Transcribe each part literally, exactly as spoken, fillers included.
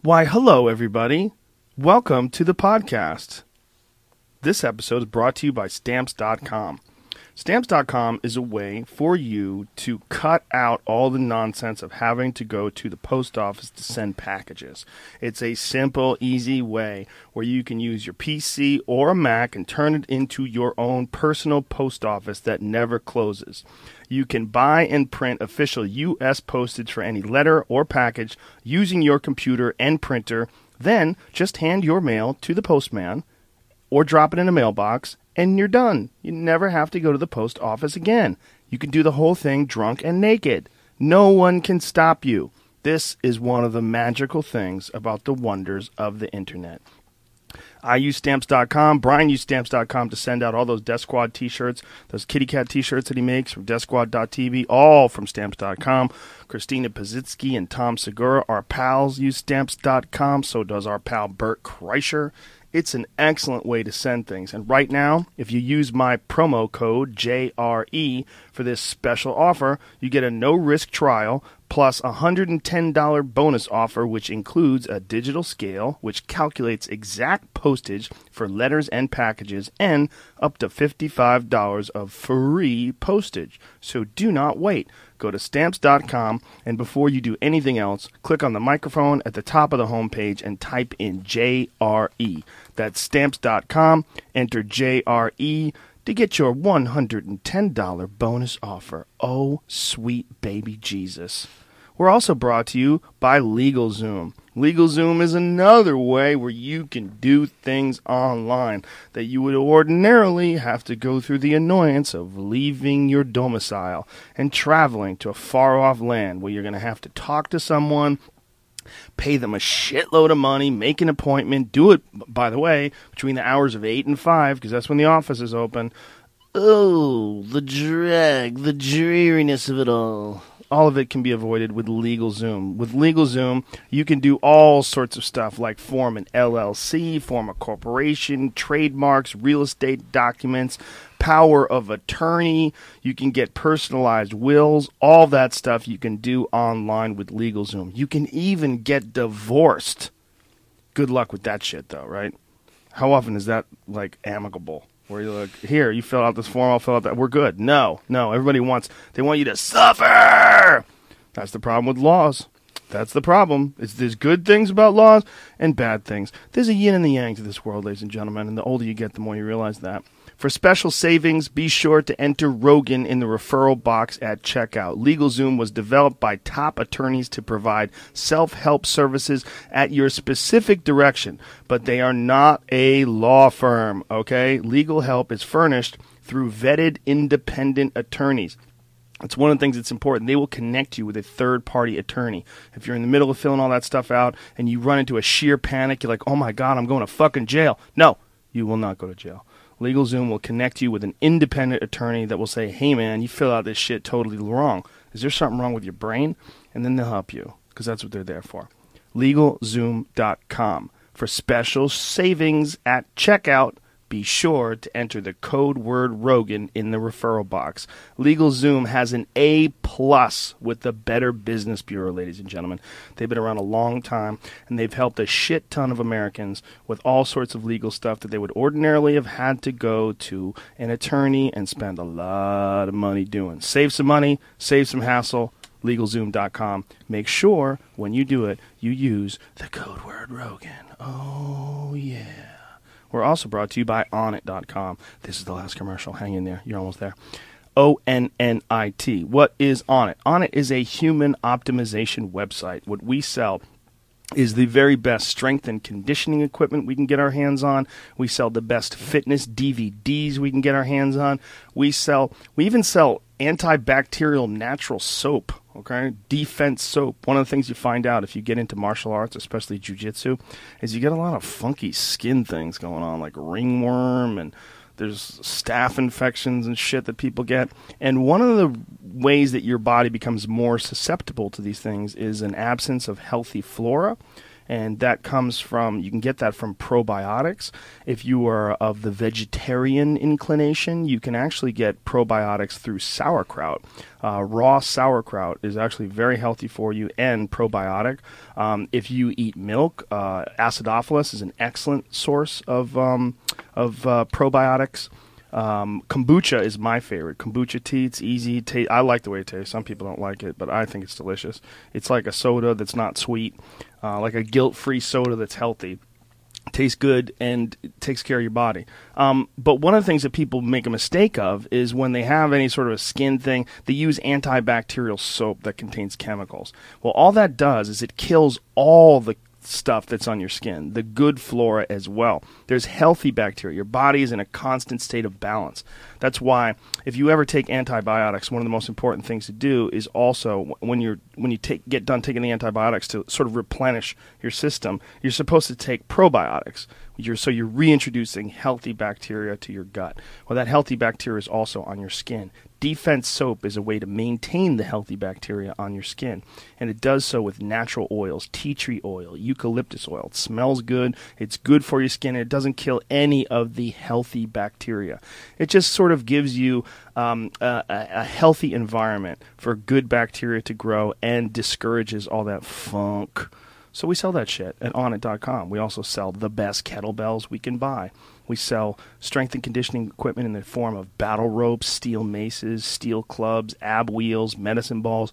Why, hello, everybody. Welcome to the podcast. This episode is brought to you by Stamps dot com. Stamps dot com is a way for you to cut out all the nonsense of having to go to the post office to send packages. It's a simple, easy way where you can use your P C or a Mac and turn it into your own personal post office that never closes. You can buy and print official U S postage for any letter or package using your computer and printer, then just hand your mail to the postman or drop it in a mailbox, and you're done. You never have to go to the post office again. You can do the whole thing drunk and naked. No one can stop you. This is one of the magical things about the wonders of the internet. I use Stamps dot com. Brian used Stamps dot com to send out all those Death Squad t-shirts, those kitty cat t-shirts that he makes from Death Squad dot T V, all from Stamps dot com. Christina Pazitsky and Tom Segura, our pals, use Stamps dot com. So does our pal Bert Kreischer. It's an excellent way to send things. And right now, if you use my promo code J R E for this special offer, you get a no-risk trial plus a one hundred ten dollars bonus offer, which includes a digital scale, which calculates exact postage for letters and packages, and up to fifty-five dollars of free postage. So do not wait. Go to Stamps dot com, and before you do anything else, click on the microphone at the top of the homepage and type in J R E. That's Stamps dot com. Enter J R E to get your one hundred ten dollars bonus offer. Oh, sweet baby Jesus. We're also brought to you by LegalZoom. LegalZoom is another way where you can do things online that you would ordinarily have to go through the annoyance of leaving your domicile and traveling to a far-off land where you're going to have to talk to someone, pay them a shitload of money, make an appointment, do it, by the way, between the hours of eight and five, because that's when the office is open. Oh, the drag, the dreariness of it all. All of it can be avoided with LegalZoom. With LegalZoom, you can do all sorts of stuff like form an L L C, form a corporation, trademarks, real estate documents, power of attorney. You can get personalized wills. All that stuff you can do online with LegalZoom. You can even get divorced. Good luck with that shit, though, right? How often is that, like, amicable? Where you're like, here, you fill out this form, I'll fill out that. We're good. No, no. Everybody wants, they want you to suffer. That's the problem with laws. That's the problem. It's, there's good things about laws and bad things. There's a yin and the yang to this world, ladies and gentlemen, and the older you get, the more you realize that. For special savings, be sure to enter Rogan in the referral box at checkout. LegalZoom was developed by top attorneys to provide self-help services at your specific direction, but they are not a law firm, okay? Legal help is furnished through vetted independent attorneys. It's one of the things that's important. They will connect you with a third-party attorney. If you're in the middle of filling all that stuff out and you run into a sheer panic, you're like, oh my God, I'm going to fucking jail. No, you will not go to jail. LegalZoom will connect you with an independent attorney that will say, hey man, you fill out this shit totally wrong. Is there something wrong with your brain? And then they'll help you, because that's what they're there for. LegalZoom dot com. For special savings at checkout, be sure to enter the code word Rogan in the referral box. LegalZoom has an A plus with the Better Business Bureau, ladies and gentlemen. They've been around a long time, and they've helped a shit ton of Americans with all sorts of legal stuff that they would ordinarily have had to go to an attorney and spend a lot of money doing. Save some money, save some hassle. LegalZoom dot com. Make sure when you do it, you use the code word Rogan. Oh, yeah. We're also brought to you by On It dot com. This is the last commercial. Hang in there. You're almost there. O N N I T. What is Onnit? Onnit is a human optimization website. What we sell is the very best strength and conditioning equipment we can get our hands on. We sell the best fitness D V Ds we can get our hands on. We sell, we even sell antibacterial natural soap, okay? Defense soap. One of the things you find out if you get into martial arts, especially jiu-jitsu, is you get a lot of funky skin things going on, like ringworm, and there's staph infections and shit that people get. And one of the ways that your body becomes more susceptible to these things is an absence of healthy flora and that comes from, you can get that from probiotics. If you are of the vegetarian inclination, you can actually get probiotics through sauerkraut. Uh, raw sauerkraut is actually very healthy for you and probiotic. Um, if you eat milk, uh, acidophilus is an excellent source of um, of uh, probiotics. Um, kombucha is my favorite. Kombucha tea, it's easy. Ta- I like the way it tastes. Some people don't like it, but I think it's delicious. It's like a soda that's not sweet, uh, like a guilt-free soda that's healthy. Tastes good and it takes care of your body. Um, but one of the things that people make a mistake of is when they have any sort of a skin thing, they use antibacterial soap that contains chemicals. Well, all that does is it kills all the stuff that's on your skin, the good flora as well. There's healthy bacteria. Your body is in a constant state of balance. That's why if you ever take antibiotics, one of the most important things to do is also when you're when you take get done taking the antibiotics to sort of replenish your system, you're supposed to take probiotics. You're, so you're reintroducing healthy bacteria to your gut. Well, that healthy bacteria is also on your skin. Defense soap is a way to maintain the healthy bacteria on your skin, and it does so with natural oils, tea tree oil, eucalyptus oil. It smells good, it's good for your skin, and it doesn't kill any of the healthy bacteria. It just sort of gives you um, a, a healthy environment for good bacteria to grow and discourages all that funk. So we sell that shit at on it dot com. We also sell the best kettlebells we can buy. We sell strength and conditioning equipment in the form of battle ropes, steel maces, steel clubs, ab wheels, medicine balls,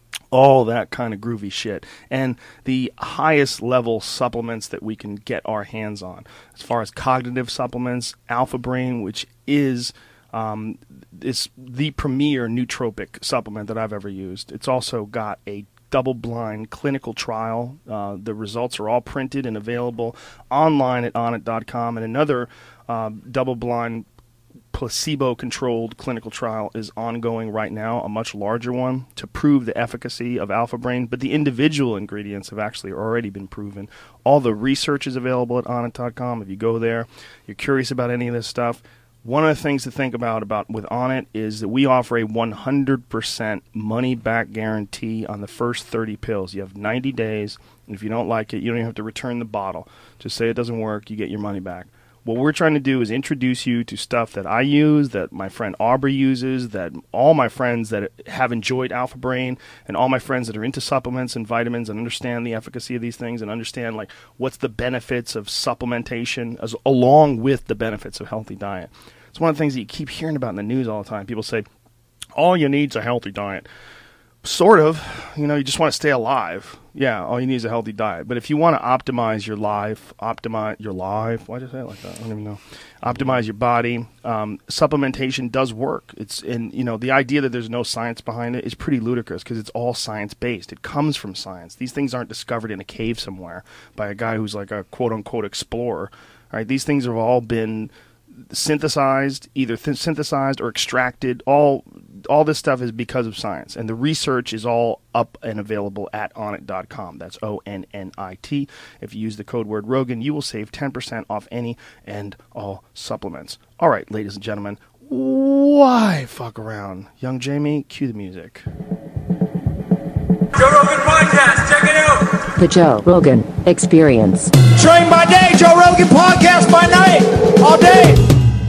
all that kind of groovy shit. And the highest level supplements that we can get our hands on. As far as cognitive supplements, Alpha Brain, which is um, it's the premier nootropic supplement that I've ever used. It's also got a double-blind clinical trial. Uh, the results are all printed and available online at on it dot com. And another uh, double-blind placebo-controlled clinical trial is ongoing right now, a much larger one, to prove the efficacy of Alpha Brain. But the individual ingredients have actually already been proven. All the research is available at on it dot com. If you go there, you're curious about any of this stuff, one of the things to think about about with Onnit is that we offer a one hundred percent money-back guarantee on the first thirty pills. You have ninety days, and if you don't like it, you don't even have to return the bottle. Just say it doesn't work, you get your money back. What we're trying to do is introduce you to stuff that I use, that my friend Aubrey uses, that all my friends that have enjoyed Alpha Brain, and all my friends that are into supplements and vitamins and understand the efficacy of these things and understand like what's the benefits of supplementation as along with the benefits of healthy diet. It's one of the things that you keep hearing about in the news all the time. People say, all you need is a healthy diet. Sort of. You know, you just want to stay alive. Yeah, all you need is a healthy diet. But if you want to optimize your life, optimize your life, why did I say it like that? I don't even know. Optimize your body. Um, supplementation does work. It's and you know the idea that there's no science behind it is pretty ludicrous because it's all science based. It comes from science. These things aren't discovered in a cave somewhere by a guy who's like a quote unquote explorer. Right? These things have all been synthesized, either th- synthesized or extracted. All all this stuff is because of science, and the research is all up and available at on it dot com. That's O N N I T. If you use the code word Rogan, you will save ten percent off any and all supplements. All right, ladies and gentlemen, why fuck around? Young Jamie, cue the music. Joe Rogan Podcast, check it out. The Joe Rogan Experience. Train by day, Joe Rogan Podcast by night, all day.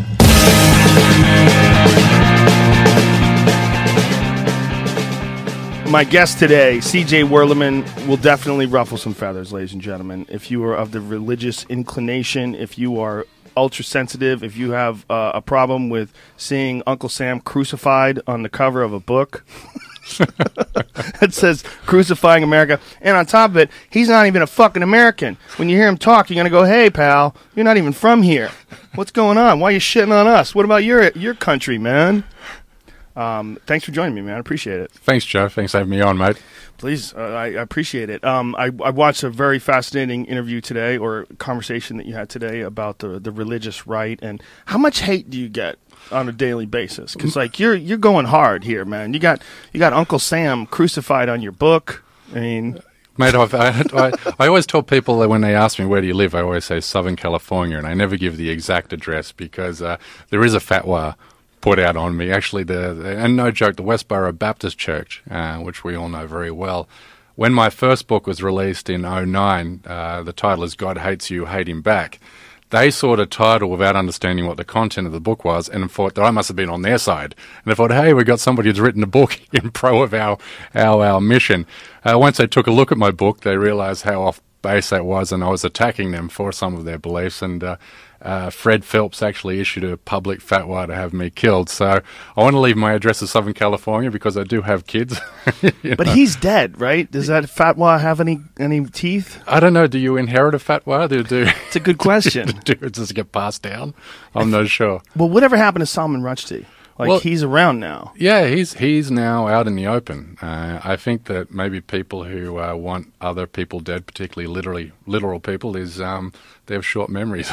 My guest today, C J Werleman, will definitely ruffle some feathers, ladies and gentlemen. If you are of the religious inclination, if you are ultra sensitive, if you have uh, a problem with seeing Uncle Sam crucified on the cover of a book that says Crucifying America, and on top of it, he's not even a fucking American. When you hear him talk, you're going to go, hey, pal, you're not even from here. What's going on? Why are you shitting on us? What about your your country, man? Um, thanks for joining me, man. I appreciate it. Thanks, Joe. Thanks for having me on, mate. Please, uh, I, I appreciate it. Um, I, I watched a very fascinating interview today, or conversation that you had today about the, the religious right, and how much hate do you get on a daily basis? Because like you're you're going hard here, man. You got you got Uncle Sam crucified on your book. I mean, mate, I've, I, I I always tell people that when they ask me where do you live, I always say Southern California, and I never give the exact address because uh, there is a fatwa put out on me. Actually, the, the and no joke, the Westboro Baptist Church, uh, which we all know very well, when my first book was released in oh nine, uh, the title is God Hates You, Hate Him Back. They saw the title without understanding what the content of the book was and thought that I must have been on their side. And they thought, hey, we got somebody who's written a book in pro of our our, our mission. Uh, once they took a look at my book, they realized how off base that was, and I was attacking them for some of their beliefs. And uh, uh, Fred Phelps actually issued a public fatwa to have me killed. So I want to leave my address of Southern California because I do have kids. You But know? he's dead, right? Does that fatwa have any any teeth? I don't know. Do you inherit a fatwa? Do, do, It's a good question. do, does it get passed down? I'm not sure. Well, whatever happened to Salman Rushdie? Like, Well- he's around now. Yeah, he's he's now out in the open. Uh, I think that maybe people who uh, want other people dead, particularly literally literal people, is um, they have short memories.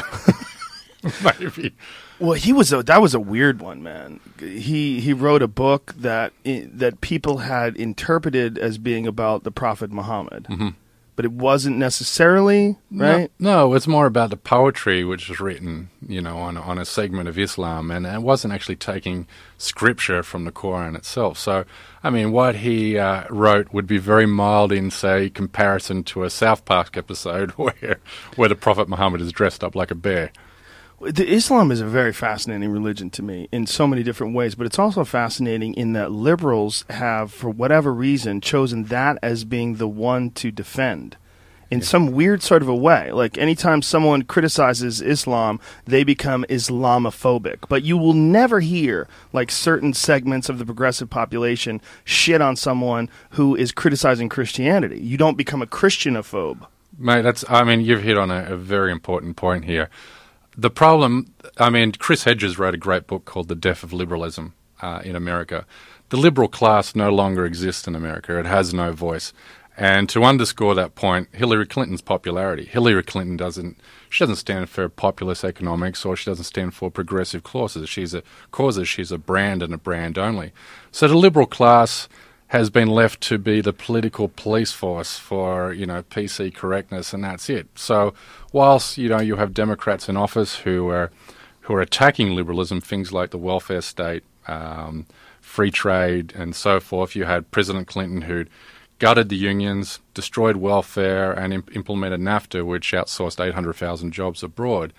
Maybe. Well, he was a, that was a weird one, man. He he wrote a book that i- that people had interpreted as being about the Prophet Muhammad, Mm-hmm. but it wasn't necessarily, right? No, no, it's more about the poetry which was written, you know, on on a segment of Islam, and it wasn't actually taking scripture from the Quran itself. So, I mean, what he uh, wrote would be very mild in, say, comparison to a South Park episode where where the Prophet Muhammad is dressed up like a bear. The Islam is a very fascinating religion to me in so many different ways, but it's also fascinating in that liberals have, for whatever reason, chosen that as being the one to defend in some weird sort of a way. Like, anytime someone criticizes Islam, they become Islamophobic. But you will never hear, like, certain segments of the progressive population shit on someone who is criticizing Christianity. You don't become a Christianophobe. Mate, that's, I mean, you've hit on a, a very important point here. The problem, I mean, Chris Hedges wrote a great book called The Death of Liberalism uh, in America. The liberal class no longer exists in America. It has no voice. And to underscore that point, Hillary Clinton's popularity. Hillary Clinton doesn't, she doesn't stand for populist economics, or she doesn't stand for progressive causes. She's a causes. She's a brand and a brand only. So the liberal class has been left to be the political police force for, you know, P C correctness, and that's it. So whilst, you know, you have Democrats in office who are who are attacking liberalism, things like the welfare state, um, free trade, and so forth, you had President Clinton who gutted the unions, destroyed welfare, and imp- implemented NAFTA, which outsourced eight hundred thousand jobs abroad.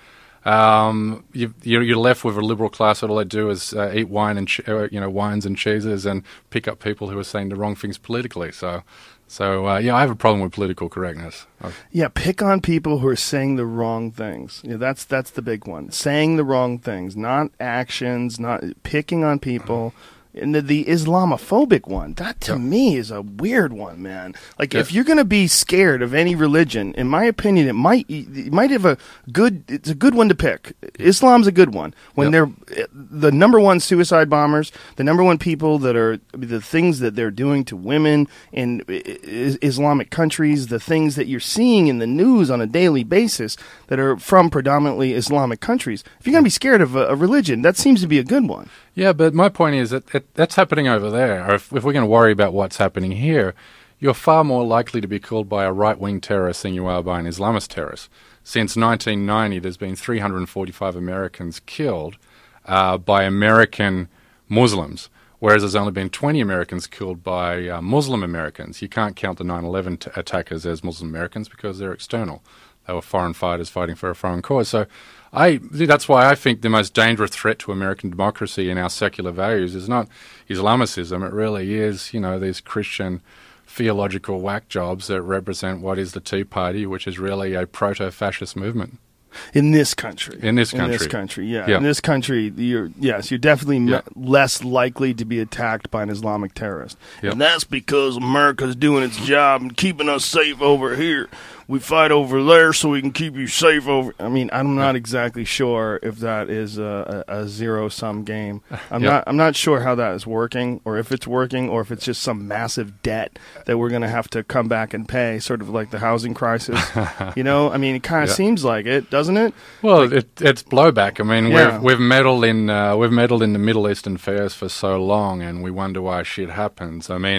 Um, you, you're you're left with a liberal class that all they do is uh, eat wine and ch- uh, you know wines and cheeses and pick up people who are saying the wrong things politically. So, so uh, yeah, I have a problem with political correctness. I've, Yeah, pick on people who are saying the wrong things. Yeah, that's that's the big one. Saying the wrong things, not actions, not picking on people. And the, the Islamophobic one, that to Yep. me is a weird one, man. Like, Yeah. if you're going to be scared of any religion, in my opinion, it might it might have a good. It's a good one to pick. Islam's a good one. When Yep. they're the number one suicide bombers, the number one people that are the things that they're doing to women in I- I- Islamic countries, the things that you're seeing in the news on a daily basis that are from predominantly Islamic countries. If you're going to be scared of a, a religion, that seems to be a good one. Yeah, but my point is that it, that's happening over there. Or if, if we're going to worry about what's happening here, you're far more likely to be killed by a right-wing terrorist than you are by an Islamist terrorist. Since nineteen ninety, there's been three hundred forty-five Americans killed uh, by American Muslims, whereas there's only been twenty Americans killed by uh, Muslim Americans. You can't count the nine eleven t- attackers as Muslim Americans because they're external. They were foreign fighters fighting for a foreign cause. So I, that's why I think the most dangerous threat to American democracy and our secular values is not Islamicism. It really is, you know, these Christian theological whack jobs that represent what is the Tea Party, which is really a proto-fascist movement. In this country. In this In this country. country, yeah. Yeah. In this country, you're yes, you're definitely me- Yeah. less likely to be attacked by an Islamic terrorist. Yeah. And that's because America's doing its job and keeping us safe over here. We fight over there so we can keep you safe over. I mean, I'm not exactly sure if that is a, a, a zero-sum game. I'm Yeah. not. I'm not sure how that is working, or if it's working, or if it's just some massive debt that we're going to have to come back and pay, sort of like the housing crisis. You know, I mean, it kind of Yeah. seems like it, doesn't it? Well, it, it's blowback. I mean, Yeah. we've we've meddled in uh, we've meddled in the Middle Eastern affairs for so long, and we wonder why shit happens. I mean,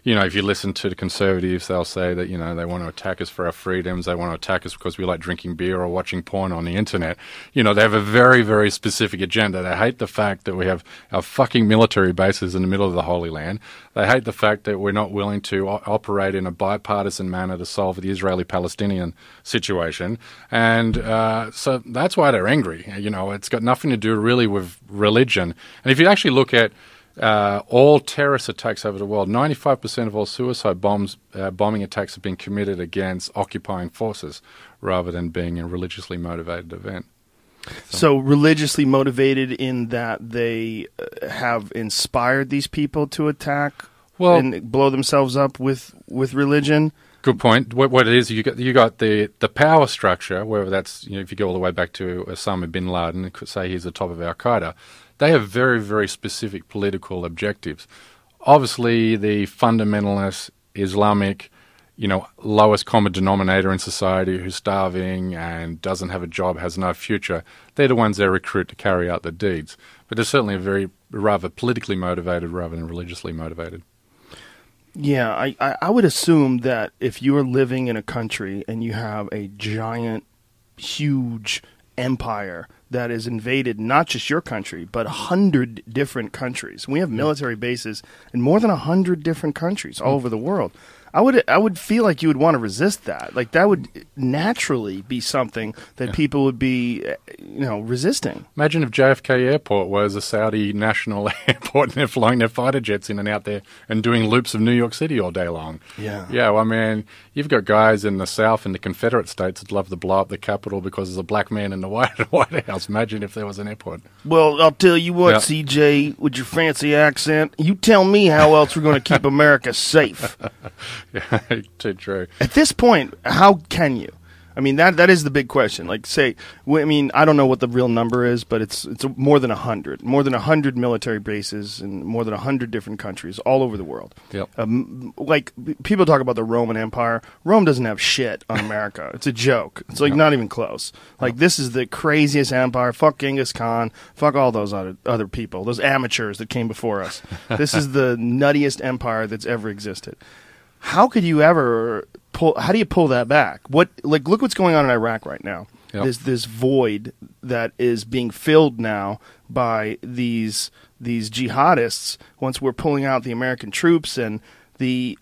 you know, if you listen to the conservatives, they'll say that, you know, they want to attack us for our freedoms. They want to attack us because we like drinking beer or watching porn on the internet. You know, they have a very, very specific agenda. They hate the fact that we have our fucking military bases in the middle of the Holy Land. They hate the fact that we're not willing to o- operate in a bipartisan manner to solve the Israeli-Palestinian situation. And uh, so that's why they're angry. You know, it's got nothing to do really with religion. And if you actually look at Uh, all terrorist attacks over the world, ninety-five percent of all suicide bombs, uh, bombing attacks have been committed against occupying forces rather than being a religiously motivated event. So, so religiously motivated in that they uh, have inspired these people to attack well, and blow themselves up with, with religion? Good point. What, what it is, you got you got the, the power structure, whether that's, you know, if you go all the way back to Osama bin Laden, could say he's the top of Al Qaeda. They have very, very specific political objectives. Obviously, the fundamentalist Islamic, you know, lowest common denominator in society who's starving and doesn't have a job, has no future, they're the ones they recruit to carry out the deeds. But they're certainly a very rather politically motivated rather than religiously motivated. Yeah, I, I, I would assume that if you are living in a country and you have a giant, huge empire that is invaded not just your country, but a hundred different countries. We have military bases in more than a hundred different countries all over the world. I would I would feel like you would want to resist that. Like that would naturally be something that yeah. people would be, you know, resisting. Imagine if J F K Airport was a Saudi national airport and they're flying their fighter jets in and out there and doing loops of New York City all day long. Yeah. Yeah, well, I mean, you've got guys in the South, in the Confederate States, that love to blow up the Capitol because there's a black man in the White, White House. Imagine if there was an airport. Well, I'll tell you what, yeah. C J, with your fancy accent, you tell me how else we're going to keep America safe. Yeah, too true. At this point, how can you? I mean, that that is the big question. Like, say, I mean, I don't know what the real number is, but it's it's more than a hundred, more than a hundred military bases in more than a hundred different countries all over the world. Yep. Um, like people talk about the Roman Empire. Rome doesn't have shit on America. It's a joke. It's like no. not even close. Like no. this is the craziest empire. Fuck Genghis Khan. Fuck all those other other people. Those amateurs that came before us. This is the nuttiest empire that's ever existed. How could you ever pull? How do you pull that back? What like look what's going on in Iraq right now. Yep. There's this void that is being filled now by these these jihadists. Once we're pulling out the American troops and the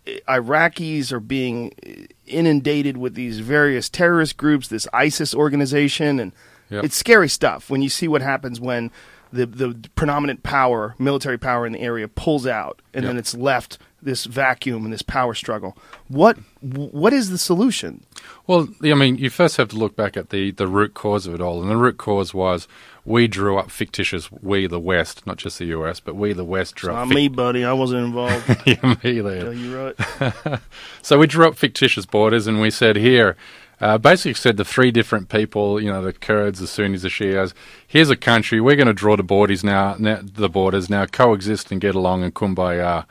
Iraqis are being inundated with these various terrorist groups, this ISIS organization, and yep. it's scary stuff when you see what happens when the the predominant power, military power in the area pulls out, and yep. then it's left this vacuum and this power struggle. What what is the solution? Well, I mean, you first have to look back at the, the root cause of it all. And the root cause was we drew up fictitious, we the West, not just the U S, but we the West drew it's up... Not fic- me, buddy. I wasn't involved. Yeah, me there. Tell you right. So we drew up fictitious borders and we said here, uh, basically said the three different people, you know, the Kurds, the Sunnis, the Shias, here's a country, we're going to draw the borders now, the borders now, coexist and get along and kumbaya.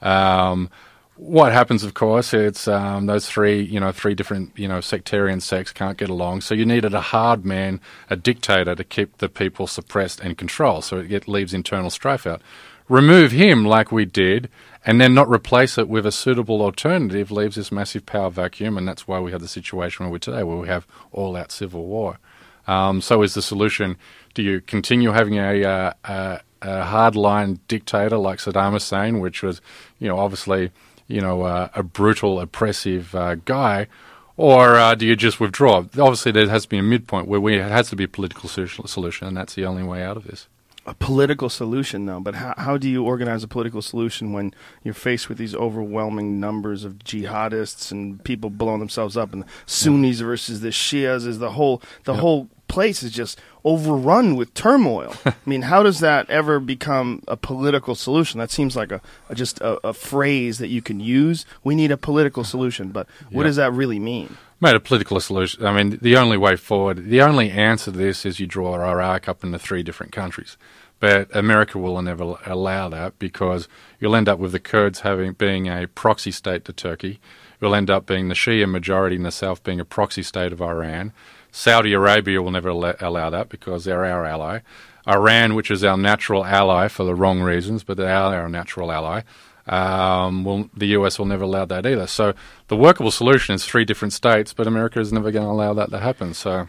Um, what happens, of course, it's um, those three, you know, three different, you know, sectarian sects can't get along. So you needed a hard man, a dictator, to keep the people suppressed and controlled. So it leaves internal strife out. Remove him like we did, and then not replace it with a suitable alternative leaves this massive power vacuum, and that's why we have the situation where we're today, where we have all-out civil war. Um, so is the solution, do you continue having a... Uh, uh, a hardline dictator like Saddam Hussein, which was, you know, obviously, you know, uh, a brutal, oppressive uh, guy, or uh, do you just withdraw? Obviously, there has to be a midpoint where we, it has to be a political solution, and that's the only way out of this. A political solution, though, but how, how do you organize a political solution when you're faced with these overwhelming numbers of jihadists and people blowing themselves up, and the Sunnis yeah. versus the Shias? Is the whole the yep. whole place is just overrun with turmoil. I mean, how does that ever become a political solution? That seems like a, a just a, a phrase that you can use. We need a political solution, but what yep. does that really mean? Made a political solution. I mean, the only way forward, the only answer to this is you draw Iraq up into three different countries. But America will never allow that because you'll end up with the Kurds having being a proxy state to Turkey. You'll end up being the Shia majority in the south being a proxy state of Iran. Saudi Arabia will never allow that because they're our ally. Iran, which is our natural ally for the wrong reasons, but they are our natural ally. Um, will, the U S will never allow that either. So the workable solution is three different states, but America is never going to allow that to happen. So,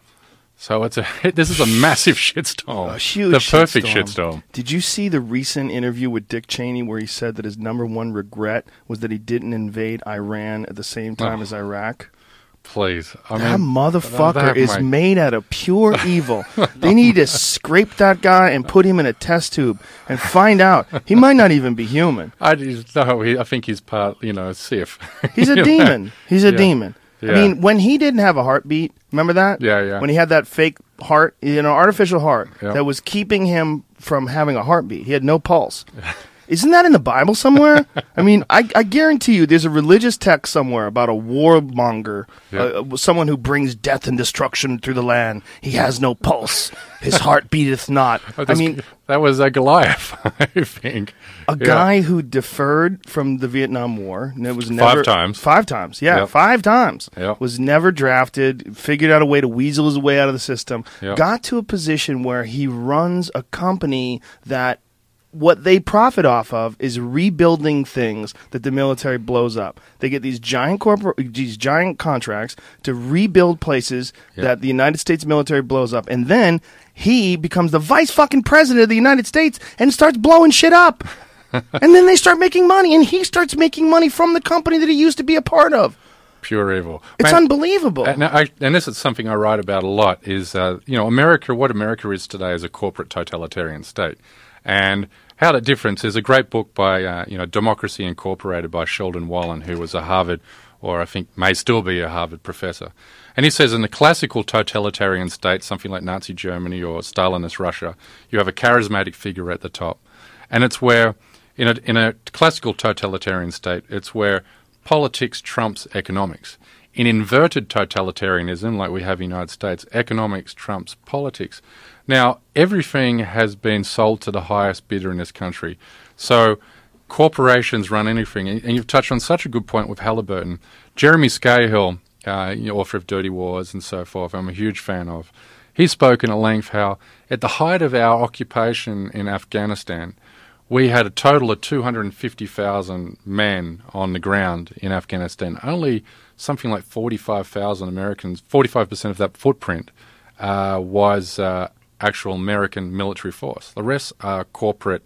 so it's a this is a massive shitstorm, A huge the perfect shitstorm. shitstorm. Did you see the recent interview with Dick Cheney where he said that his number one regret was that he didn't invade Iran at the same time Oh. as Iraq? Please, I That mean, motherfucker that is might- made out of pure evil. They need to scrape that guy and put him in a test tube and find out. He might not even be human. I just, no, he, I think he's part, you know, Sif. He's a You know? demon. He's a Yeah. demon. I Yeah. mean, when he didn't have a heartbeat, remember that? Yeah, yeah. When he had that fake heart, you know, artificial heart Yeah. that was keeping him from having a heartbeat. He had no pulse. Isn't that in the Bible somewhere? I mean, I, I guarantee you there's a religious text somewhere about a warmonger, Yeah. uh, someone who brings death and destruction through the land. He has no pulse. His heart beateth not. Oh, I this- mean, that was a Goliath, I think. a Yeah. guy who deferred from the Vietnam War. And it was never, times. Five times, yeah, Yep. five times. Yep. Was never drafted, figured out a way to weasel his way out of the system, Yep. got to a position where he runs a company that what they profit off of is rebuilding things that the military blows up. They get these giant corpor- these giant contracts to rebuild places Yep. that the United States military blows up, and then he becomes the vice fucking president of the United States and starts blowing shit up. And then they start making money, and he starts making money from the company that he used to be a part of. Pure evil. It's Man, unbelievable. And, I, and this is something I write about a lot, is, uh, you know, America, what America is today is a corporate totalitarian state. And how that difference is a great book by, uh, you know, Democracy Incorporated by Sheldon Wallen, who was a Harvard, or I think may still be a Harvard professor. And he says in the classical totalitarian state, something like Nazi Germany or Stalinist Russia, you have a charismatic figure at the top. And it's where, in a, in a classical totalitarian state, it's where politics trumps economics. In inverted totalitarianism, like we have in the United States, economics trumps politics. Now, everything has been sold to the highest bidder in this country. So corporations run anything. And and you've touched on such a good point with Halliburton. Jeremy Scahill, uh, you know, author of Dirty Wars and so forth, I'm a huge fan of. He's spoken at length how at the height of our occupation in Afghanistan, we had a total of two hundred fifty thousand men on the ground in Afghanistan. Only something like forty-five thousand Americans, forty-five percent of that footprint uh, was uh, actual American military force. The rest are corporate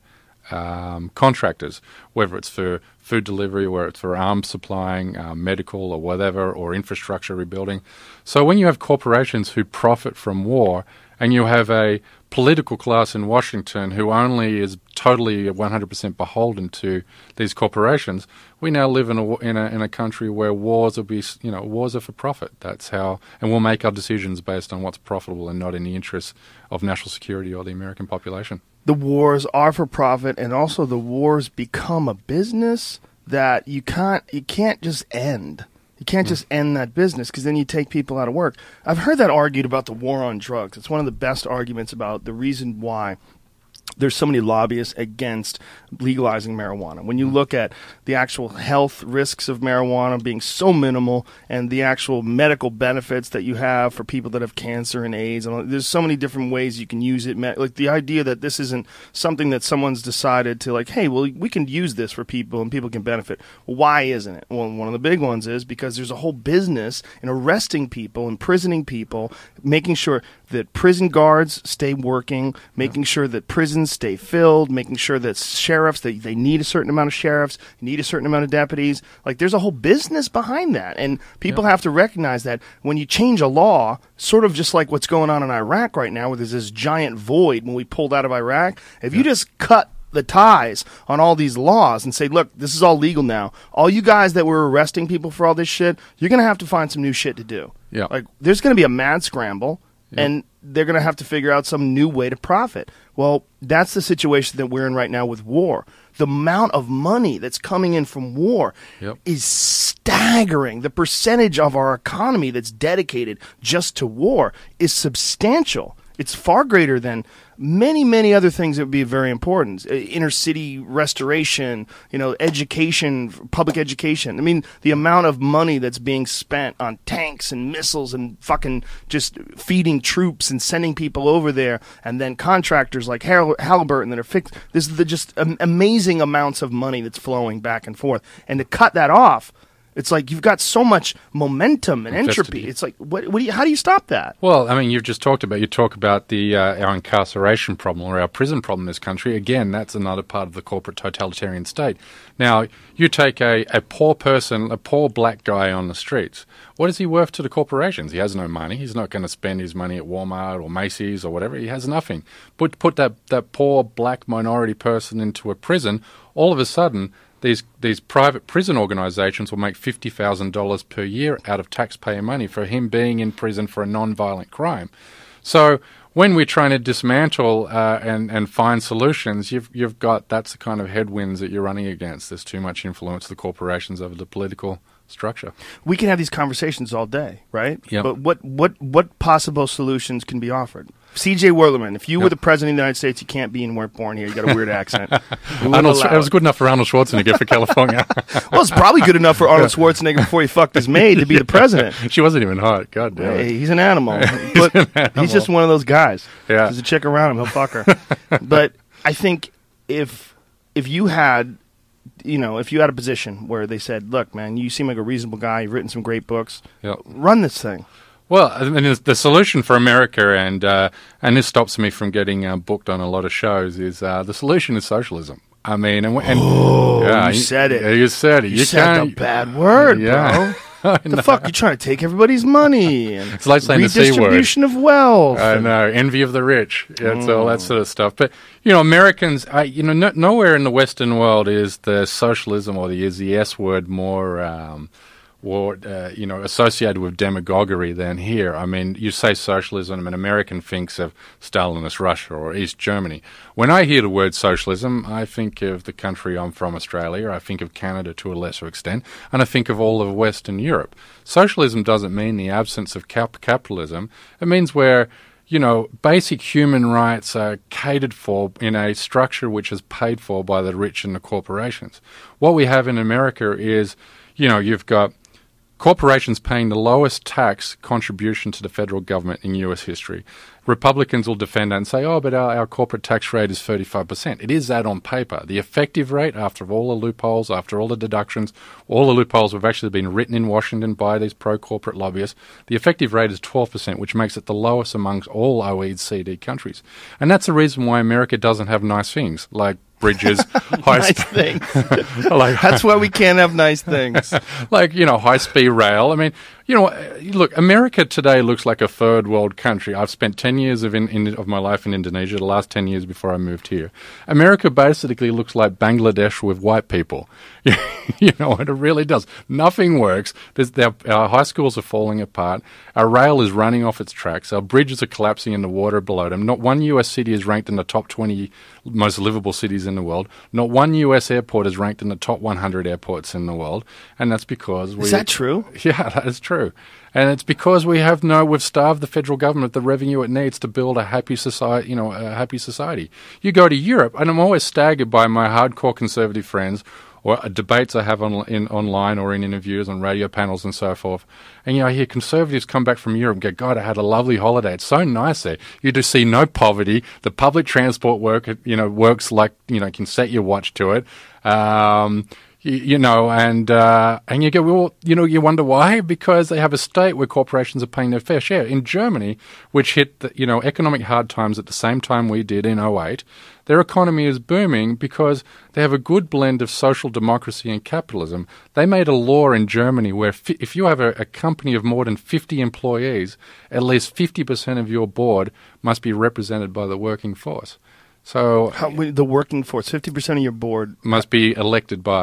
um, contractors, whether it's for food delivery, whether it's for arms supplying, uh, medical or whatever, or infrastructure rebuilding. So when you have corporations who profit from war, and you have a political class in Washington who only is totally one hundred percent beholden to these corporations, we now live in a in a in a country where wars will be, you know, wars are for profit. That's how, and we'll make our decisions based on what's profitable and not in the interests of national security or the American population. The wars are for profit, and also the wars become a business that you can't you can't just end. You can't just end that business because then you take people out of work. I've heard that argued about the war on drugs. It's one of the best arguments about the reason why there's so many lobbyists against legalizing marijuana. When you look at the actual health risks of marijuana being so minimal and the actual medical benefits that you have for people that have cancer and AIDS, and all, there's so many different ways you can use it. Like the idea that this isn't something that someone's decided to like, hey, well, we can use this for people and people can benefit. Well, why isn't it? Well, one of the big ones is because there's a whole business in arresting people, imprisoning people, making sure that prison guards stay working, making sure that prisons stay filled, making sure that sheriffs, they, they need a certain amount of sheriffs, need a certain amount of deputies. Like, there's a whole business behind that. And people Yeah. have to recognize that when you change a law, sort of just like what's going on in Iraq right now, where there's this giant void when we pulled out of Iraq, if you just cut the ties on all these laws and say, look, this is all legal now. All you guys that were arresting people for all this shit, you're going to have to find some new shit to do. Yeah. Like, there's going to be a mad scramble. Yeah. And they're going to have to figure out some new way to profit. Well, that's the situation that we're in right now with war. The amount of money that's coming in from war Yep. is staggering. The percentage of our economy that's dedicated just to war is substantial. It's far greater than many, many other things that would be very important. Uh, Inner city restoration, you know, education, public education. I mean, the amount of money that's being spent on tanks and missiles and fucking just feeding troops and sending people over there, and then contractors like Hall- Halliburton that are fixed. This is the just um, amazing amounts of money that's flowing back and forth. And to cut that off, it's like you've got so much momentum and entropy. It's like, what? What do you? How do you stop that? Well, I mean, you've just talked about you talk about the uh, our incarceration problem or our prison problem in this country. Again, that's another part of the corporate totalitarian state. Now, you take a, a poor person, a poor black guy on the streets. What is he worth to the corporations? He has no money. He's not going to spend his money at Walmart or Macy's or whatever. He has nothing. But put that that poor black minority person into a prison, all of a sudden, These these private prison organisations will make fifty thousand dollars per year out of taxpayer money for him being in prison for a non-violent crime. So when we're trying to dismantle uh, and and find solutions, you've you've got that's the kind of headwinds that you're running against. There's too much influence of the corporations over the political structure. We can have these conversations all day, right? Yep. But what what what possible solutions can be offered? C J Werleman, if you Yep. were the president of the United States, you can't be and weren't born here. You got a weird accent. We wouldn't Arnold, allow it was it. good enough for Arnold Schwarzenegger for California. Well, it's probably good enough for Arnold Schwarzenegger before he fucked his maid to be the president. She wasn't even hot. God damn it. Hey, he's an animal. But an animal. he's just one of those guys. Yeah. There's a chick around him, he'll fuck her. But I think if if you had, you know, if you had a position where they said, look, man, you seem like a reasonable guy, you've written some great books, Yep. run this thing. Well, I mean, the solution for America, and uh, and this stops me from getting uh, booked on a lot of shows, is uh, the solution is socialism. I mean, and, and Oh, yeah, you said it. Yeah, you said it. You, You, said can't. the bad word, Yeah. bro. The fuck? You're trying to take everybody's money. And It's like saying the C word. redistribution of wealth. I know, envy of the rich. Yeah, it's all that sort of stuff. But you know, Americans, I, you know, no, nowhere in the Western world is the socialism or the is the S word more, um, or uh, you know, associated with demagoguery than here. I mean, you say socialism, an American thinks of Stalinist Russia or East Germany. When I hear the word socialism, I think of the country I'm from, Australia. I think of Canada to a lesser extent, and I think of all of Western Europe. Socialism doesn't mean the absence of cap- capitalism. It means where, you know, basic human rights are catered for in a structure which is paid for by the rich and the corporations. What we have in America is, you know, you've got corporations paying the lowest tax contribution to the federal government in U S history. Republicans will defend that and say, oh, but our, our corporate tax rate is thirty-five percent. It is that on paper. The effective rate, after all the loopholes, after all the deductions, all the loopholes have actually been written in Washington by these pro-corporate lobbyists, the effective rate is twelve percent, which makes it the lowest amongst all O E C D countries. And that's the reason why America doesn't have nice things like bridges, high nice sp- things. like That's why we can't have nice things. like, you know, high-speed rail. I mean, you know, uh, look, America today looks like a third world country. I've spent ten years of in, in, of my life in Indonesia, the last ten years before I moved here. America basically looks like Bangladesh with white people. You know, and it really does. Nothing works. There's, our, our high schools are falling apart. Our rail is running off its tracks. Our bridges are collapsing in the water below them. Not one U S city is ranked in the top twenty most livable cities in the world. Not one U S airport is ranked in the top one hundred airports in the world. And that's because we... Is that true? Yeah, that is true. And it's because we have no, we've starved the federal government the revenue it needs to build a happy society, you know, a happy society. You go to Europe, and I'm always staggered by my hardcore conservative friends or debates I have on, in, online or in interviews on radio panels and so forth. And, you know, I hear conservatives come back from Europe and go, God, I had a lovely holiday. It's so nice there. You just see no poverty. The public transport work, you know, works like, you know, can set your watch to it. Um, you, you know, and uh, and you go, well, you know, you wonder why? Because they have a state where corporations are paying their fair share. In Germany, which hit, the, you know, economic hard times at the same time we did in oh eight, their economy is booming because they have a good blend of social democracy and capitalism. They made a law in Germany where fi- if you have a, a company of more than fifty employees, at least fifty percent of your board must be represented by the working force. So How, the working force, fifty percent of your board. must be elected by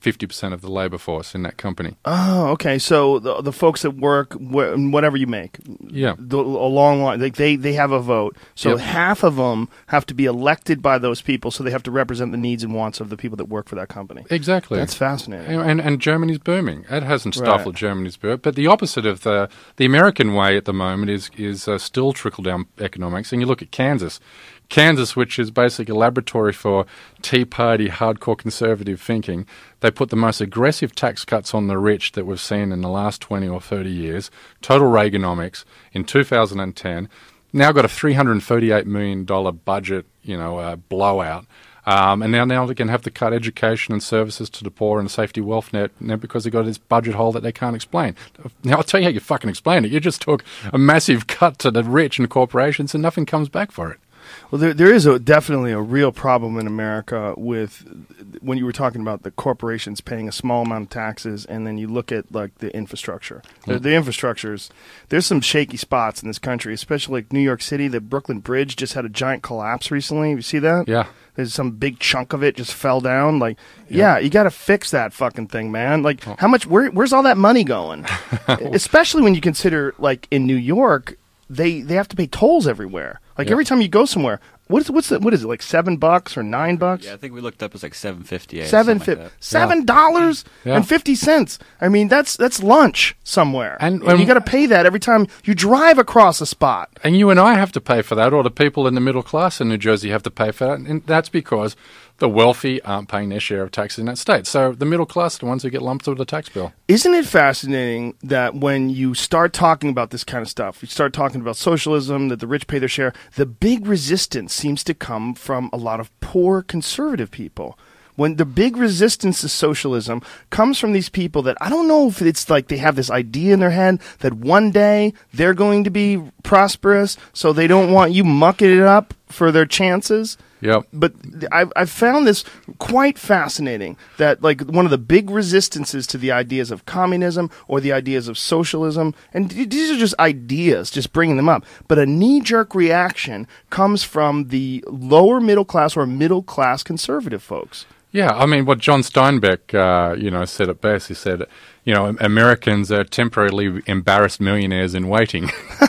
fifty percent of the labor force in that company. Oh, okay. So the the folks that work wh- whatever you make, Yeah. the, a long line, like they they have a vote. So Yep. half of them have to be elected by those people. So they have to represent the needs and wants of the people that work for that company. Exactly. That's fascinating. And, and, and Germany's booming. It hasn't Right. stifled Germany's boom. But the opposite of the the American way at the moment is is uh, still trickle-down economics. And you look at Kansas. Kansas, which is basically a laboratory for Tea Party, hardcore conservative thinking, they put the most aggressive tax cuts on the rich that we've seen in the last twenty or thirty years, total Reaganomics, in two thousand ten. Now got a three hundred thirty-eight million dollars budget, you know, uh, blowout. Um, and now, now they can have to cut education and services to the poor and the safety wealth net now because they've got this budget hole that they can't explain. Now, I'll tell you how you fucking explain it. You just took a massive cut to the rich and corporations and nothing comes back for it. Well, there there is a, definitely a real problem in America with when you were talking about the corporations paying a small amount of taxes, and then you look at like the infrastructure. The, the infrastructures, there's some shaky spots in this country, especially like New York City. The Brooklyn Bridge just had a giant collapse recently. You see that? Yeah. There's some big chunk of it just fell down. Like, yeah, you got to fix that fucking thing, man. Like, how much? Where, where's all that money going? Especially when you consider, like, in New York, they they have to pay tolls everywhere. Like Yeah. every time you go somewhere, what's what's the, what is it, like seven bucks or nine bucks? Yeah, I think we looked up. It was like seven fifty. Seven Like fifty, seven dollars Yeah. and fifty cents. I mean, that's that's lunch somewhere, And- and, you and- got to pay that every time you drive across a spot. And you and I have to pay for that, or the people in the middle class in New Jersey have to pay for that. And that's because the wealthy aren't paying their share of taxes in that state. So the middle class are the ones who get lumped with the tax bill. Isn't it fascinating that when you start talking about this kind of stuff, you start talking about socialism, that the rich pay their share, the big resistance seems to come from a lot of poor conservative people. When the big resistance to socialism comes from these people that I don't know if it's like they have this idea in their head that one day they're going to be prosperous, so they don't want you mucking it up for their chances. Yep. But I've, I've found this quite fascinating, that like one of the big resistances to the ideas of communism or the ideas of socialism, and th- these are just ideas, just bringing them up, but a knee-jerk reaction comes from the lower middle class or middle class conservative folks. Yeah, I mean, what John Steinbeck, uh, you know, said it best. He said, you know, Americans are temporarily embarrassed millionaires in waiting.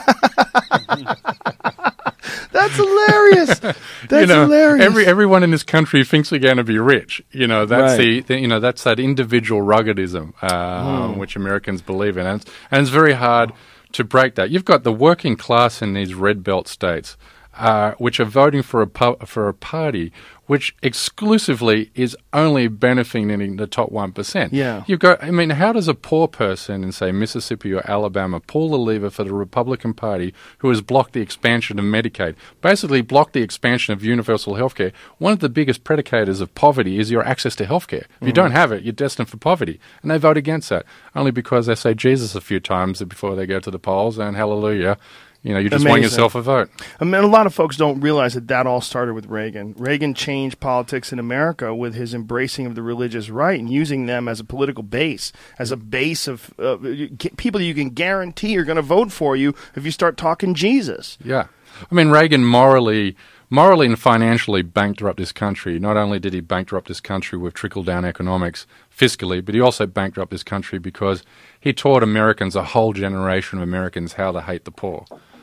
That's hilarious. That's you know, hilarious. Every everyone in this country thinks they're going to be rich. You know, that's Right. the, the you know that's that individual ruggedism uh, Hmm. which Americans believe in, and it's, and it's very hard to break that. You've got the working class in these red belt states, uh, which are voting for a pu- for a party which exclusively is only benefiting the top one percent. Yeah. You've got, I mean, how does a poor person in, say, Mississippi or Alabama pull the lever for the Republican Party who has blocked the expansion of Medicaid, basically blocked the expansion of universal health care? One of the biggest predicators of poverty is your access to health care. If you don't have it, you're destined for poverty. And they vote against that, only because they say Jesus a few times before they go to the polls, and hallelujah, you know, you just won Amazing. yourself a vote. I mean, a lot of folks don't realize that that all started with Reagan. Reagan changed politics in America with his embracing of the religious right and using them as a political base, as a base of uh, people you can guarantee are going to vote for you if you start talking Jesus. Yeah. I mean, Reagan morally, morally and financially bankrupt this country. Not only did he bankrupt this country with trickle-down economics fiscally, but he also bankrupt this country because he taught Americans, a whole generation of Americans, how to hate the poor.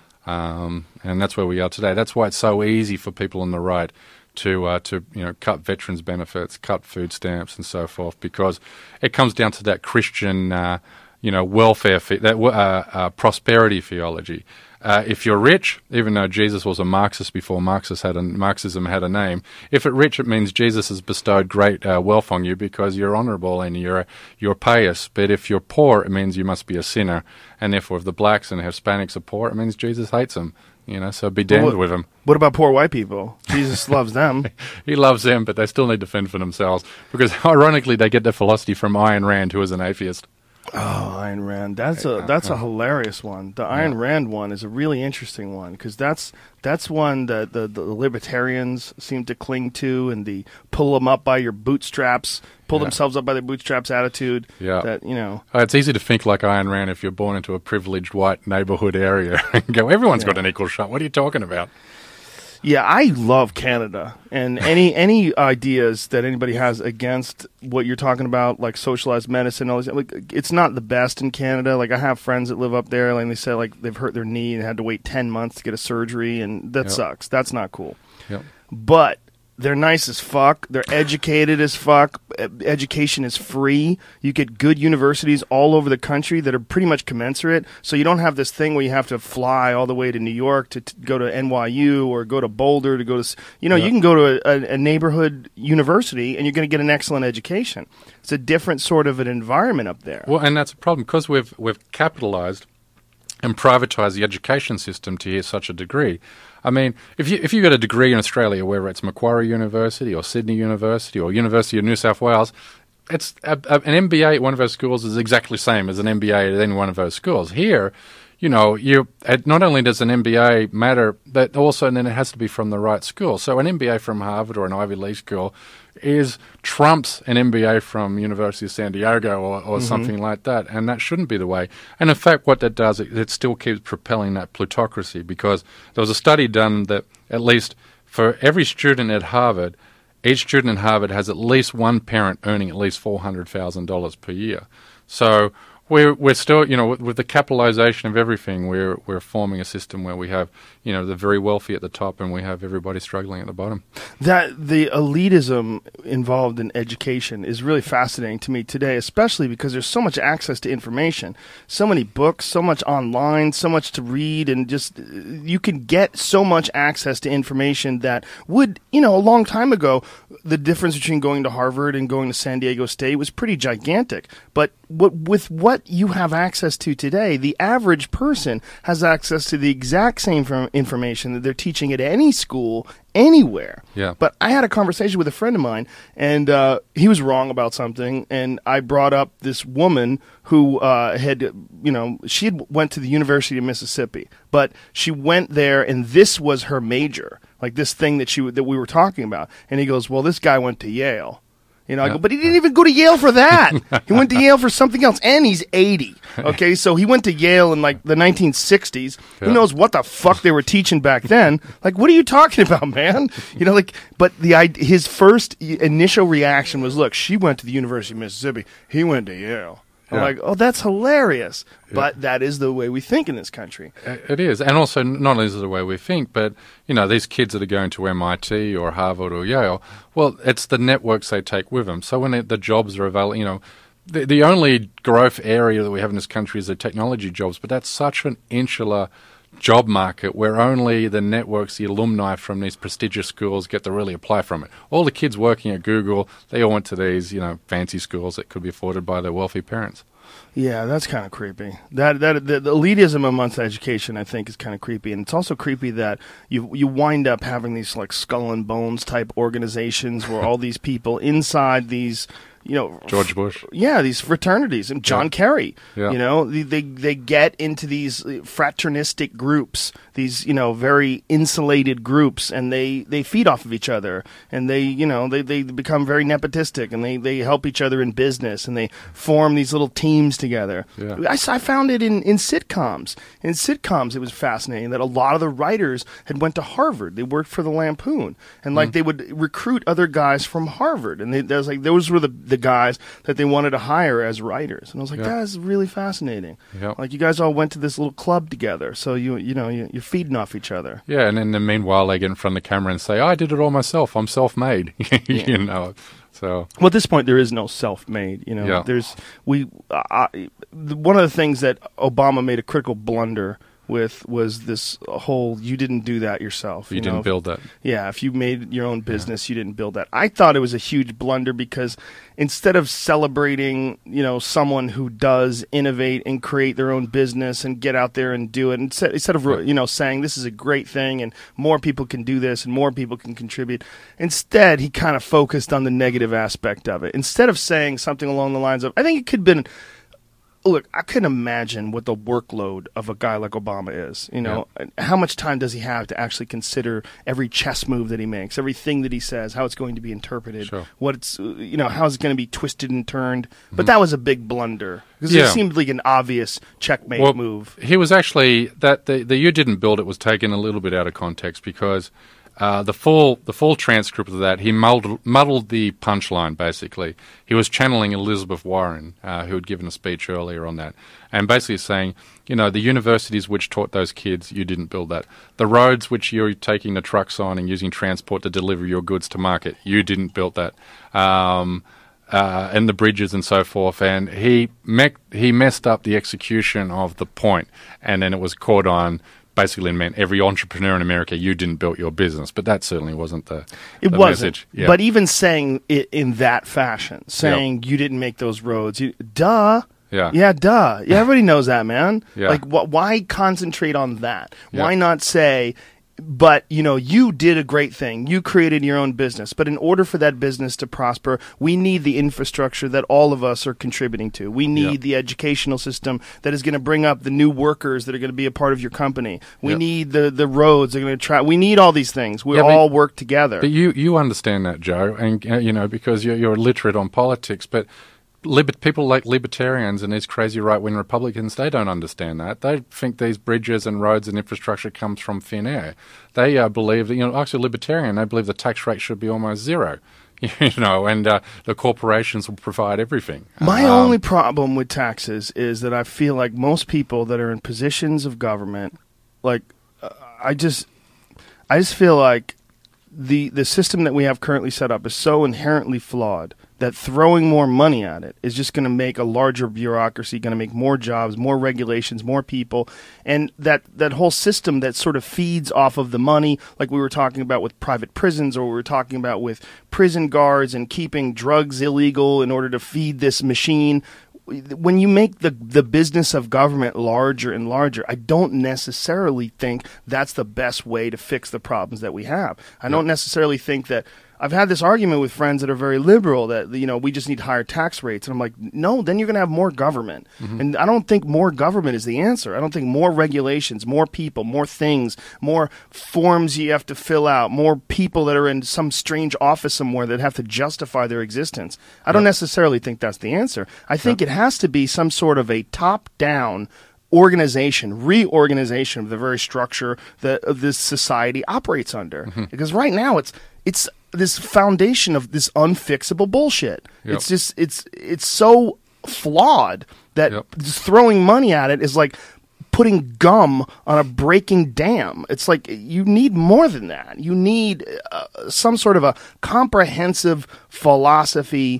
Um, and that's where we are today. That's why it's so easy for people on the right to uh, to you know cut veterans' benefits, cut food stamps, and so forth, because it comes down to that Christian uh, you know welfare, the- that uh, uh, prosperity theology. Uh, if you're rich, even though Jesus was a Marxist before Marxist had a, Marxism had a name, if you're rich, it means Jesus has bestowed great uh, wealth on you because you're honourable and you're you're pious. But if you're poor, it means you must be a sinner. And therefore, if the blacks and Hispanics are poor, it means Jesus hates them. You know, so be damned What- with them. What about poor white people? Jesus loves them. He loves them, but they still need to fend for themselves because, ironically, they get their philosophy from Ayn Rand, who is an atheist. Oh, Ayn Rand. That's a that's a hilarious one. The Ayn Rand one is a really interesting one because that's that's one that the, the libertarians seem to cling to, and the pull them up by your bootstraps, pull Yeah. themselves up by their bootstraps attitude. Yeah. That, you know. Uh, it's easy to think like Ayn Rand if you're born into a privileged white neighborhood area and go, everyone's got Yeah. an equal shot. What are you talking about? Yeah, I love Canada, and any any ideas that anybody has against what you're talking about, like socialized medicine, all this, like, it's not the best in Canada. Like, I have friends that live up there, and they say like they've hurt their knee and had to wait ten months to get a surgery, and that Yep. sucks. That's not cool. Yep. But they're nice as fuck. They're educated as fuck. E- Education is free. You get good universities all over the country that are pretty much commensurate. So you don't have this thing where you have to fly all the way to New York to, to go to N Y U or go to Boulder to go to, s- you know, Yeah. you can go to a, a, a neighborhood university and you're going to get an excellent education. It's a different sort of an environment up there. Well, and that's a problem because we've we've capitalized and privatized the education system to such a degree. I mean, if you if you get a degree in Australia, whether it's Macquarie University or Sydney University or University of New South Wales, it's a, a, an M B A at one of those schools is exactly the same as an M B A at any one of those schools. Here, you know, you it, not only does an M B A matter, but also then it has to be from the right school. So an M B A from Harvard or an Ivy League school is trumps an M B A from University of San Diego or, or Mm-hmm. something like that, and that shouldn't be the way. And in fact, what that does, it, it still keeps propelling that plutocracy, because there was a study done that at least for every student at Harvard, each student at Harvard has at least one parent earning at least four hundred thousand dollars per year. So we're we're still, you know, with, with the capitalization of everything, we're we're forming a system where we have, you know, the very wealthy at the top and we have everybody struggling at the bottom. That the elitism involved in education is really fascinating to me today, especially because there's so much access to information, so many books, so much online, so much to read, and just uh, you can get so much access to information that would, you know, a long time ago, the difference between going to Harvard and going to San Diego State was pretty gigantic. But what, with what you have access to today, the average person has access to the exact same from information that they're teaching at any school anywhere. Yeah. But I had a conversation with a friend of mine, and uh, he was wrong about something, and I brought up this woman who uh, had, you know, she had went to the University of Mississippi, but she went there, and this was her major, like this thing that she that we were talking about. And he goes, well, this guy went to Yale. You know, I go, but he didn't even go to Yale for that. He went to Yale for something else, and he's eighty. Okay, so he went to Yale in like the nineteen sixties. Yeah. Who knows what the fuck they were teaching back then? Like, what are you talking about, man? You know, like, but the id- his first i- initial reaction was, look, she went to the University of Mississippi. He went to Yale. I'm Yeah. like, oh, that's hilarious. But that is the way we think in this country. It is, and also not only is it the way we think, but you know, these kids that are going to M I T or Harvard or Yale, well, it's the networks they take with them. So when they, the jobs are available, you know, the the only growth area that we have in this country is the technology jobs, but that's such an insular job market where only the networks, the alumni from these prestigious schools get to really apply from it. All the kids working at Google, they all went to these, you know, fancy schools that could be afforded by their wealthy parents. Yeah, that's kind of creepy. That that the, the elitism amongst education, I think, is kind of creepy, and it's also creepy that you you wind up having these like skull and bones type organizations where all these people inside these, you know, George Bush. yeah, these fraternities, and John Yeah. Kerry. Yeah. You know, they, they they get into these fraternistic groups, these, you know, very insulated groups, and they, they feed off of each other, and they, you know, they, they become very nepotistic, and they, they help each other in business, and they form these little teams together. Yeah. I, s- I found it in, in sitcoms. In sitcoms, it was fascinating that a lot of the writers had went to Harvard. They worked for the Lampoon, and like they would recruit other guys from Harvard, and they, there was like those were the the guys that they wanted to hire as writers. And I was like, Yeah. that is really fascinating. Yeah. Like you guys all went to this little club together, so you you know you, you're feeding off each other. Yeah, and then, then meanwhile they get in front of the camera and say, I did it all myself. I'm self-made. you know, so... Well, at this point, there is no self-made. You know, Yeah. there's we. Uh, I, the, one of the things that Obama made a critical blunder with was this whole "you didn't do that yourself." You, You, didn't know? build that. Yeah, if you made your own business, you didn't build that. I thought it was a huge blunder because instead of celebrating, you know, someone who does innovate and create their own business and get out there and do it, instead, instead of, you know, saying this is a great thing and more people can do this and more people can contribute, instead he kind of focused on the negative aspect of it. Instead of saying something along the lines of, I think it could have been, look, I couldn't imagine what the workload of a guy like Obama is. You know, how much time does he have to actually consider every chess move that he makes, everything that he says, how it's going to be interpreted, Sure. what it's, uh, you know, how it's going to be twisted and turned. But that was a big blunder because Yeah. it seemed like an obvious checkmate Well, move. he was actually, that the, the you didn't build it was taken a little bit out of context because Uh, the full the full transcript of that, he muddled, muddled the punchline, basically. He was channeling Elizabeth Warren, uh, who had given a speech earlier on that, and basically saying, you know, the universities which taught those kids, you didn't build that. The roads which you're taking the trucks on and using transport to deliver your goods to market, you didn't build that. Um, uh, and the bridges and so forth. And he, me- he messed up the execution of the point, and then it was caught on. Basically meant every entrepreneur in America, you didn't build your business. But that certainly wasn't the, it the wasn't. message. Yeah. But even saying it in that fashion, saying Yep. you didn't make those roads, you, duh. Yeah. Yeah, duh. Yeah, everybody knows that, man. Yeah. Like, wh- why concentrate on that? Yeah. Why not say, but, you know, you did a great thing. You created your own business. But in order for that business to prosper, we need the infrastructure that all of us are contributing to. We need Yep. the educational system that is going to bring up the new workers that are going to be a part of your company. We Yep. need the, the roads that are going to try. We need all these things. We Yeah, but- all work together. But you, you understand that, Joe, and uh, you know because you're, you're literate on politics. But liber- people like libertarians and these crazy right-wing Republicans, they don't understand that. They think these bridges and roads and infrastructure comes from thin air. They uh, believe that, you know, actually libertarian, they believe the tax rate should be almost zero. You know, and uh, the corporations will provide everything. My Um, only problem with taxes is that I feel like most people that are in positions of government, like uh, I just, I just feel like the the system that we have currently set up is so inherently flawed that throwing more money at it is just going to make a larger bureaucracy, going to make more jobs, more regulations, more people, and that, that whole system that sort of feeds off of the money, like we were talking about with private prisons, or we were talking about with prison guards and keeping drugs illegal in order to feed this machine. When you make the the business of government larger and larger, I don't necessarily think that's the best way to fix the problems that we have. I don't necessarily think that. I've had this argument with friends that are very liberal that, you know, we just need higher tax rates. And I'm like, no, then you're going to have more government. Mm-hmm. And I don't think more government is the answer. I don't think more regulations, more people, more things, more forms you have to fill out, more people that are in some strange office somewhere that have to justify their existence. I don't necessarily think that's the answer. I think it has to be some sort of a top-down organization, reorganization of the very structure that of this society operates under. Mm-hmm. Because right now it's it's this foundation of this unfixable bullshit. Yep. It's just it's it's so flawed that Yep. just throwing money at it is like putting gum on a breaking dam. It's like you need more than that. You need uh, some sort of a comprehensive philosophy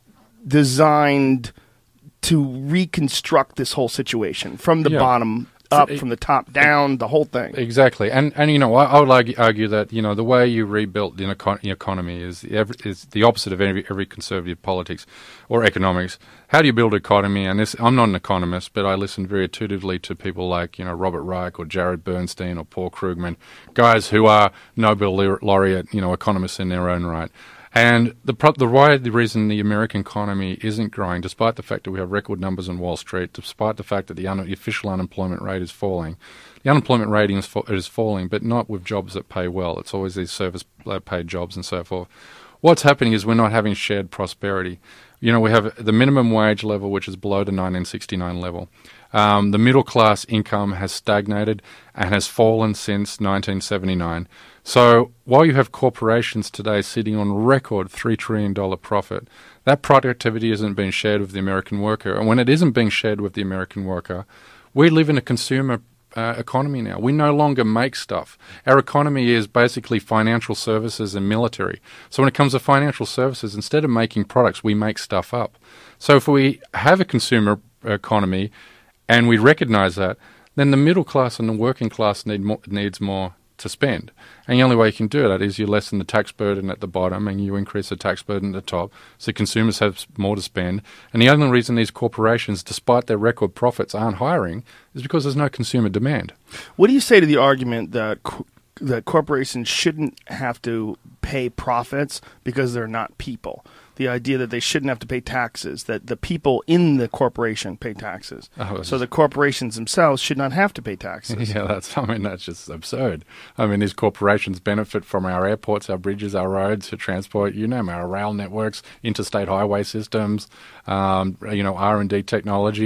designed to reconstruct this whole situation from the Yeah. bottom up, it- from the top down, the whole thing. Exactly, and and you know I, I would argue, argue that you know the way you rebuilt the econ- the economy is every, is the opposite of every, every conservative politics or economics. How do you build an economy? And this, I'm not an economist, but I listen very attentively to people like you know Robert Reich or Jared Bernstein or Paul Krugman, guys who are Nobel laureate you know economists in their own right. And the pro- the why the reason the American economy isn't growing, despite the fact that we have record numbers on Wall Street, despite the fact that the, un- the official unemployment rate is falling, the unemployment rate is, fa- is falling, but not with jobs that pay well. It's always these service-paid jobs and so forth. What's happening is we're not having shared prosperity. You know, we have the minimum wage level, which is below the nineteen sixty-nine level. Um, the middle class income has stagnated and has fallen since nineteen seventy-nine. So while you have corporations today sitting on record three trillion dollars profit, that productivity isn't being shared with the American worker. And when it isn't being shared with the American worker, we live in a consumer uh, economy now. We no longer make stuff. Our economy is basically financial services and military. So when it comes to financial services, instead of making products, we make stuff up. So if we have a consumer economy and we recognize that, then the middle class and the working class need more, needs more to spend. And the only way you can do that is you lessen the tax burden at the bottom and you increase the tax burden at the top so consumers have more to spend. And the only reason these corporations, despite their record profits, aren't hiring is because there's no consumer demand. What do you say to the argument that co- that corporations shouldn't have to pay profits because they're not people? The idea that they shouldn't have to pay taxes, that the people in the corporation pay taxes. Oh, so the corporations themselves should not have to pay taxes. Yeah, that's, I mean, that's just absurd. I mean, these corporations benefit from our airports, our bridges, our roads, our transport, you name it, our rail networks, interstate highway systems, um, you know, R and D technology.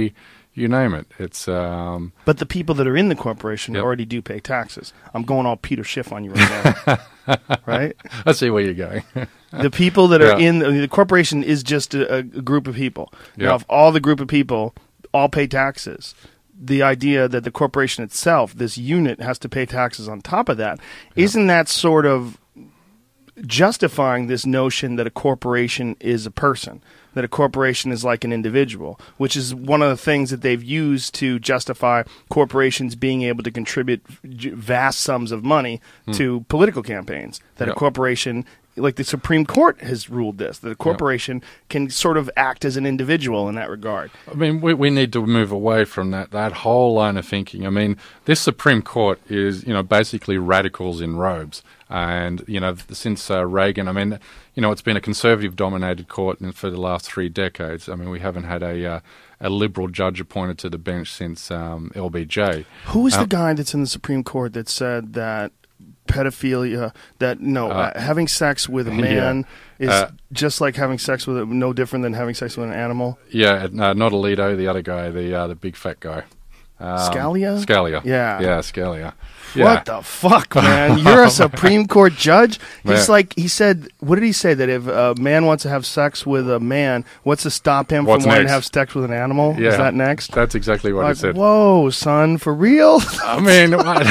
you name it. It's um, But the people that are in the corporation Yep. already do pay taxes. I'm going all Peter Schiff on you right now. Right? I see where you're going. The people that are Yeah. in the, the corporation is just a, a group of people. Now, Yeah. if all the group of people all pay taxes, the idea that the corporation itself, this unit, has to pay taxes on top of that, isn't that sort of justifying this notion that a corporation is a person, that a corporation is like an individual, which is one of the things that they've used to justify corporations being able to contribute j- vast sums of money to political campaigns, that Yep. a corporation, like the Supreme Court has ruled this, that a corporation can sort of act as an individual in that regard. I mean, we, we need to move away from that, that whole line of thinking. I mean, this Supreme Court is, you know, basically radicals in robes. And, you know, since uh, Reagan, I mean, you know, it's been a conservative-dominated court for the last three decades. I mean, we haven't had a uh, a liberal judge appointed to the bench since um, L B J. Who is Uh, the guy that's in the Supreme Court that said that pedophilia, that no, uh, Uh, having sex with a yeah. man is Uh, just like having sex with a, no different than having sex with an animal? Yeah, uh, not Alito, the other guy, the uh, the big fat guy. Um, Scalia? Scalia. Yeah. Yeah, Scalia. Yeah. What the fuck, man? You're a Supreme Court judge? He's Man. like, he said, what did he say? That if a man wants to have sex with a man, what's to stop him What's from wanting to next? have sex with an animal? Yeah. Is that next? That's exactly what Like, he said. whoa, son, for real? I mean, what?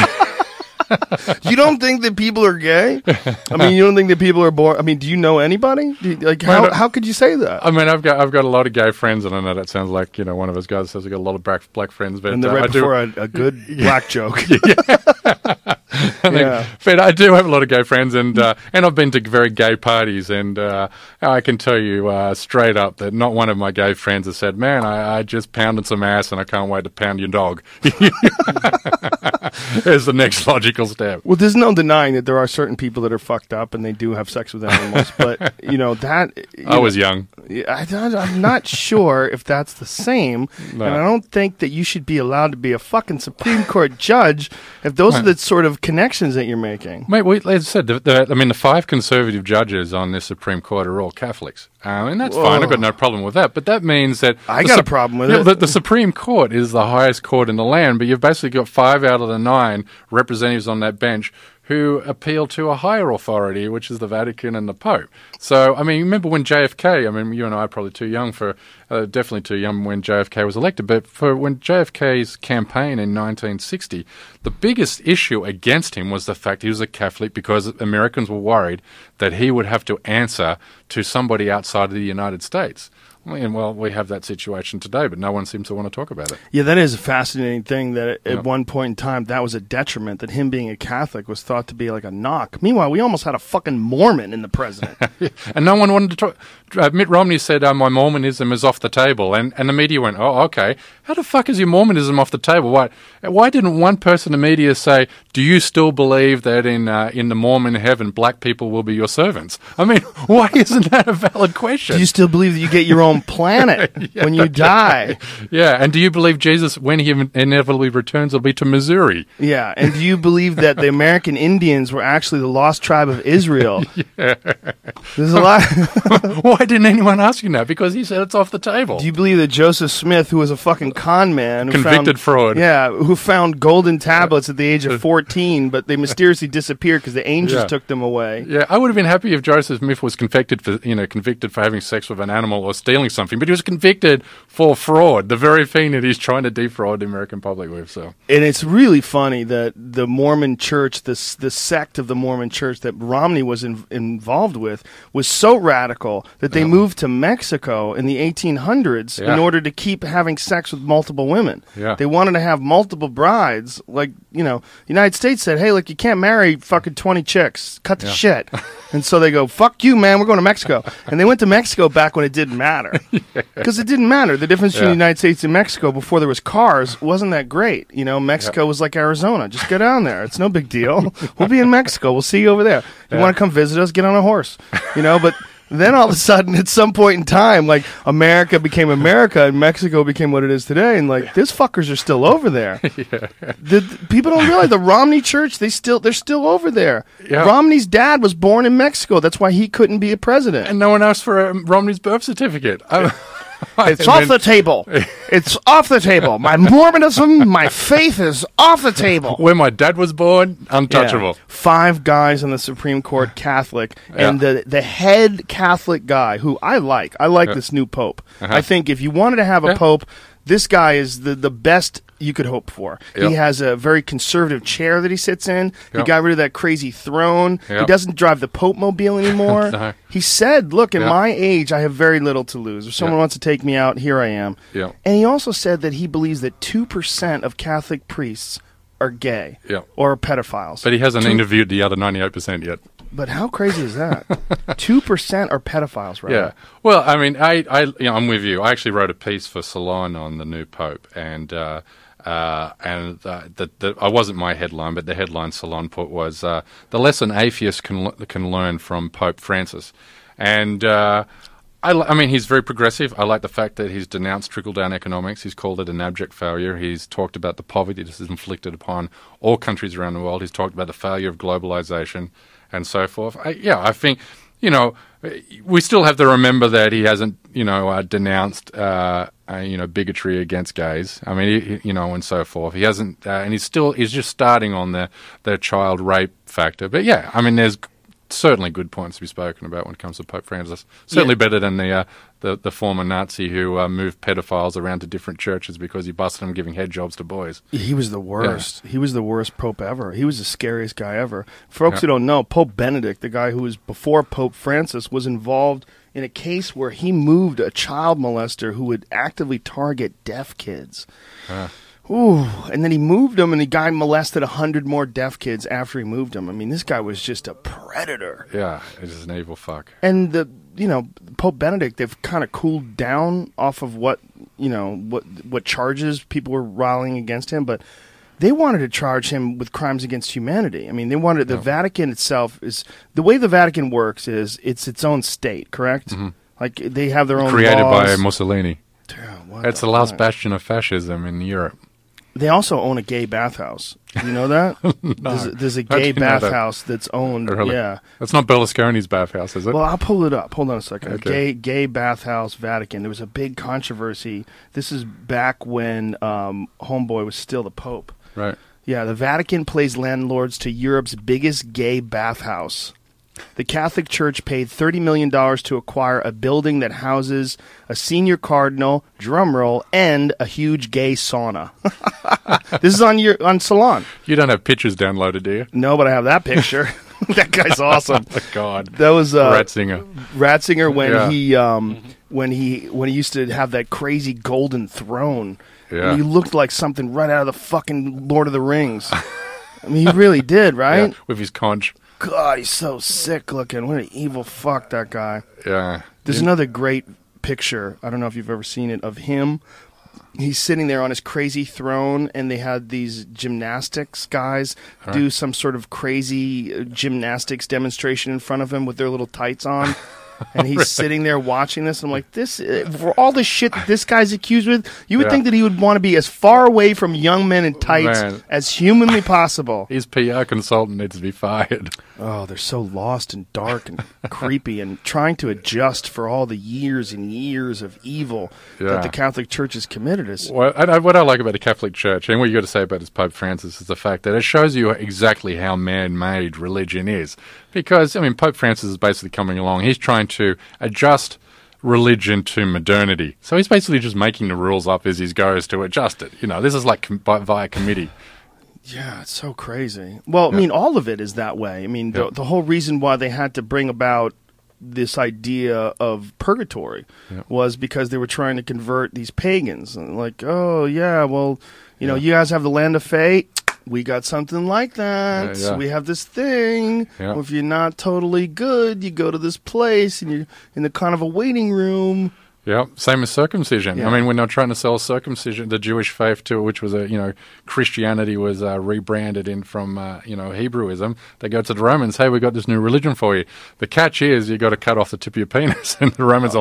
You don't think that people are gay? I mean, you don't think that people are born? I mean, do you know anybody? Do you, like, Well, how I- how could you say that? I mean, I've got I've got a lot of gay friends, and I know that sounds like, you know, one of us guys says I've got a lot of black black friends, but And they're uh, right I do. before a, a good black joke. I think- Yeah. But I do have a lot of gay friends, and uh, and I've been to very gay parties, and uh, I can tell you uh, straight up that not one of my gay friends has said, "Man, I, I just pounded some ass, and I can't wait to pound your dog." Is the next logical step. Well, there's no denying that there are certain people that are fucked up and they do have sex with animals, but you know that. You I know, was young. I, I'm not sure if that's the same, No. and I don't think that you should be allowed to be a fucking Supreme Court judge if those are the sort of connections that you're making. Mate, we, as I said, the, the, I mean, the five conservative judges on this Supreme Court are all Catholics. Um, and that's fine. I've got no problem with that. But that means that... I the got a Sup- problem with yeah, it. The, the Supreme Court is the highest court in the land, but you've basically got five out of the nine representatives on that bench who appeal to a higher authority, which is the Vatican and the Pope. So, I mean, remember when J F K, I mean, you and I are probably too young for, uh, definitely too young when J F K was elected, but for when J F K's campaign in nineteen sixty, the biggest issue against him was the fact he was a Catholic, because Americans were worried that he would have to answer to somebody outside of the United States. I mean, well, we have that situation today, but no one seems to want to talk about it. Yeah, that is a fascinating thing that at Yeah. one point in time that was a detriment, that him being a Catholic was thought to be like a knock. Meanwhile, we almost had a fucking Mormon in the president. And no one wanted to talk. Uh, Mitt Romney said, uh, my Mormonism is off the table. And, and the media went, oh, okay. How the fuck is your Mormonism off the table? Why, why didn't one person in the media say, do you still believe that in uh, in the Mormon heaven, black people will be your servants? I mean, why isn't that a valid question? Do you still believe that you get your own planet when you die? Yeah, and do you believe Jesus, when he inevitably returns, will be to Missouri? Yeah, and do you believe that the American Indians were actually the lost tribe of Israel? Yeah. There's a lot. Why didn't anyone ask you that? Because he said it's off the table. Do you believe that Joseph Smith, who was a fucking con man, who Convicted found, fraud. yeah, who found golden tablets at the age of fourteen, but they mysteriously disappeared because the angels Yeah. took them away? Yeah, I would have been happy if Joseph Smith was convicted for, you know, convicted for having sex with an animal or stealing something, but he was convicted for fraud, the very thing that he's trying to defraud the American public with. So, And it's really funny that the Mormon church, this the sect of the Mormon church that Romney was in, involved with, was so radical that they Yeah. moved to Mexico in the eighteen hundreds Yeah. in order to keep having sex with multiple women. Yeah. They wanted to have multiple brides. Like, you know, the United States said, hey, look, you can't marry fucking twenty chicks. Cut the Yeah. shit. And so they go, fuck you, man, we're going to Mexico. And they went to Mexico back when it didn't matter. Because it didn't matter. The difference between Yeah. the United States and Mexico before there was cars wasn't that great. You know, Mexico was like Arizona. Just go down there. It's no big deal. We'll be in Mexico. We'll see you over there. You Yeah. want to come visit us? Get on a horse. You know, but then all of a sudden, at some point in time, like America became America and Mexico became what it is today. And like, these fuckers are still over there. The, the- people don't realize the Romney church, they still, they're still over there. Yeah. Romney's dad was born in Mexico. That's why he couldn't be a president. and no one asked for um, Romney's birth certificate. I, It's And off then- the table. It's off the table. My Mormonism, my faith is off the table. Where my dad was born, untouchable. Yeah. Five guys on the Supreme Court Catholic, and Yeah. the the head Catholic guy who I like. I like this new pope. Uh-huh. I think if you wanted to have a Yeah. pope, this guy is the, the best you could hope for. Yep. He has a very conservative chair that he sits in. He Yep. got rid of that crazy throne. He Yep. doesn't drive the Pope mobile anymore. No. He said, look, at Yep. my age, I have very little to lose. If someone Yep. wants to take me out, here I am. Yep. And he also said that he believes that two percent of Catholic priests are gay Yep. or pedophiles. But he hasn't Two- interviewed the other ninety-eight percent yet. But how crazy is that? two percent are pedophiles, right? Yeah. Well, I mean, I, I, you know, I'm with you. I actually wrote a piece for Salon on the new Pope, and uh, uh, and uh, the, the, I wasn't my headline, but the headline Salon put was uh, the lesson atheists can l- can learn from Pope Francis, and. Uh, I, li- I mean, he's very progressive. I like the fact that he's denounced trickle-down economics. He's called it an abject failure. He's talked about the poverty this is inflicted upon all countries around the world. He's talked about the failure of globalization and so forth. I, yeah, I think, you know, we still have to remember that he hasn't, you know, uh, denounced, uh, uh, you know, bigotry against gays. I mean, he, he- you know, and so forth. He hasn't, uh, and he's still, he's just starting on the, the child rape factor. But yeah, I mean, there's certainly good points to be spoken about when it comes to Pope Francis. Certainly Yeah. better than the, uh, the the former Nazi who uh, moved pedophiles around to different churches because he busted them giving head jobs to boys. He was the worst. He was the worst pope ever. He was the scariest guy ever. For folks Yeah. who don't know, Pope Benedict, the guy who was before Pope Francis, was involved in a case where he moved a child molester who would actively target deaf kids. Ah. Ooh, and then he moved them, and the guy molested a hundred more deaf kids after he moved them. I mean, this guy was just a predator. Yeah, he's just an evil fuck. And the you know Pope Benedict, they've kind of cooled down off of what you know what what charges people were rallying against him, but they wanted to charge him with crimes against humanity. I mean, they wanted the Yeah. Vatican itself is the way the Vatican works is it's its own state, correct? Mm-hmm. Like they have their own Created by laws. Mussolini. Dude, what It's the last fuck? bastion of fascism in Europe. They also own a gay bathhouse. Do you know that? there's, there's a How do gay you know that? bathhouse that's owned. Really? Yeah. It's not Berlusconi's bathhouse, is it? Well, I'll pull it up. Hold on a second. Okay. Gay gay bathhouse Vatican. There was a big controversy. This is back when um, Homeboy was still the Pope. right. Yeah, the Vatican plays landlords to Europe's biggest gay bathhouse. The Catholic Church paid thirty million dollars to acquire a building that houses a senior cardinal, drumroll, and a huge gay sauna. This is on your on Salon. You don't have pictures downloaded, do you? No, but I have that picture. That guy's awesome. Oh, God. That was uh, Ratzinger. Ratzinger when Yeah. he um, when he when he used to have that crazy golden throne. Yeah. And he looked like something right out of the fucking Lord of the Rings. I mean, he really did, right? Yeah, with his conch. God, he's so sick looking. What an evil fuck, that guy. Yeah. There's You- another great picture. I don't know if you've ever seen it of him. He's sitting there on his crazy throne, and they had these gymnastics guys do some sort of crazy uh, gymnastics demonstration in front of him with their little tights on. And he's sitting there watching this. I'm like, this uh, for all the shit that this guy's accused with, you would Yeah. think that he would want to be as far away from young men in tights Man. as humanly possible. His P R consultant needs to be fired. Oh, they're so lost and dark and creepy and trying to adjust for all the years and years of evil that Yeah. the Catholic Church has committed us. Well, and I, what I like about the Catholic Church, and what you got to say about this Pope Francis, is the fact that it shows you exactly how man-made religion is. Because, I mean, Pope Francis is basically coming along. He's trying to adjust religion to modernity. So he's basically just making the rules up as he goes to adjust it. You know, this is like com- by, via committee. Yeah, it's so crazy. Well, I Yeah. mean, all of it is that way. I mean, the, Yeah. the whole reason why they had to bring about this idea of purgatory Yeah. was because they were trying to convert these pagans. And like, oh, yeah, well, you know, Yeah. you guys have the land of fate. We got something like that. Yeah, yeah. We have this thing. Yeah. If you're not totally good, you go to this place and you're in the kind of a waiting room. Yeah, same as circumcision. Yeah. I mean, when they're trying to sell circumcision, the Jewish faith to which was a you know Christianity was uh, rebranded in from uh, you know Hebrewism. They go to the Romans, hey, we got this new religion for you. The catch is you got to cut off the tip of your penis, and the Romans are like,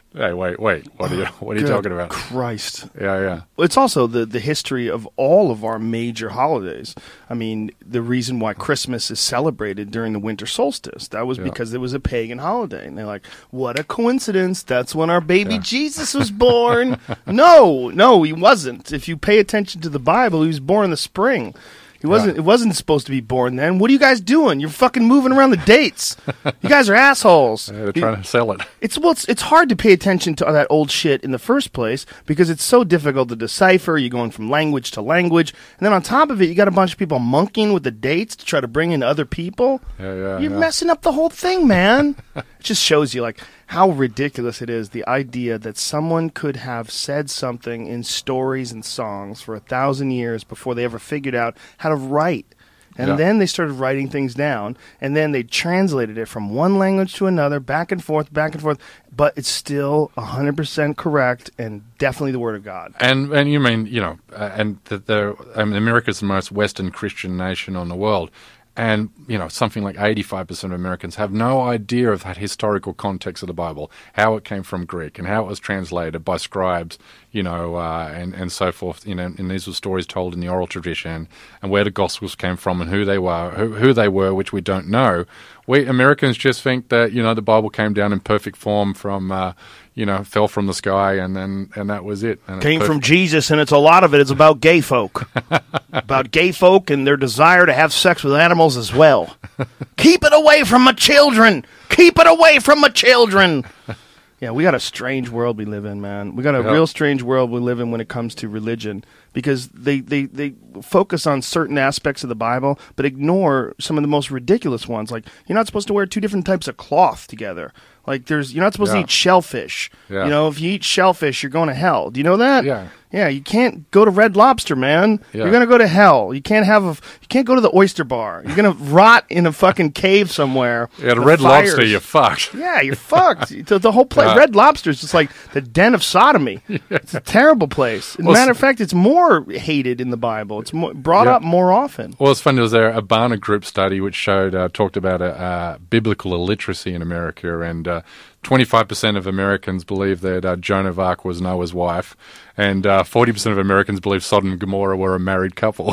Hey, wait, wait. What are you What are you Good talking about? Christ. Yeah, yeah. It's also the, the history of all of our major holidays. I mean, the reason why Christmas is celebrated during the winter solstice, that was Yeah. because it was a pagan holiday. And they're like, what a coincidence. That's when our baby Yeah. Jesus was born. no, no, he wasn't. If you pay attention to the Bible, he was born in the spring. He wasn't. Yeah. It wasn't supposed to be born then. What are you guys doing? You're fucking moving around the dates. You guys are assholes. Yeah, they're trying to sell it. It's well, it's, it's hard to pay attention to that old shit in the first place because it's so difficult to decipher. You're going from language to language, and then on top of it, you got a bunch of people monkeying with the dates to try to bring in other people. Yeah, yeah, You're yeah. messing up the whole thing, man. It just shows you like how ridiculous it is, the idea that someone could have said something in stories and songs for a thousand years before they ever figured out how to write. And Yeah. then they started writing things down, and then they translated it from one language to another, back and forth, back and forth, but it's still one hundred percent correct and definitely the Word of God. And and you mean, you know, uh, and the, the I mean, America's the most Western Christian nation on the world. And, you know, something like eighty-five percent of Americans have no idea of that historical context of the Bible, how it came from Greek and how it was translated by scribes, you know, uh, and, and so forth. You know, and these were stories told in the oral tradition and where the Gospels came from and who they were, who, who they were, which we don't know. We Americans just think that, you know, the Bible came down in perfect form from, uh, you know, fell from the sky and then and that was it. And it's Came from perfect. Jesus, and it's a lot of it is about gay folk. about gay folk and their desire to have sex with animals as well. Keep it away from my children! Keep it away from my children! Yeah, we got a strange world we live in, man. We got a Yeah. real strange world we live in when it comes to religion because they, they, they focus on certain aspects of the Bible but ignore some of the most ridiculous ones. Like, you're not supposed to wear two different types of cloth together. Like, there's you're not supposed Yeah. to eat shellfish. Yeah. You know, if you eat shellfish, you're going to hell. Do you know that? Yeah. Yeah, you can't go to Red Lobster, man. Yeah. You're gonna go to hell. You can't have a. You can't go to the oyster bar. You're gonna rot in a fucking cave somewhere. Yeah, the with Red fires. Lobster, you're fucked. Yeah, you're fucked. the, the whole place, Yeah. Red Lobster is just like the den of sodomy. It's a terrible place. As a Well, matter s- of fact, it's more hated in the Bible. It's more, brought Yeah. up more often. Well, it's funny. There was a, a Barna Group study which showed uh, talked about uh, uh, biblical illiteracy in America, and uh, twenty-five percent of Americans believe that uh, Joan of Arc was Noah's wife, and uh, forty percent of Americans believe Sodom and Gomorrah were a married couple.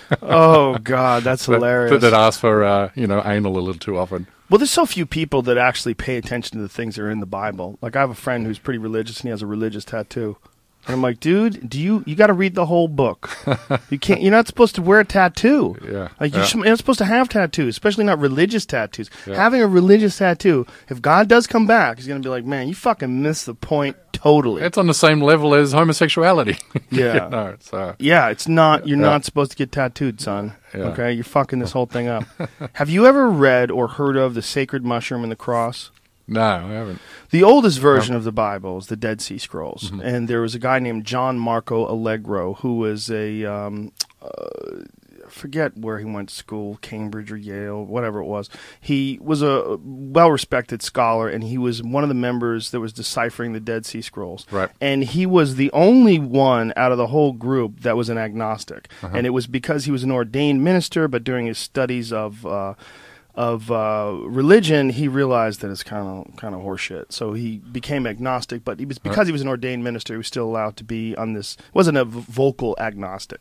Oh God, that's that, hilarious. that, that ask for uh, you know anal a little too often. Well, there's so few people that actually pay attention to the things that are in the Bible. Like, I have a friend who's pretty religious, and he has a religious tattoo. And I'm like, dude, do you you got to read the whole book? You can't. You're not supposed to wear a tattoo. Yeah, Like, you're yeah. sh- you're not supposed to have tattoos, especially not religious tattoos. Yeah. Having a religious tattoo, if God does come back, he's gonna be like, man, you fucking missed the point totally. It's on the same level as homosexuality. Yeah. you know, it's, uh, Yeah, it's not. You're Yeah. not supposed to get tattooed, son. Yeah. Okay, you're fucking this whole thing up. Have you ever read or heard of the sacred mushroom and the cross? no, I haven't. The oldest version of the Bible is the Dead Sea Scrolls, Mm-hmm. and there was a guy named John Marco Allegro who was a um, uh, I forget where he went to school, Cambridge or Yale, whatever it was. He was a well-respected scholar, and he was one of the members that was deciphering the Dead Sea Scrolls. Right. And he was the only one out of the whole group that was an agnostic, Uh-huh. and it was because he was an ordained minister, but during his studies of uh, of uh, religion, he realized that it's kind of kind of horseshit. So he became agnostic, but he was because he was an ordained minister, he was still allowed to be on this. Wasn't a v- vocal agnostic.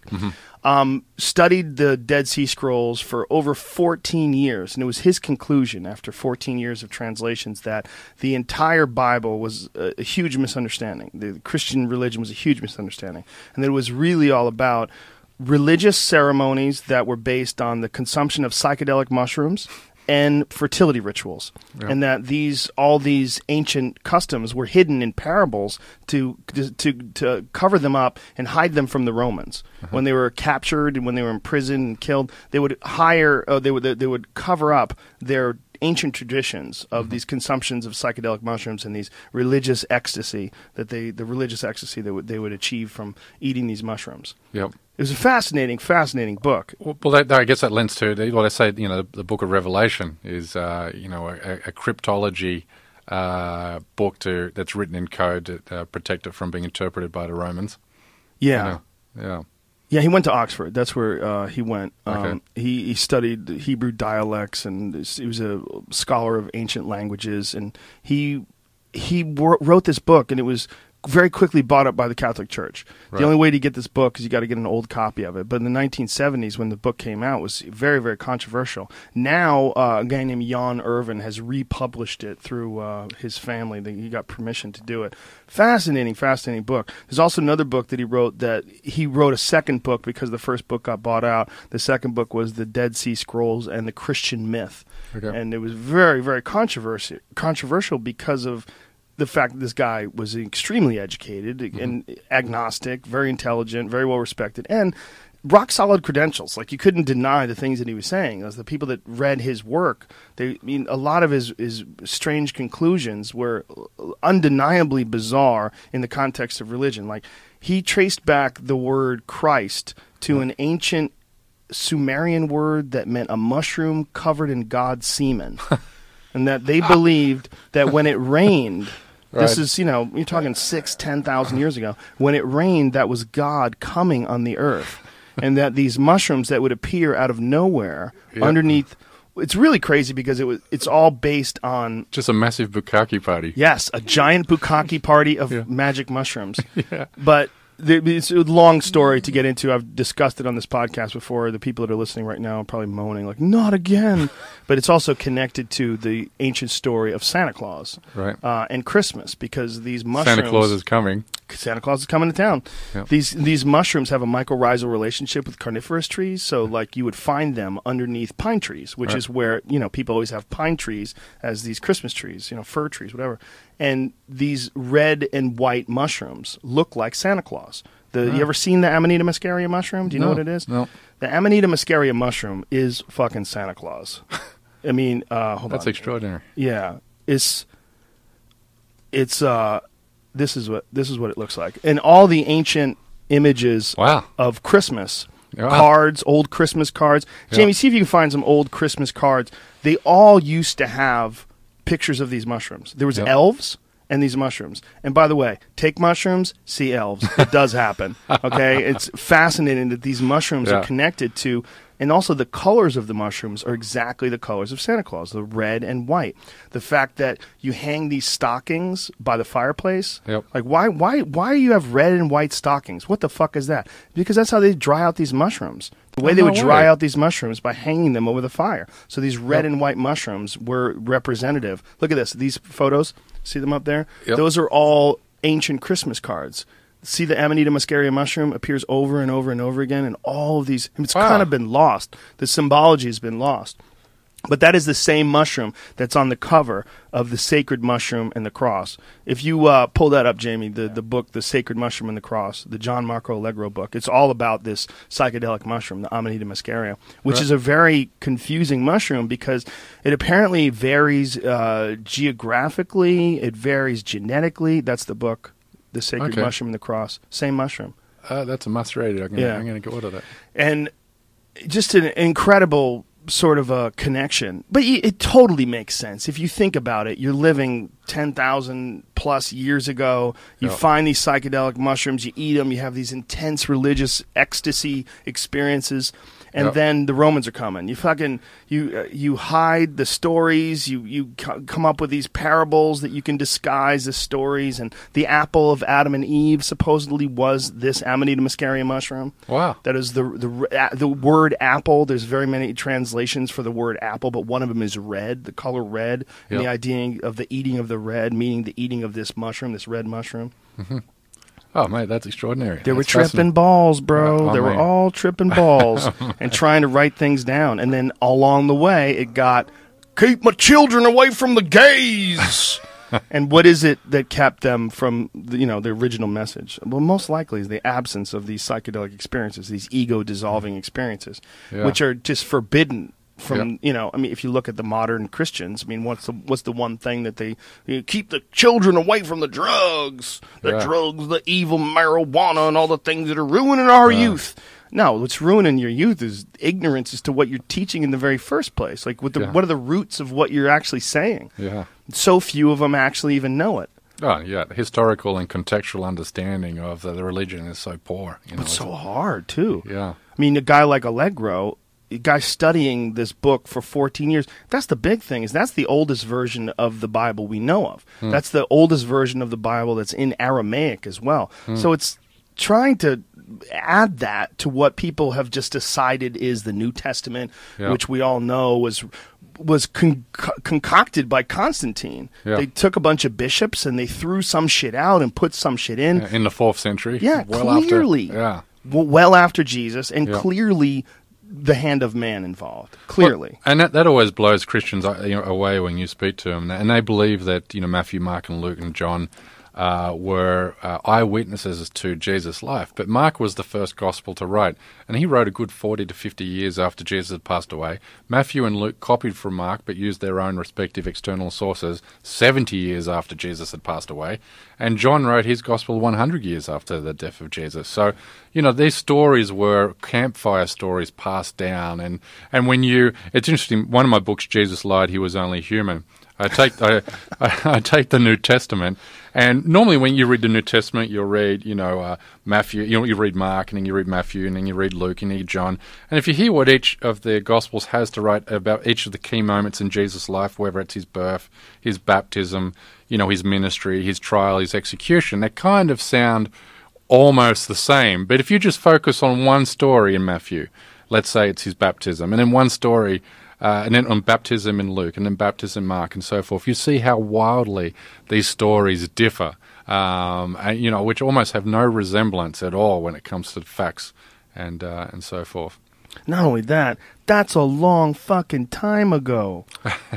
Um, studied the Dead Sea Scrolls for over fourteen years, and it was his conclusion after fourteen years of translations that the entire Bible was a, a huge misunderstanding. The Christian religion was a huge misunderstanding, and that it was really all about religious ceremonies that were based on the consumption of psychedelic mushrooms and fertility rituals, Yeah. and that these all these ancient customs were hidden in parables to to to cover them up and hide them from the Romans. When they were captured and when they were imprisoned and killed, they would hire uh, they would they would cover up their ancient traditions of these consumptions of psychedelic mushrooms and these religious ecstasy that they the religious ecstasy that would they would achieve from eating these mushrooms. Yep. It was a fascinating, fascinating book. Well, well that, I guess that lends to well, they say you know the, the Book of Revelation is uh, you know a, a cryptology uh, book to that's written in code to uh, protect it from being interpreted by the Romans. Yeah. You know? Yeah. Yeah, he went to Oxford. That's where uh, he went. Um, Okay. he, he studied Hebrew dialects, and he was a scholar of ancient languages. And he he wor- wrote this book, and it was very quickly bought up by the Catholic Church. Right. The only way to get this book is you got to get an old copy of it. But in the nineteen seventies, when the book came out, it was very, very controversial. Now, uh, a guy named Jan Irvin has republished it through uh, his family. He got permission to do it. Fascinating, fascinating book. There's also another book that he wrote that he wrote a second book because the first book got bought out. The second book was The Dead Sea Scrolls and the Christian Myth. Okay. And it was very, very controversial, controversial because of the fact that this guy was extremely educated Mm-hmm. and agnostic, very intelligent, very well respected, and rock solid credentials. Like, you couldn't deny the things that he was saying. As the people that read his work, they I mean a lot of his, his strange conclusions were undeniably bizarre in the context of religion. Like, he traced back the word Christ to an ancient Sumerian word that meant a mushroom covered in God's semen. And that they believed that when it rained, this Right. is, you know, you're talking six, ten thousand years ago. When it rained, that was God coming on the earth, and that these mushrooms that would appear out of nowhere Yep. underneath. It's really crazy because it was. It's all based on Just a massive bukkake party. yes, a giant bukkake party of Yeah. magic mushrooms. But there, it's a long story to get into. I've discussed it on this podcast before. The people that are listening right now are probably moaning, like, not again. But it's also connected to the ancient story of Santa Claus Right. uh, and Christmas, because these mushrooms... Santa Claus is coming. Santa Claus is coming to town. Yep. These these mushrooms have a mycorrhizal relationship with carnivorous trees, so like you would find them underneath pine trees, which Right. is where, you know, people always have pine trees as these Christmas trees, you know, fir trees, whatever. And these red and white mushrooms look like Santa Claus. The, You ever seen the Amanita muscaria mushroom? Do you know No, what it is? no. The Amanita muscaria mushroom is fucking Santa Claus. I mean, uh, hold That's on. extraordinary. Yeah, it's it's uh this is what this is what it looks like. And all the ancient images Wow. of Christmas Wow. cards, old Christmas cards. Yeah. Jamie, see if you can find some old Christmas cards. They all used to have pictures of these mushrooms. There was Yep. elves and these mushrooms. And by the way, take mushrooms, see elves. It does happen. Okay? It's fascinating that these mushrooms Yeah. are connected to, and also the colors of the mushrooms are exactly the colors of Santa Claus, the red and white. The fact that you hang these stockings by the fireplace, Yep. like why why why do you have red and white stockings? What the fuck is that? Because that's how they dry out these mushrooms. The way Oh, they no would dry way. out these mushrooms by hanging them over the fire. So these red Yep. and white mushrooms were representative. Look at this. These photos, see them up there? Yep. Those are all ancient Christmas cards. See, the Amanita muscaria mushroom appears over and over and over again, and all of these, it's Wow. kind of been lost. The symbology has been lost. But that is the same mushroom that's on the cover of The Sacred Mushroom and the Cross. If you uh, pull that up, Jamie, the, the book, The Sacred Mushroom and the Cross, the John Marco Allegro book, it's all about this psychedelic mushroom, the Amanita muscaria, which Right. is a very confusing mushroom because it apparently varies uh, geographically, it varies genetically. That's the book, The Sacred Okay. Mushroom and the Cross. Same mushroom. Uh, that's a must read. I'm Yeah. going to go order that. And just an incredible sort of a connection. But y- it totally makes sense. If you think about it, you're living ten thousand plus years ago. You Yeah. find these psychedelic mushrooms, you eat them, you have these intense religious ecstasy experiences. And Yeah. then the Romans are coming. You fucking you uh, you hide the stories. You you co- come up with these parables that you can disguise as stories. And the apple of Adam and Eve supposedly was this Amanita muscaria mushroom. Wow. That is the the a- the word apple. There's very many translations for the word apple, but one of them is red, the color red, and the Yep. idea of the eating of the red, meaning the eating of this mushroom, this red mushroom. Oh, mate, that's extraordinary. They were That's tripping fascinating. balls, bro. Oh, they were man. all tripping balls and trying to write things down. And then along the way, it got, keep my children away from the gays. And what is it that kept them from, the, you know, the original message? Well, most likely is the absence of these psychedelic experiences, these ego-dissolving experiences, Yeah. which are just forbidden from, Yep. you know, I mean, if you look at the modern Christians, I mean, what's the what's the one thing that they you know, keep the children away from the drugs, the Yeah. drugs, the evil marijuana, and all the things that are ruining our Yeah. youth. No, what's ruining your youth is ignorance as to what you're teaching in the very first place. Like, what the Yeah. what are the roots of what you're actually saying? Yeah. So few of them actually even know it. Oh, yeah. Historical and contextual understanding of the, the religion is so poor. You know, It's so it's- hard too. Yeah. I mean, a guy like Allegro, a guy studying this book for fourteen years. That's the big thing, is that's the oldest version of the Bible we know of. Hmm. That's the oldest version of the Bible that's in Aramaic as well. Hmm. So it's trying to add that to what people have just decided is the New Testament, Yeah. which we all know was was con- concocted by Constantine. Yeah. They took a bunch of bishops and they threw some shit out and put some shit in. in the fourth century. Yeah, well clearly. After, yeah. w- well after Jesus, and Yeah. clearly the hand of man involved. Clearly. Well, and that, that always blows Christians uh, you know, away when you speak to them. And they believe that, you know, Matthew, Mark, and Luke and John uh, were uh, eyewitnesses to Jesus' life. But Mark was the first gospel to write, and he wrote a good forty to fifty years after Jesus had passed away. Matthew and Luke copied from Mark, but used their own respective external sources seventy years after Jesus had passed away. And John wrote his gospel one hundred years after the death of Jesus. So, you know, these stories were campfire stories passed down. And, and when you, it's interesting, one of my books, Jesus Lied, He Was Only Human. I take I, I, I take the New Testament, and normally when you read the New Testament, you'll read, you know, uh, Matthew, you know, you read Mark, and then you read Matthew, and then you read Luke, and you read John. And if you hear what each of the Gospels has to write about each of the key moments in Jesus' life, whether it's his birth, his baptism, you know, his ministry, his trial, his execution, they kind of sound almost the same. But if you just focus on one story in Matthew, let's say it's his baptism, and then one story, uh, and then on baptism in Luke, and then baptism in Mark, and so forth, you see how wildly these stories differ, um, and, you know, which almost have no resemblance at all when it comes to facts and uh, and so forth. Not only that, that's a long fucking time ago.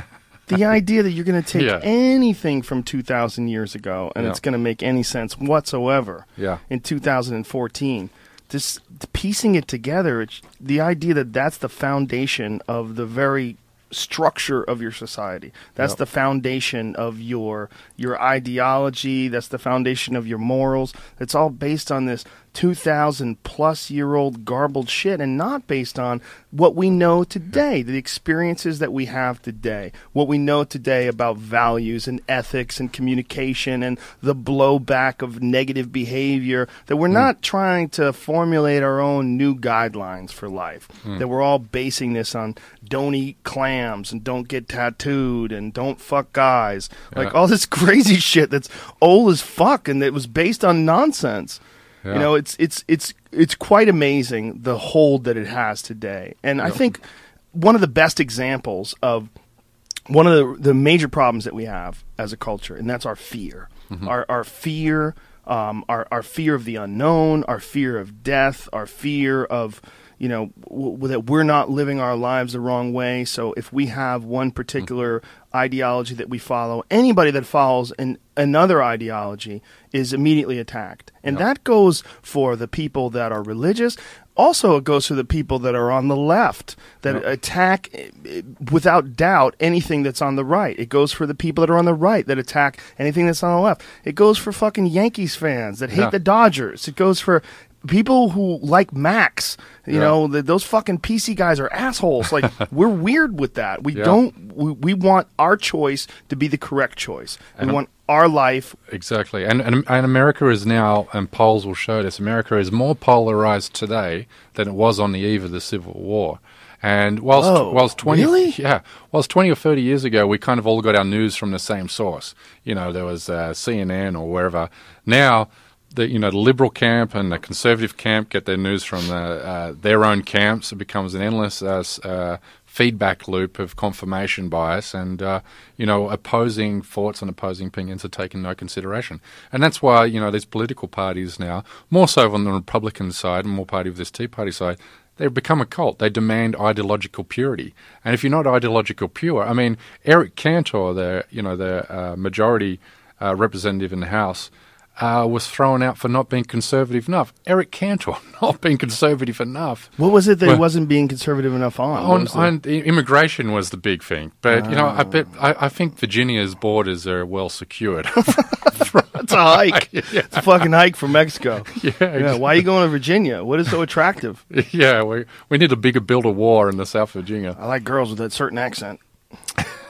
The idea that you're going to take Yeah. anything from two thousand years ago and Yeah. it's going to make any sense whatsoever Yeah. in two thousand fourteen, just piecing it together, it's, the idea that that's the foundation of the very structure of your society. That's Yep. the foundation of your your ideology. That's the foundation of your morals. It's all based on this two thousand plus year old garbled shit, and not based on what we know today, the experiences that we have today, what we know today about values and ethics and communication and the blowback of negative behavior, that we're not trying to formulate our own new guidelines for life, that we're all basing this on don't eat clams and don't get tattooed and don't fuck guys, like Yeah. all this crazy shit that's old as fuck and that was based on nonsense. Yeah. You know, it's it's it's it's quite amazing the hold that it has today. And I think one of the best examples of one of the the major problems that we have as a culture, and that's our fear. Our our fear, um, our our fear of the unknown, our fear of death, our fear of, you know, w- w- that we're not living our lives the wrong way. So if we have one particular ideology that we follow, anybody that follows an, another ideology is immediately attacked. And Yep. that goes for the people that are religious. Also, it goes for the people that are on the left, that Yep. attack, eh, eh, without doubt, anything that's on the right. It goes for the people that are on the right that attack anything that's on the left. It goes for fucking Yankees fans that hate Yeah. the Dodgers. It goes for people who like Max. You Yeah. know, the, those fucking P C guys are assholes. Like, we're weird with that. We Yeah. don't, we, we want our choice to be the correct choice. We And- want our life. Exactly. And, and and America is now, and polls will show this, America is more polarized today than it was on the eve of the Civil War. And whilst, Whoa, whilst twenty, really? yeah, whilst twenty or thirty years ago, we kind of all got our news from the same source. You know, there was uh, C N N or wherever. Now, the you know the liberal camp and the conservative camp get their news from the, uh, their own camps. It becomes an endless uh, s- uh, feedback loop of confirmation bias, and uh, you know opposing thoughts and opposing opinions are taken no consideration. And that's why you know these political parties now, more so on the Republican side and more party of this Tea Party side, they've become a cult. They demand ideological purity, and if you're not ideological pure, I mean, Eric Cantor, the you know the uh, majority uh, representative in the House, uh, was thrown out for not being conservative enough. Eric Cantor not being conservative enough. What was it that Well- he wasn't being conservative enough on? What On, was the- on i- immigration was the big thing, but you know, I bet I, I think Virginia's borders are well secured. It's a hike. yeah, It's a fucking hike from Mexico. yeah, Yeah, why are you going to Virginia? What is so attractive? yeah. We we need a bigger build a wall in the South Virginia. I like girls with that certain accent.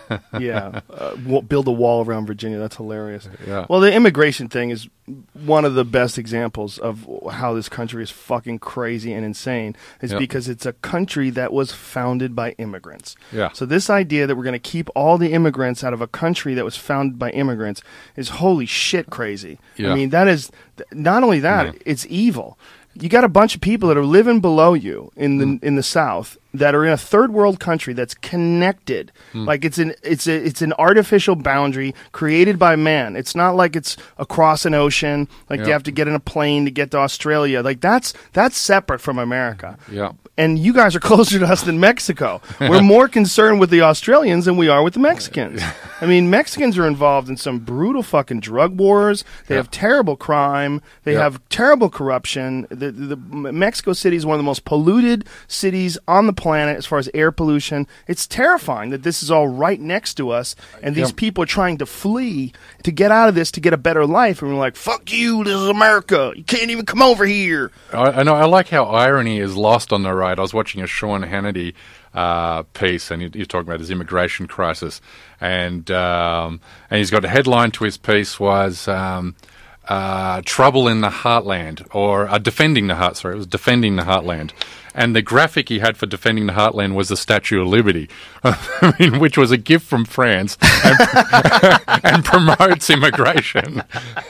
yeah. Uh, w- build a wall around Virginia. That's hilarious. Yeah. Well, the immigration thing is one of the best examples of how this country is fucking crazy and insane. Is Yep. because it's a country that was founded by immigrants. Yeah. So this idea that we're going to keep all the immigrants out of a country that was founded by immigrants is holy shit crazy. Yeah. I mean, that is not only that, Yeah. it's evil. You got a bunch of people that are living below you in the Mm. in the South that are in a third world country that's connected. Mm. Like it's an it's a it's an artificial boundary created by man. It's not like it's across an ocean, like Yeah. you have to get in a plane to get to Australia. Like that's that's separate from America. Yeah. And you guys are closer to us than Mexico. We're more concerned with the Australians than we are with the Mexicans. I mean, Mexicans are involved in some brutal fucking drug wars. They Yeah. have terrible crime. They Yeah. have terrible corruption. The, the, the Mexico City is one of the most polluted cities on the planet as far as air pollution. It's terrifying that this is all right next to us, and these Yep. people are trying to flee to get out of this to get a better life. And we're like, "Fuck you! This is America. You can't even come over here." I, I know. I like how irony is lost on the right. I was watching a Sean Hannity uh, piece, and he, he was talking about his immigration crisis, and um, and he's got a headline to his piece was um, uh, "Trouble in the Heartland," or uh, "Defending the Heart." Sorry, it was "Defending the Heartland." And the graphic he had for defending the Heartland was the Statue of Liberty, I mean, which was a gift from France and, and promotes immigration.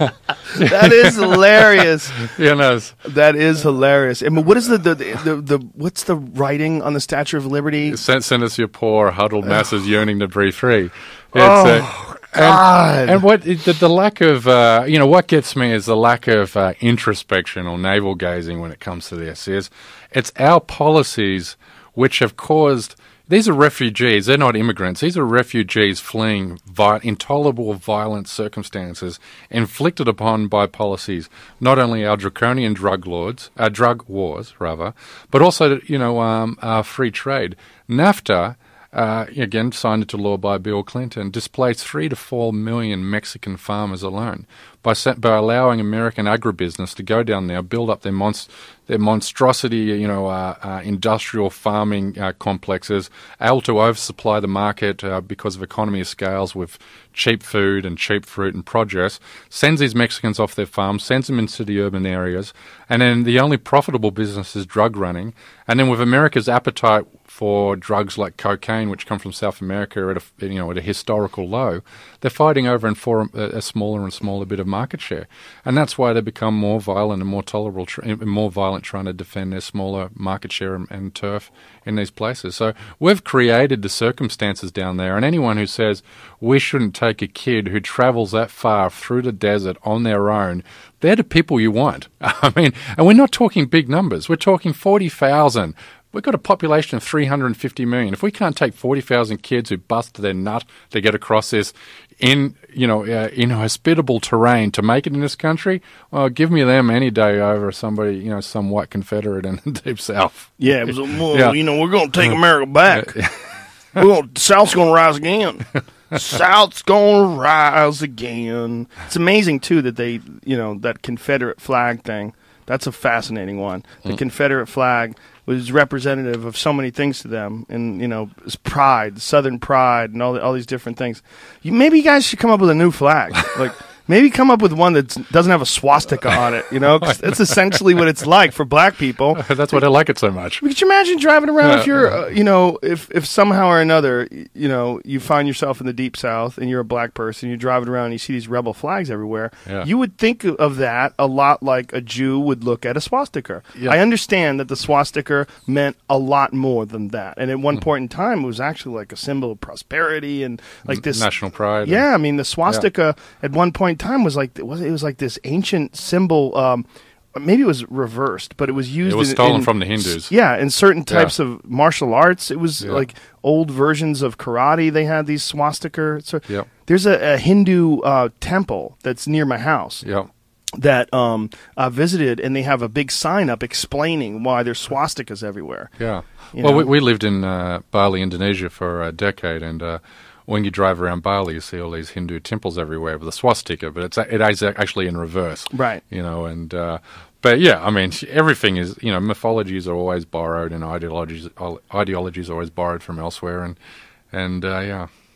That is hilarious. You know, That is hilarious. I mean, what is the the, the the what's the writing on the Statue of Liberty? Send, send us your poor, huddled masses yearning to breathe free. It's, Oh, uh, God. And, and what the, the lack of, uh, you know, what gets me is the lack of uh, introspection or navel gazing when it comes to this. Is it's our policies which have caused. These are refugees. They're not immigrants. These are refugees fleeing vi- intolerable, violent circumstances inflicted upon by policies, not only our draconian drug lords, uh, drug wars, rather, but also, you know, um, uh, free trade. NAFTA, uh, again, signed into law by Bill Clinton, displaced three to four million Mexican farmers alone by set, by allowing American agribusiness to go down there, build up their monst- their monstrosity, you know, uh, uh, industrial farming uh, complexes, able to oversupply the market uh, because of economy of scales with cheap food and cheap fruit and produce, sends these Mexicans off their farms, sends them into the urban areas, and then the only profitable business is drug running. And then with America's appetite for drugs like cocaine, which come from South America at a, you know, at a historical low, they're fighting over and for a, a smaller and smaller bit of market share. And that's why they become more violent and more tolerable, tr- and more violent trying to defend their smaller market share and, and turf in these places. So we've created the circumstances down there, and anyone who says we shouldn't take a kid who travels that far through the desert on their own, they're the people you want. I mean, and we're not talking big numbers. We're talking forty thousand. We've got a population of three hundred fifty million. If we can't take forty thousand kids who bust their nut to get across this in, you know, uh, inhospitable terrain to make it in this country, well, give me them any day over somebody, you know, some white Confederate in the Deep South. Yeah, it was. Well, Yeah. you know, we're going to take America back. We're gonna, South's going to rise again. South's going to rise again. It's amazing too that they, you know, that Confederate flag thing. That's a fascinating one. The Mm. Confederate flag was representative of so many things to them, and you know, it's pride, Southern pride, and all the, all these different things. You, maybe you guys should come up with a new flag, like. Maybe come up with one that doesn't have a swastika on it, you know? 'Cause that's essentially what it's like for black people. That's why I like it so much. Could you imagine driving around Yeah, if you're, yeah. uh, you know, if, if somehow or another, y- you know, you find yourself in the Deep South and you're a black person, you're driving around and you see these rebel flags everywhere, Yeah. you would think of that a lot like a Jew would look at a swastika. Yeah. I understand that the swastika meant a lot more than that. And at one Mm. point in time, it was actually like a symbol of prosperity and like this. National pride. Yeah, I mean, the swastika at one point in time was like, it was, it was like this ancient symbol. Um, maybe it was reversed, but it was used. It was in, stolen in- from the Hindus. Yeah, in certain Yeah. types of martial arts, it was Yeah. like old versions of karate. They had these swastika. So Yep. there's a, a Hindu uh, temple that's near my house Yeah. that um, I visited, and they have a big sign up explaining why there's swastikas everywhere. Yeah. You Well, know? we, we lived in uh, Bali, Indonesia for a decade, and uh, when you drive around Bali, you see all these Hindu temples everywhere with a swastika, but it's it is actually in reverse. Right. You know, and uh, but yeah, I mean, everything is, you know, mythologies are always borrowed, and ideologies ideologies are always borrowed from elsewhere, and and uh, yeah.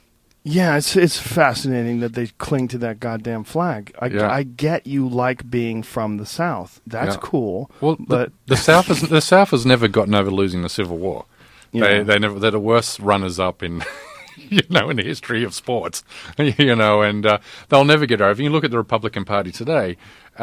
Yeah, it's it's fascinating that they cling to that goddamn flag. I, Yeah. I get you like being from the South. That's Yeah. cool. Well, but the, the South has the South has never gotten over losing the Civil War. Yeah. They they never they're the worst runners up in you know in the history of sports. you know, and uh, they'll never get over. You look at the Republican Party today.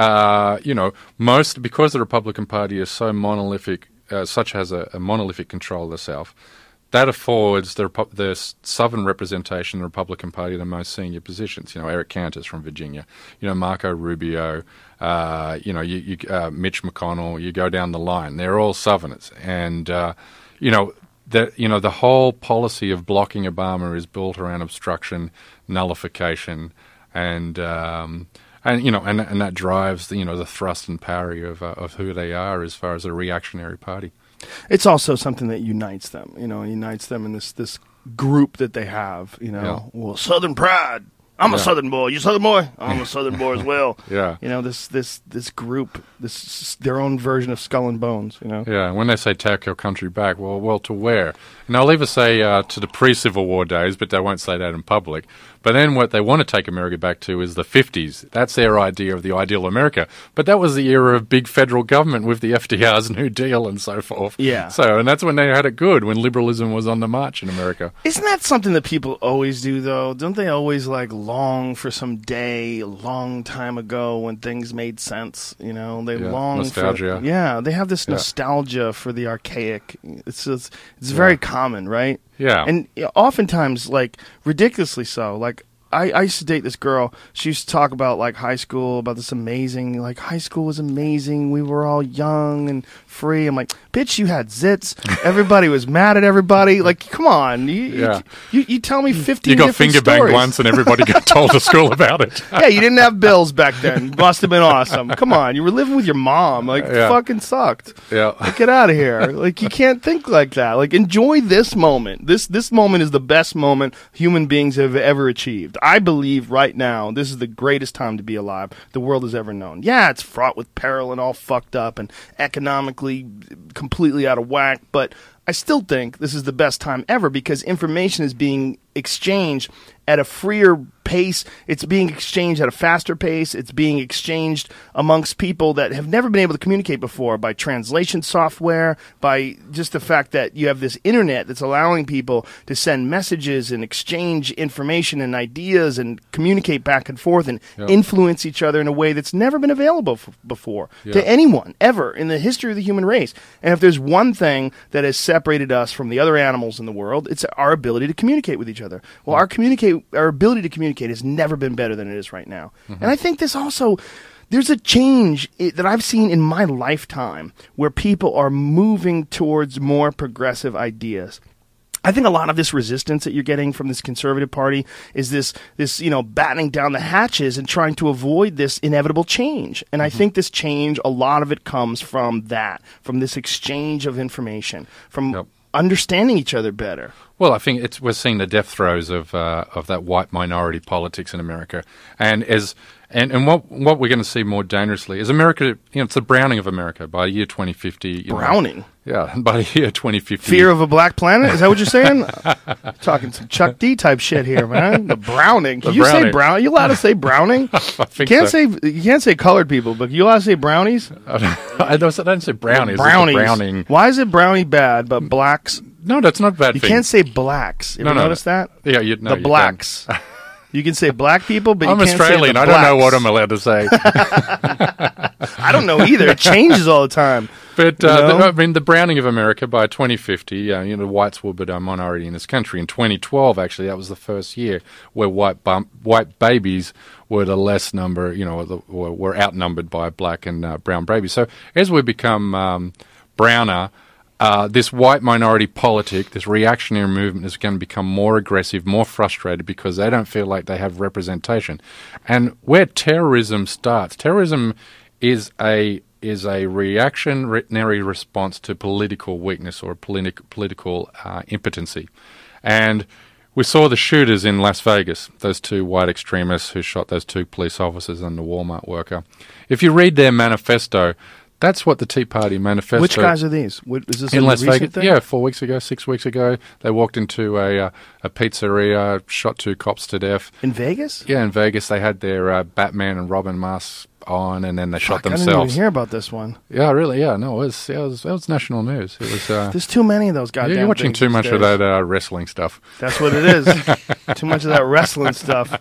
Uh, you know, most because the Republican Party is so monolithic, uh, such has a, a monolithic control of the South. That affords the, Repu- the Southern representation of the Republican Party the most senior positions. You know, Eric Cantor's from Virginia. You know, Marco Rubio. Uh, you know, you, you, uh, Mitch McConnell. You go down the line. They're all Southerners, and uh, you know, the you know the whole policy of blocking Obama is built around obstruction, nullification, and um, and you know, and and that drives the, you know the thrust and parry of uh, of who they are as far as a reactionary party. it's also something that unites them. You know, unites them in this this group that they have. You know, Yeah. well, Southern pride. I'm a Yeah. Southern boy. You Southern boy? I'm a Southern boy as well. Yeah. You know, this this this group, this their own version of Skull and Bones. You know. Yeah, when they say take your country back, well, well, to where? And they'll either say uh, to the pre-Civil War days, but they won't say that in public. But then what they want to take America back to is the fifties. That's their idea of the ideal America. But that was the era of big federal government with the F D R's New Deal and so forth. Yeah. So, and that's when they had it good, when liberalism was on the march in America. Isn't that something that people always do, though? Don't they always, like, long for some day a long time ago when things made sense? You know, they Yeah, long nostalgia. for... Yeah, they have this Yeah. nostalgia for the archaic. It's just, it's very common, right? Yeah. And you know, oftentimes, like, ridiculously so. Like, I, I used to date this girl. She used to talk about, like, high school, about this amazing, like, high school was amazing. We were all young and free. I'm like, bitch, you had zits. Everybody was mad at everybody. Like, come on. You, Yeah. you, you tell me fifteen You got different finger banged stories. once and everybody got told to school about it. Yeah, you didn't have bills back then. Must have been awesome. Come on. You were living with your mom. Like, it Yeah. fucking sucked. Yeah. Like, get out of here. Like, you can't think like that. Like, enjoy this moment. This this moment is the best moment human beings have ever achieved. I believe right now this is the greatest time to be alive the world has ever known. Yeah, it's fraught with peril and all fucked up and economically completely out of whack, but I still think this is the best time ever because information is being exchanged at a freer pace. It's being exchanged at a faster pace. It's being exchanged amongst people that have never been able to communicate before by translation software, by just the fact that you have this internet that's allowing people to send messages and exchange information and ideas and communicate back and forth and Yeah. influence each other in a way that's never been available f- before Yeah. to anyone ever in the history of the human race. And if there's one thing that has separated us from the other animals in the world, it's our ability to communicate with each other. Well, our communicate, our ability to communicate has never been better than it is right now. And I think this also, there's a change i- that I've seen in my lifetime where people are moving towards more progressive ideas. I think a lot of this resistance that you're getting from this conservative party is this, this you know, battening down the hatches and trying to avoid this inevitable change. And I think this change, a lot of it comes from that, from this exchange of information, from Yep. understanding each other better. Well, I think it's we're seeing the death throes of uh, of that white minority politics in America, and as and, and what what we're going to see more dangerously is America. You know, it's the browning of America by the year twenty fifty. You know. Browning? Yeah, by the year twenty fifty. Fear of a black planet? Is that what you're saying? Talking some Chuck D type shit here, man. The browning. Can The you say browning. brown? Are you allowed to say browning? I You think can't so. say you can't say colored people, but you allowed to say brownies. I don't, I don't say brownies. it's a Brownies. browning. Why is it brownie bad, but blacks? No, that's not bad. You thing. can't say blacks. You No, ever no, notice that? Yeah, you no, the you blacks. You can say black people, but I'm you can't Australian. say I the don't know what blacks. I'm allowed to say. I don't know either. It changes all the time. But You uh, know? the, I mean, the browning of America by twenty fifty, uh, you know, whites will be a minority in this country. In twenty twelve, actually, that was the first year where white bump, white babies were the less number, you know, the, were, were outnumbered by black and uh, brown babies. So as we become um, browner, uh, this white minority politic, this reactionary movement is going to become more aggressive, more frustrated because they don't feel like they have representation. And where terrorism starts, terrorism is a is a reactionary response to political weakness or politi- political uh, impotency. And we saw the shooters in Las Vegas, those two white extremists who shot those two police officers and the Walmart worker. If you read their manifesto, That's what the Tea Party manifesto. Which guys are these? What, is this in a Las recent Vegas? thing? Yeah, four weeks ago, six weeks ago, they walked into a uh, a pizzeria, shot two cops to death. In Vegas? Yeah, in Vegas, they had their uh, Batman and Robin masks on, and then they shot Fuck, I didn't themselves. even hear about this one. Yeah, really. Yeah, no, it was it was, it was national news. It was. Uh, There's too many of those goddamn yeah, you're watching things too these much of days. that uh, wrestling stuff. That's what it is. Too much of that wrestling stuff.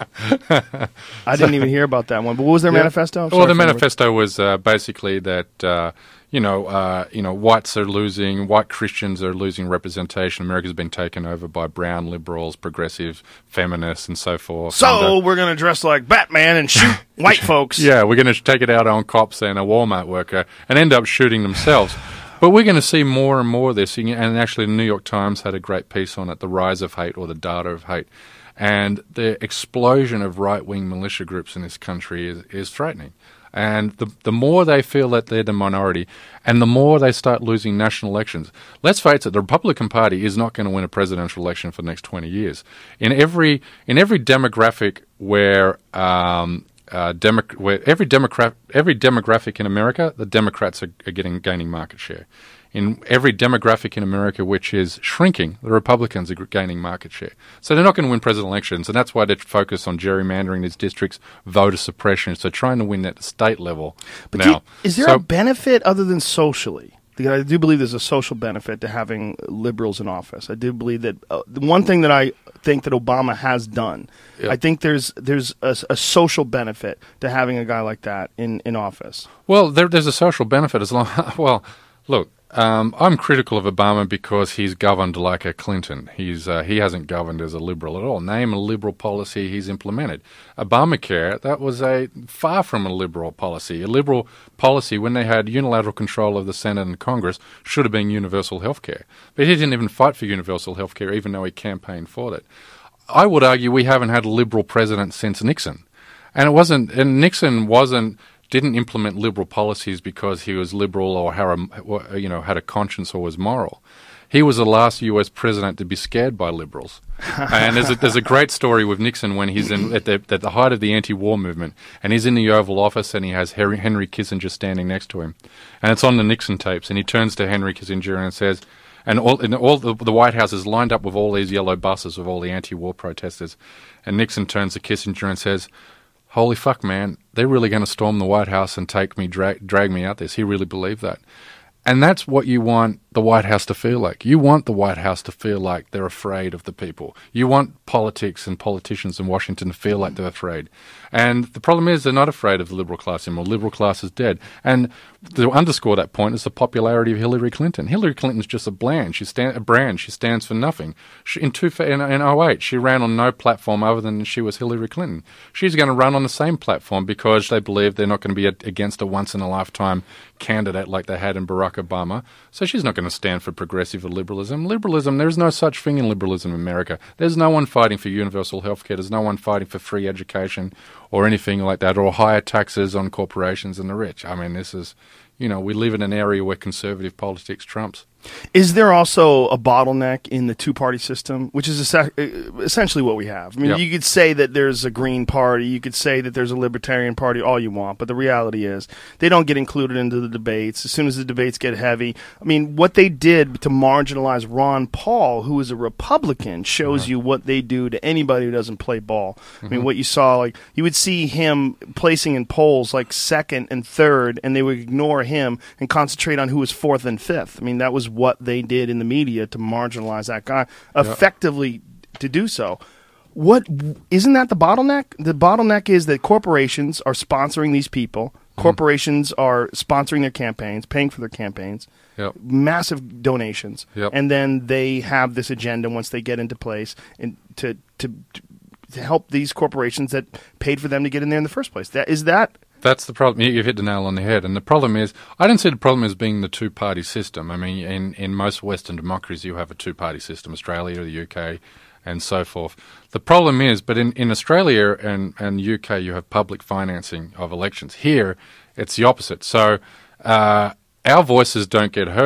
I didn't even hear about that one. But what was their Yeah. manifesto? I'm Well, sorry the for manifesto was uh, basically that uh, you know uh, you know whites are losing, white Christians are losing representation. America's been taken over by brown liberals, progressive feminists, and so forth. So And, uh, we're going to dress like Batman and shoot white folks. yeah, we're going to take it out on cops and a Walmart worker and end up shooting themselves. But we're going to see more and more of this. And actually, the New York Times had a great piece on it, The Rise of Hate or the Data of Hate. And the explosion of right-wing militia groups in this country is, is threatening. And the the more they feel that they're the minority, and the more they start losing national elections. Let's face it, the Republican Party is not going to win a presidential election for the next twenty years. In every in every demographic where um, uh, Demo- where every Democrat every demographic in America, the Democrats are, are getting gaining market share. In every demographic in America which is shrinking, the Republicans are gaining market share. So they're not going to win presidential elections, and that's why they focus on gerrymandering these districts, voter suppression. So trying to win at the state level But now. do you- is there so, a benefit other than socially? Because I do believe there's a social benefit to having liberals in office. I do believe that uh, the one thing that I think that Obama has done, Yeah. I think there's there's a, a social benefit to having a guy like that in, in office. Well, there, there's a social benefit as long. Well, look, um, I'm critical of Obama because he's governed like a Clinton. He's uh, he hasn't governed as a liberal at all. Name a liberal policy he's implemented. Obamacare, that was a far from a liberal policy. A liberal policy, when they had unilateral control of the Senate and Congress, should have been universal health care. But he didn't even fight for universal health care, even though he campaigned for it. I would argue we haven't had a liberal president since Nixon. And it wasn't, and Nixon wasn't, didn't implement liberal policies because he was liberal or had a, you know, had a conscience or was moral. He was the last U S president to be scared by liberals. And there's a, there's a great story with Nixon when he's in at the, at the height of the anti-war movement, and he's in the Oval Office, and he has Henry, Henry Kissinger standing next to him. And it's on the Nixon tapes, and he turns to Henry Kissinger and says, and all, and all the, the White House is lined up with all these yellow buses with all the anti-war protesters. And Nixon turns to Kissinger and says, holy fuck, man, they're really going to storm the White House and take me, drag, drag me out this. He really believed that. And that's what you want the White House to feel like. You want the White House to feel like they're afraid of the people. You want politics and politicians in Washington to feel like they're afraid. And the problem is they're not afraid of the liberal class anymore. Liberal class is dead. And to underscore that point is the popularity of Hillary Clinton. Hillary Clinton's just a brand. She stand, a brand. She stands for nothing. She, in, two, in, in oh eight, she ran on no platform other than she was Hillary Clinton. She's going to run on the same platform because they believe they're not going to be a, against a once-in-a-lifetime candidate like they had in Barack Obama. So she's not going to stand for progressive or liberalism. Liberalism, there's no such thing in liberalism in America. There's no one fighting for universal health care. There's no one fighting for free education or anything like that, or higher taxes on corporations and the rich. I mean, this is, you know, we live in an area where conservative politics trumps. Is there also a bottleneck in the two-party system, which is essentially what we have? I mean, Yep. you could say that there's a Green Party, you could say that there's a Libertarian Party, all you want, but the reality is they don't get included into the debates. As soon as the debates get heavy, I mean, what they did to marginalize Ron Paul, who is a Republican, shows you what they do to anybody who doesn't play ball. I mean, what you saw, like, you would see him placing in polls like second and third, and they would ignore him and concentrate on who was fourth and fifth. I mean, that was what they did in the media to marginalize that guy, effectively to do so. What isn't that the bottleneck? The bottleneck is that corporations are sponsoring these people. Corporations are sponsoring their campaigns, paying for their campaigns, Yep. massive donations, Yep. and then they have this agenda once they get into place and to to to help these corporations that paid for them to get in there in the first place. That is that. That's the problem. You- You've hit the nail on the head. And the problem is, I don't see the problem as being the two-party system. I mean, in, in most Western democracies, you have a two-party system, Australia, the U K, and so forth. The problem is, but in, in Australia and, and U K, you have public financing of elections. Here, it's the opposite. So uh, our voices don't get heard.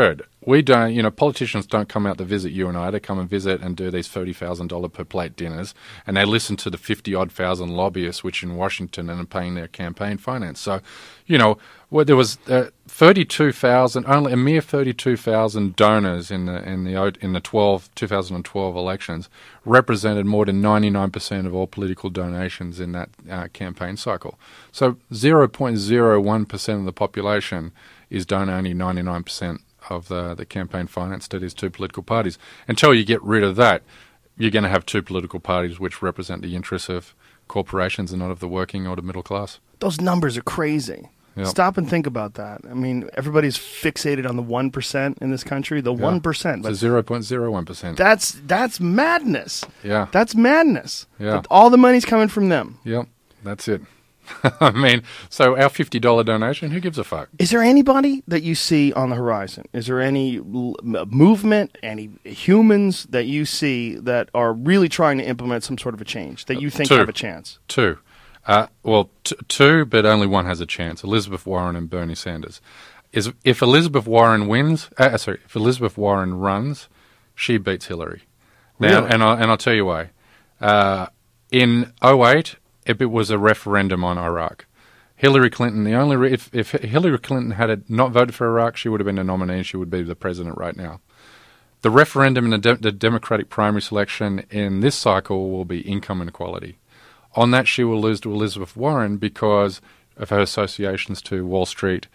We don't, you know, politicians don't come out to visit you and I. They come and visit and do these thirty thousand dollars per plate dinners, and they listen to the fifty-odd thousand lobbyists which in Washington and are paying their campaign finance. So, you know, well, there was uh, thirty-two thousand, only a mere thirty-two thousand donors in the in the in the twelve, two thousand twelve elections represented more than ninety-nine percent of all political donations in that uh, campaign cycle. So zero point zero one percent of the population is donating ninety-nine percent of the, the campaign finance to these two political parties. Until you get rid of that, you're going to have two political parties which represent the interests of corporations and not of the working or the middle class. Those numbers are crazy. Yep. Stop and think about that. I mean, everybody's fixated on the one percent in this country, the Yeah. one percent. So zero point zero one percent. That's, that's madness. Yeah. That's madness. Yeah. But all the money's coming from them. Yep, that's it. I mean, so our fifty dollars donation, who gives a fuck? Is there anybody that you see on the horizon? Is there any l- movement, any humans that you see that are really trying to implement some sort of a change that you think Two. have a chance? Two. Uh, well, t- two, but only one has a chance, Elizabeth Warren and Bernie Sanders. Is If Elizabeth Warren wins, uh, sorry, if Elizabeth Warren runs, she beats Hillary. Now, Really? and, I, and I'll tell you why. Uh, in oh eight, it was a referendum on Iraq. Hillary Clinton, the only re- if, if Hillary Clinton had not voted for Iraq, she would have been the nominee and she would be the president right now. The referendum in the, de- the Democratic primary selection in this cycle will be income inequality. On that, she will lose to Elizabeth Warren because of her associations to Wall Street,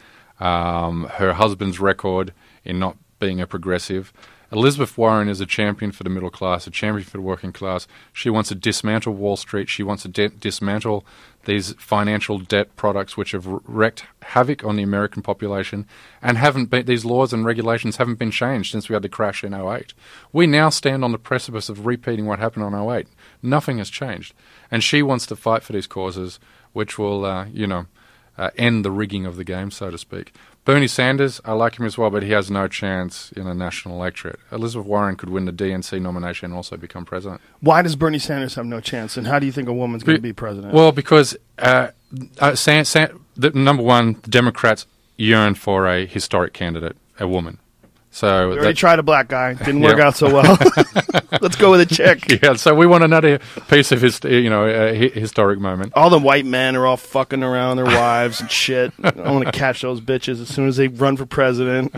um, her husband's record in not being a progressive. Elizabeth Warren is a champion for the middle class, a champion for the working class. She wants to dismantle Wall Street. She wants to de- dismantle these financial debt products which have wreaked havoc on the American population and haven't been, these laws and regulations haven't been changed since we had the crash in oh eight. We now stand on the precipice of repeating what happened on oh eight. Nothing has changed. And she wants to fight for these causes which will, uh, you know, uh, end the rigging of the game, so to speak. Bernie Sanders, I like him as well, but he has no chance in a national electorate. Elizabeth Warren could win the D N C nomination and also become president. Why does Bernie Sanders have no chance, and how do you think a woman's going to Be- be president? Well, because uh, uh, San, San, the, number one, the Democrats yearn for a historic candidate, a woman. So we already that, tried a black guy. Didn't work Yeah. out so well. Let's go with a chick. yeah, so we want another piece of his, you know, a hi- historic moment. All the white men are all fucking around their wives and shit. I want to catch those bitches as soon as they run for president.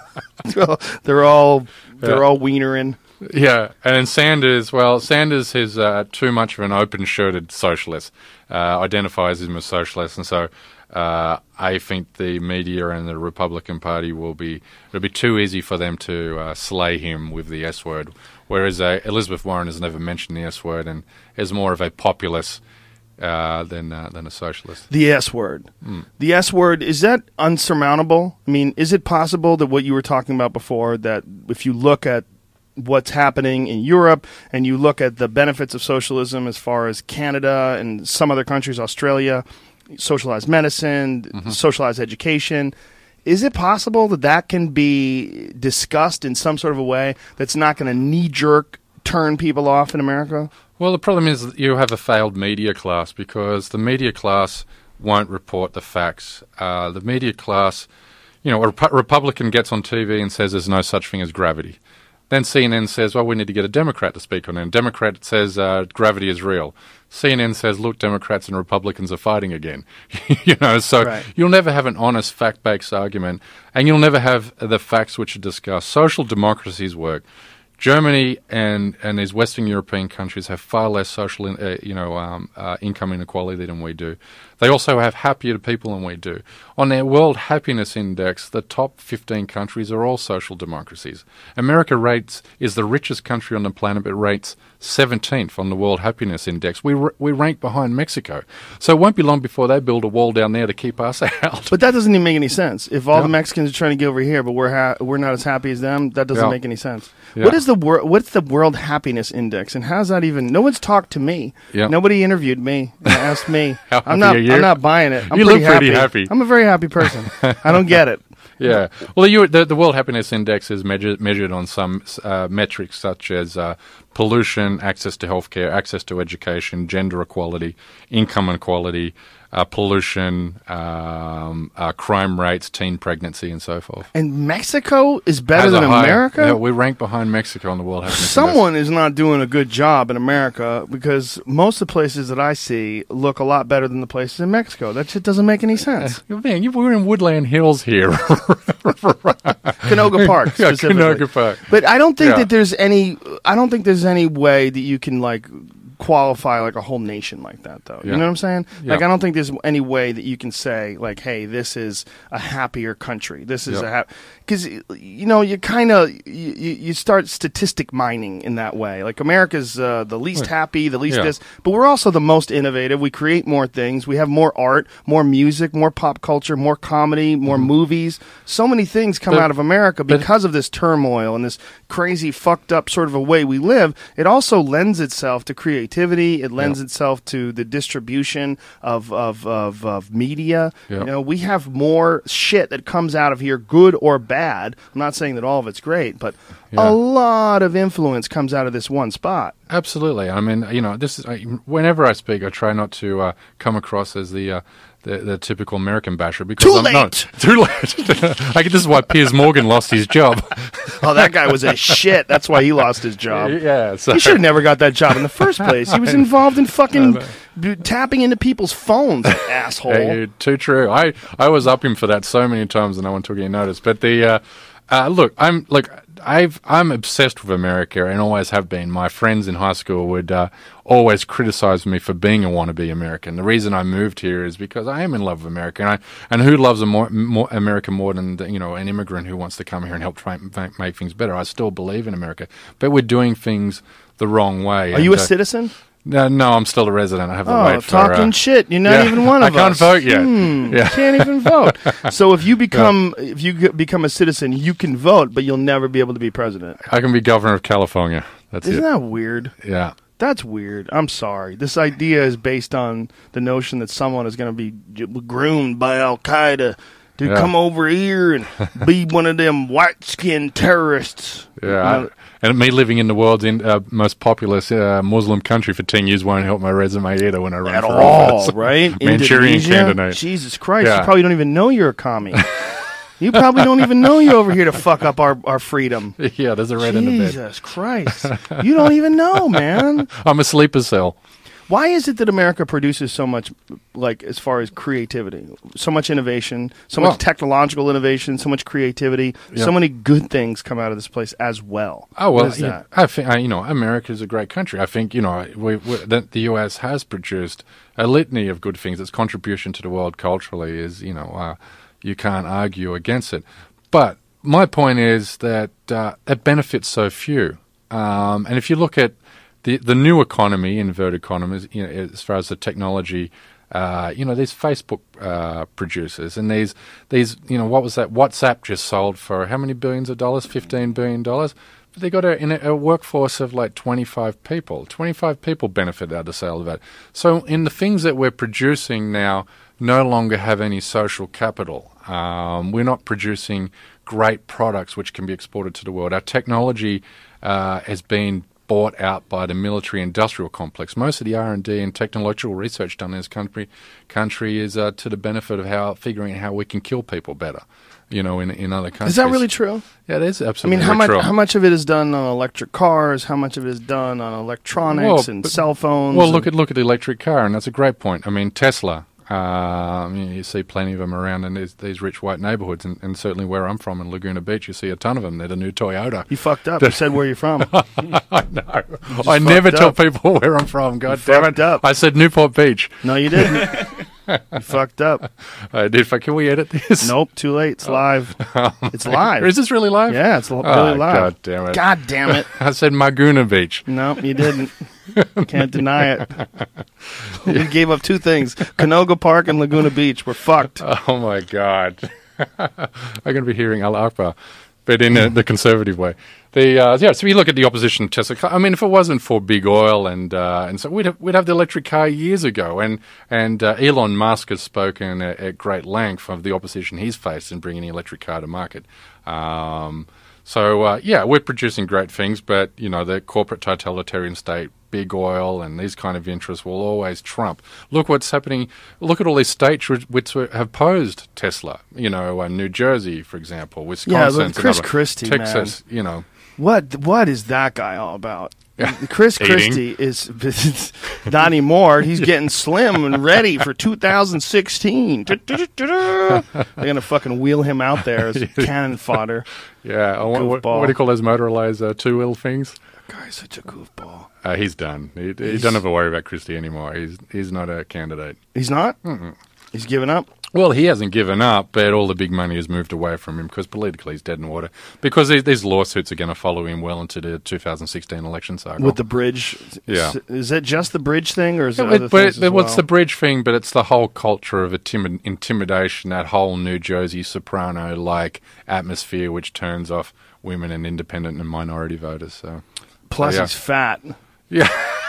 they're all they're Yeah. all wienering. Yeah, and Sanders, well, Sanders is uh, too much of an open-shirted socialist, uh, identifies him as socialist, and so uh, I think the media and the Republican Party will be, it'll be too easy for them to uh, slay him with the S word, whereas uh, Elizabeth Warren has never mentioned the S word and is more of a populist uh, than, uh, than a socialist. The S word. Mm. The S word, is that unsurmountable? I mean, is it possible that what you were talking about before, that if you look at what's happening in Europe and you look at the benefits of socialism as far as Canada and some other countries, Australia, socialized medicine, Mm-hmm. socialized education, is it possible that that can be discussed in some sort of a way that's not going to knee-jerk turn people off in America? Well, the problem is that you have a failed media class because the media class won't report the facts. Uh, the media class, you know, a Rep- Republican gets on T V and says there's no such thing as gravity. Then C N N says, well, we need to get a Democrat to speak on it. And Democrat says uh, gravity is real. C N N says, look, Democrats and Republicans are fighting again. you know, so Right. you'll never have an honest, fact-based argument, and you'll never have the facts which are discussed. Social democracies work. Germany and, and these Western European countries have far less social, in, uh, you know, um, uh, income inequality than we do. They also have happier people than we do. On their World Happiness Index, the top fifteen countries are all social democracies. America rates is the richest country on the planet, but rates seventeenth on the World Happiness Index. We r- we rank behind Mexico. So it won't be long before they build a wall down there to keep us out. But that doesn't even make any sense. If all Yeah. the Mexicans are trying to get over here, but we're ha- we're not as happy as them, that doesn't Yeah. make any sense. Yeah. What is the wor- What's the World Happiness Index, and how's that even? No one's talked to me. Yeah. Nobody interviewed me and asked me. How I'm happy not. are you? I'm not buying it. I'm You pretty look pretty happy. I'm a very happy person. I don't get it. Yeah. Well, you, the, the World Happiness Index is measured, measured on some uh, metrics such as uh, pollution, access to healthcare, access to education, gender equality, income inequality, uh, pollution, um, uh, crime rates, teen pregnancy, and so forth. And Mexico is better Has a than high- America? Yeah, we rank behind Mexico on the World Happiness Index. Someone is not doing a good job in America because most of the places that I see look a lot better than the places in Mexico. That shit doesn't make any sense. Man, you we're in Woodland Hills here. Canoga Park, Yeah, specifically. Canoga Park. But I don't think Yeah. that there's any. I don't think there's any way that you can like qualify like a whole nation like that, though. You Yeah. know what I'm saying? Yeah. Like, I don't think there's any way that you can say like, "Hey, this is a happier country. This is Yeah. a happy." Because you know, you kind of you, you you start statistic mining in that way. Like America's uh, the least happy, the least Yeah. this, but we're also the most innovative. We create more things. We have more art, more music, more pop culture, more comedy, more movies. So many things come Mm-hmm. But- out of America but- because of this turmoil and this crazy, fucked up sort of a way we live. It also lends itself to creativity. It lends Yeah. itself to the distribution of of of, of media. Yeah. You know, we have more shit that comes out of here, good or bad. I'm not saying that all of it's great, but Yeah. a lot of influence comes out of this one spot. Absolutely. I mean, you know, this is I, whenever I speak, I try not to uh, come across as the, uh, the the typical American basher because Too I'm late! not too late. I, this is why Piers Morgan lost his job. Oh, that guy was a shit. That's why he lost his job. yeah, so He should have never got that job in the first place. He was involved in fucking b- tapping into people's phones, asshole. Hey, too true. I, I was up him for that so many times and no one took any notice. But the uh, uh, look, I'm look, I've I'm obsessed with America and always have been. My friends in high school would uh, always criticize me for being a wannabe American. The reason I moved here is because I am in love with America, and I, and who loves a more, more America more than you know an immigrant who wants to come here and help try and make, make things better. I still believe in America, but we're doing things the wrong way. Are you a And, uh, citizen? No, no, I'm still a resident. I have to Oh, wait for talking uh, shit. You're not yeah. even one of I can't us. vote yet. Hmm, Yeah. Can't even vote. So if you become if you g- become a citizen, you can vote, but you'll never be able to be president. I can be governor of California. That's Isn't it. that weird? Yeah. That's weird. I'm sorry. This idea is based on the notion that someone is going to be j- groomed by Al Qaeda to Yeah. come over here and be one of them white skinned terrorists. Yeah, You know, I- and me living in the world's in, uh, most populous uh, Muslim country for ten years won't help my resume either when I run at for all, office. right? Manchurian Indonesia? candidate. Jesus Christ! Yeah. You probably don't even know you're a commie. You probably don't even know you're over here to fuck up our, our freedom. Yeah, there's a red in the bed. Jesus Christ! You don't even know, man. I'm a sleeper cell. Why is it that America produces so much, like, as far as creativity, so much innovation, so Well- much technological innovation, so much creativity, Yeah. so many good things come out of this place as well? Oh well, What is yeah, that? I think I, you know America is a great country. I think you know we, we, the, the U S has produced a litany of good things. Its contribution to the world culturally is you know uh, you can't argue against it. But my point is that uh, it benefits so few. Um, and if you look at the the new economy, inverted economies, you know, as far as the technology. Uh, you know, these Facebook uh, producers and these, these, you know, what was that? WhatsApp just sold for how many billions of dollars? fifteen billion dollars. But they got a, in a, a workforce of like twenty-five people. twenty-five people benefit out of the sale of that. So in the things that we're producing now no longer have any social capital. Um, we're not producing great products which can be exported to the world. Our technology uh, has been bought out by the military-industrial complex. Most of the R and D and technological research done in this country country is uh, to the benefit of how figuring out how we can kill people better. You know, in in other countries. Is that really true? Yeah, it is I absolutely mean, how much true. how much of it is done on electric cars? How much of it is done on electronics Well, and but- cell phones? Well, and- look at look at the electric car, and that's a great point. I mean, Tesla. Um, you, you see plenty of them around in these, these rich white neighborhoods, and, and certainly where I'm from in Laguna Beach, you see a ton of them. They're the new Toyota. You fucked up. You said where you're from. I know. I never fucked tell up. people where I'm from. God You damn fucked it! up. I said Newport Beach. No, you didn't. You fucked up. I did. Can we edit this? Nope, too late. It's live. It's live. Is this really live? Yeah, it's l- really Oh, live. God damn it! God damn it. I said Maguna Beach. No, you didn't. Can't deny it. We gave up two things. Canoga Park and Laguna Beach. We're fucked. Oh my God! I'm going to be hearing Al Akbar, but in uh, the conservative way. The uh, yeah, so we look at the opposition to Tesla. I mean, if it wasn't for big oil and uh, and so we'd have, we'd have the electric car years ago. And and uh, Elon Musk has spoken at, at great length of the opposition he's faced in bringing the electric car to market. Um, so uh, yeah, we're producing great things, but you know the corporate totalitarian state big oil and these kind of interests will always trump. Look what's happening. Look at all these states which, which have opposed Tesla. You know, uh, New Jersey, for example, Wisconsin, Yeah, look, Chris another- Christie, Texas. man. You know, What what is that guy all about? Yeah. Chris Eating. Christie is not anymore. He's getting slim and ready for two thousand sixteen. They're gonna fucking wheel him out there as cannon fodder. yeah. I want- what, Goofball. what do you call those motorized uh, two wheel things? Guy's such a goofball. Uh, he's done. He, he He's- don't have to worry about Christie anymore. He's he's not a candidate. He's not. He's giving up. Well, he hasn't given up, but all the big money has moved away from him because politically he's dead in water. Because these, these lawsuits are going to follow him well into the two thousand sixteen election cycle. With the bridge, Yeah. is, is that just the bridge thing, or is Yeah, there but, other but things as it- what's well? the bridge thing? But it's the whole culture of intimi- intimidation, that whole New Jersey Soprano-like atmosphere, which turns off women and independent and minority voters. So, Plus, so, yeah. he's fat. yeah.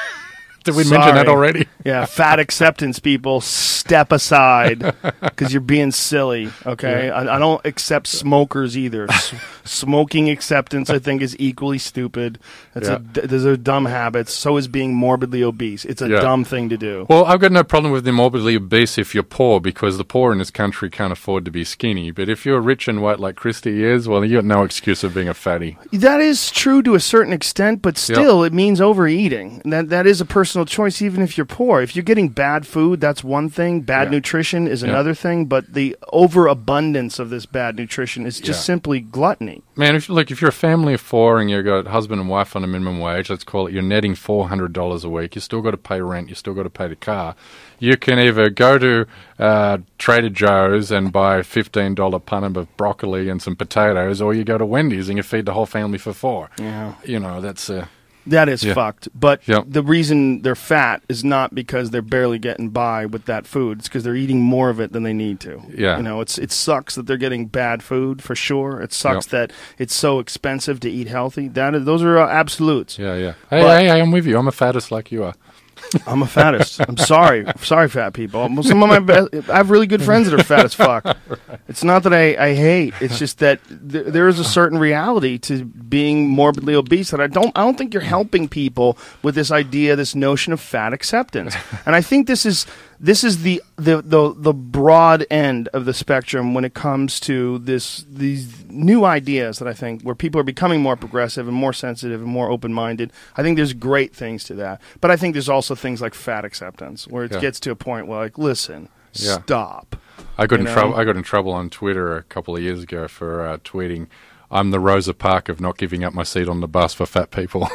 Did we mention that Sorry. already? Yeah, fat acceptance, people. Step aside because you're being silly, okay? Yeah. I, I don't accept smokers either. S- smoking acceptance, I think, is equally stupid. That's Yeah. a, d- those are dumb habits. So is being morbidly obese. It's a Yeah. dumb thing to do. Well, I've got no problem with the morbidly obese if you're poor, because the poor in this country can't afford to be skinny. But if you're rich and white like Christie is, well, you got no excuse of being a fatty. That is true to a certain extent, but still, it means overeating. And that that is a personal choice, even if you're poor. If you're getting bad food, that's one thing. Bad Yeah. nutrition is Yeah. another thing. But the overabundance of this bad nutrition is just Yeah. simply gluttony. Man, if look, if you're a family of four and you've got husband and wife on a minimum wage, let's call it, you're netting four hundred dollars a week. You still got to pay rent. You still got to pay the car. You can either go to uh, Trader Joe's and buy a fifteen dollar punnet of broccoli and some potatoes, or you go to Wendy's and you feed the whole family for four. Yeah. You know, that's uh, That is Yeah. fucked. But Yep. the reason they're fat is not because they're barely getting by with that food. It's because they're eating more of it than they need to. Yeah. You know, it's it sucks that they're getting bad food for sure. It sucks Yep. that it's so expensive to eat healthy. That is, those are uh, absolutes. yeah, yeah. Hey, But- hey, hey, I'm with you. I'm a fattest like you are. I'm a fattest. I'm sorry. Sorry, fat people. Some of my best, I have really good friends that are fat as fuck. It's not that I, I hate. It's just that th- there is a certain reality to being morbidly obese that I don't I don't think you're helping people with this idea, this notion of fat acceptance. And I think this is this is the the the, the broad end of the spectrum when it comes to this these new ideas that I think where people are becoming more progressive and more sensitive and more open-minded. I think there's great things to that. But I think there's also things like fat acceptance where it Yeah. gets to a point where like, listen, Yeah. stop. I got You in know? trouble. I got in trouble on Twitter a couple of years ago for uh, tweeting, "I'm the Rosa Parks of not giving up my seat on the bus for fat people."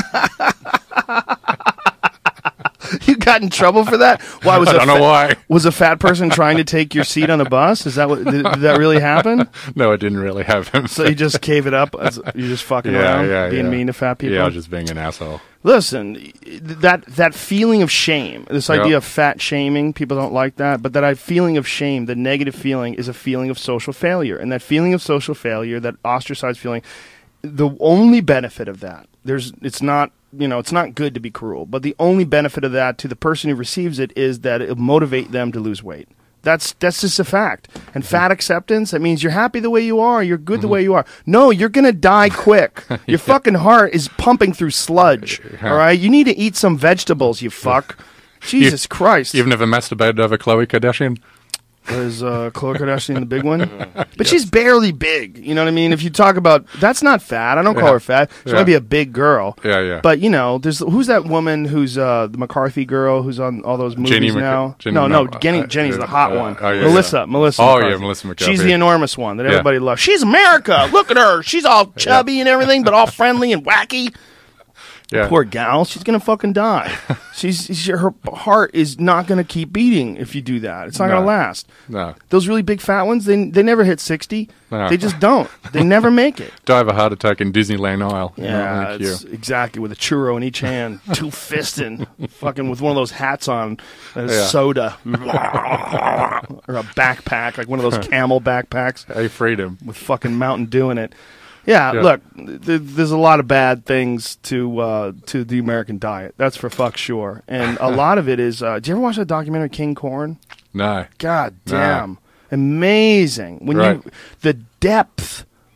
You got in trouble for that? Why was I a don't know fa- why. Was a fat person trying to take your seat on a bus? Is that what did, did that really happen? No, I didn't really have him. So you just gave it up? As, you're just fucking yeah, around, yeah, being yeah. mean to fat people? Yeah, I was just being an asshole. Listen, that that feeling of shame, this Yeah. idea of fat shaming, people don't like that, but that I- feeling of shame, the negative feeling, is a feeling of social failure. And that feeling of social failure, that ostracized feeling, the only benefit of that, there's, it's not, you know, it's not good to be cruel, but the only benefit of that to the person who receives it is that it'll motivate them to lose weight. That's that's just a fact. And fat acceptance, that means you're happy the way you are, you're good the way you are. No, you're going to die quick. Your fucking heart is pumping through sludge. All right? You need to eat some vegetables, you fuck. Jesus Christ. You've never masturbated over Khloe Kardashian? Is uh, Khloe Kardashian the big one? But she's barely big. You know what I mean? If you talk about, that's not fat. I don't call Yeah. her fat. She Yeah. might be a big girl. Yeah, yeah. But you know, there's who's that woman who's uh, the McCarthy girl who's on all those movies Jenny Mc- now? Jenny- no, no, no, Jenny, uh, Jenny's uh, the hot uh, one. oh, yeah, Melissa, yeah. Melissa. Oh, McCarthy. yeah, Melissa McCarthy. She's the enormous one that Yeah. everybody loves. She's America. Look at her. She's all chubby and everything, but all friendly and wacky. Yeah. Poor gal, she's gonna fucking die. she's, she's her heart is not gonna keep beating if you do that. It's not No. gonna last. No. Those really big fat ones, they they never hit sixty. No. They just don't. They never make it. Die of a heart attack in Disneyland aisle. No, Yeah, thank it's you. exactly with a churro in each hand, two fisting, fucking with one of those hats on, that is Yeah. soda, or a backpack like one of those camel backpacks Hey, freedom. with fucking Mountain Dew in it. Yeah, Yeah. look, th- there's a lot of bad things to uh, to the American diet. That's for fuck sure. And a lot of it is. Uh, do you ever watch that documentary King Corn? No. God No. damn, amazing! When Right. you the depth,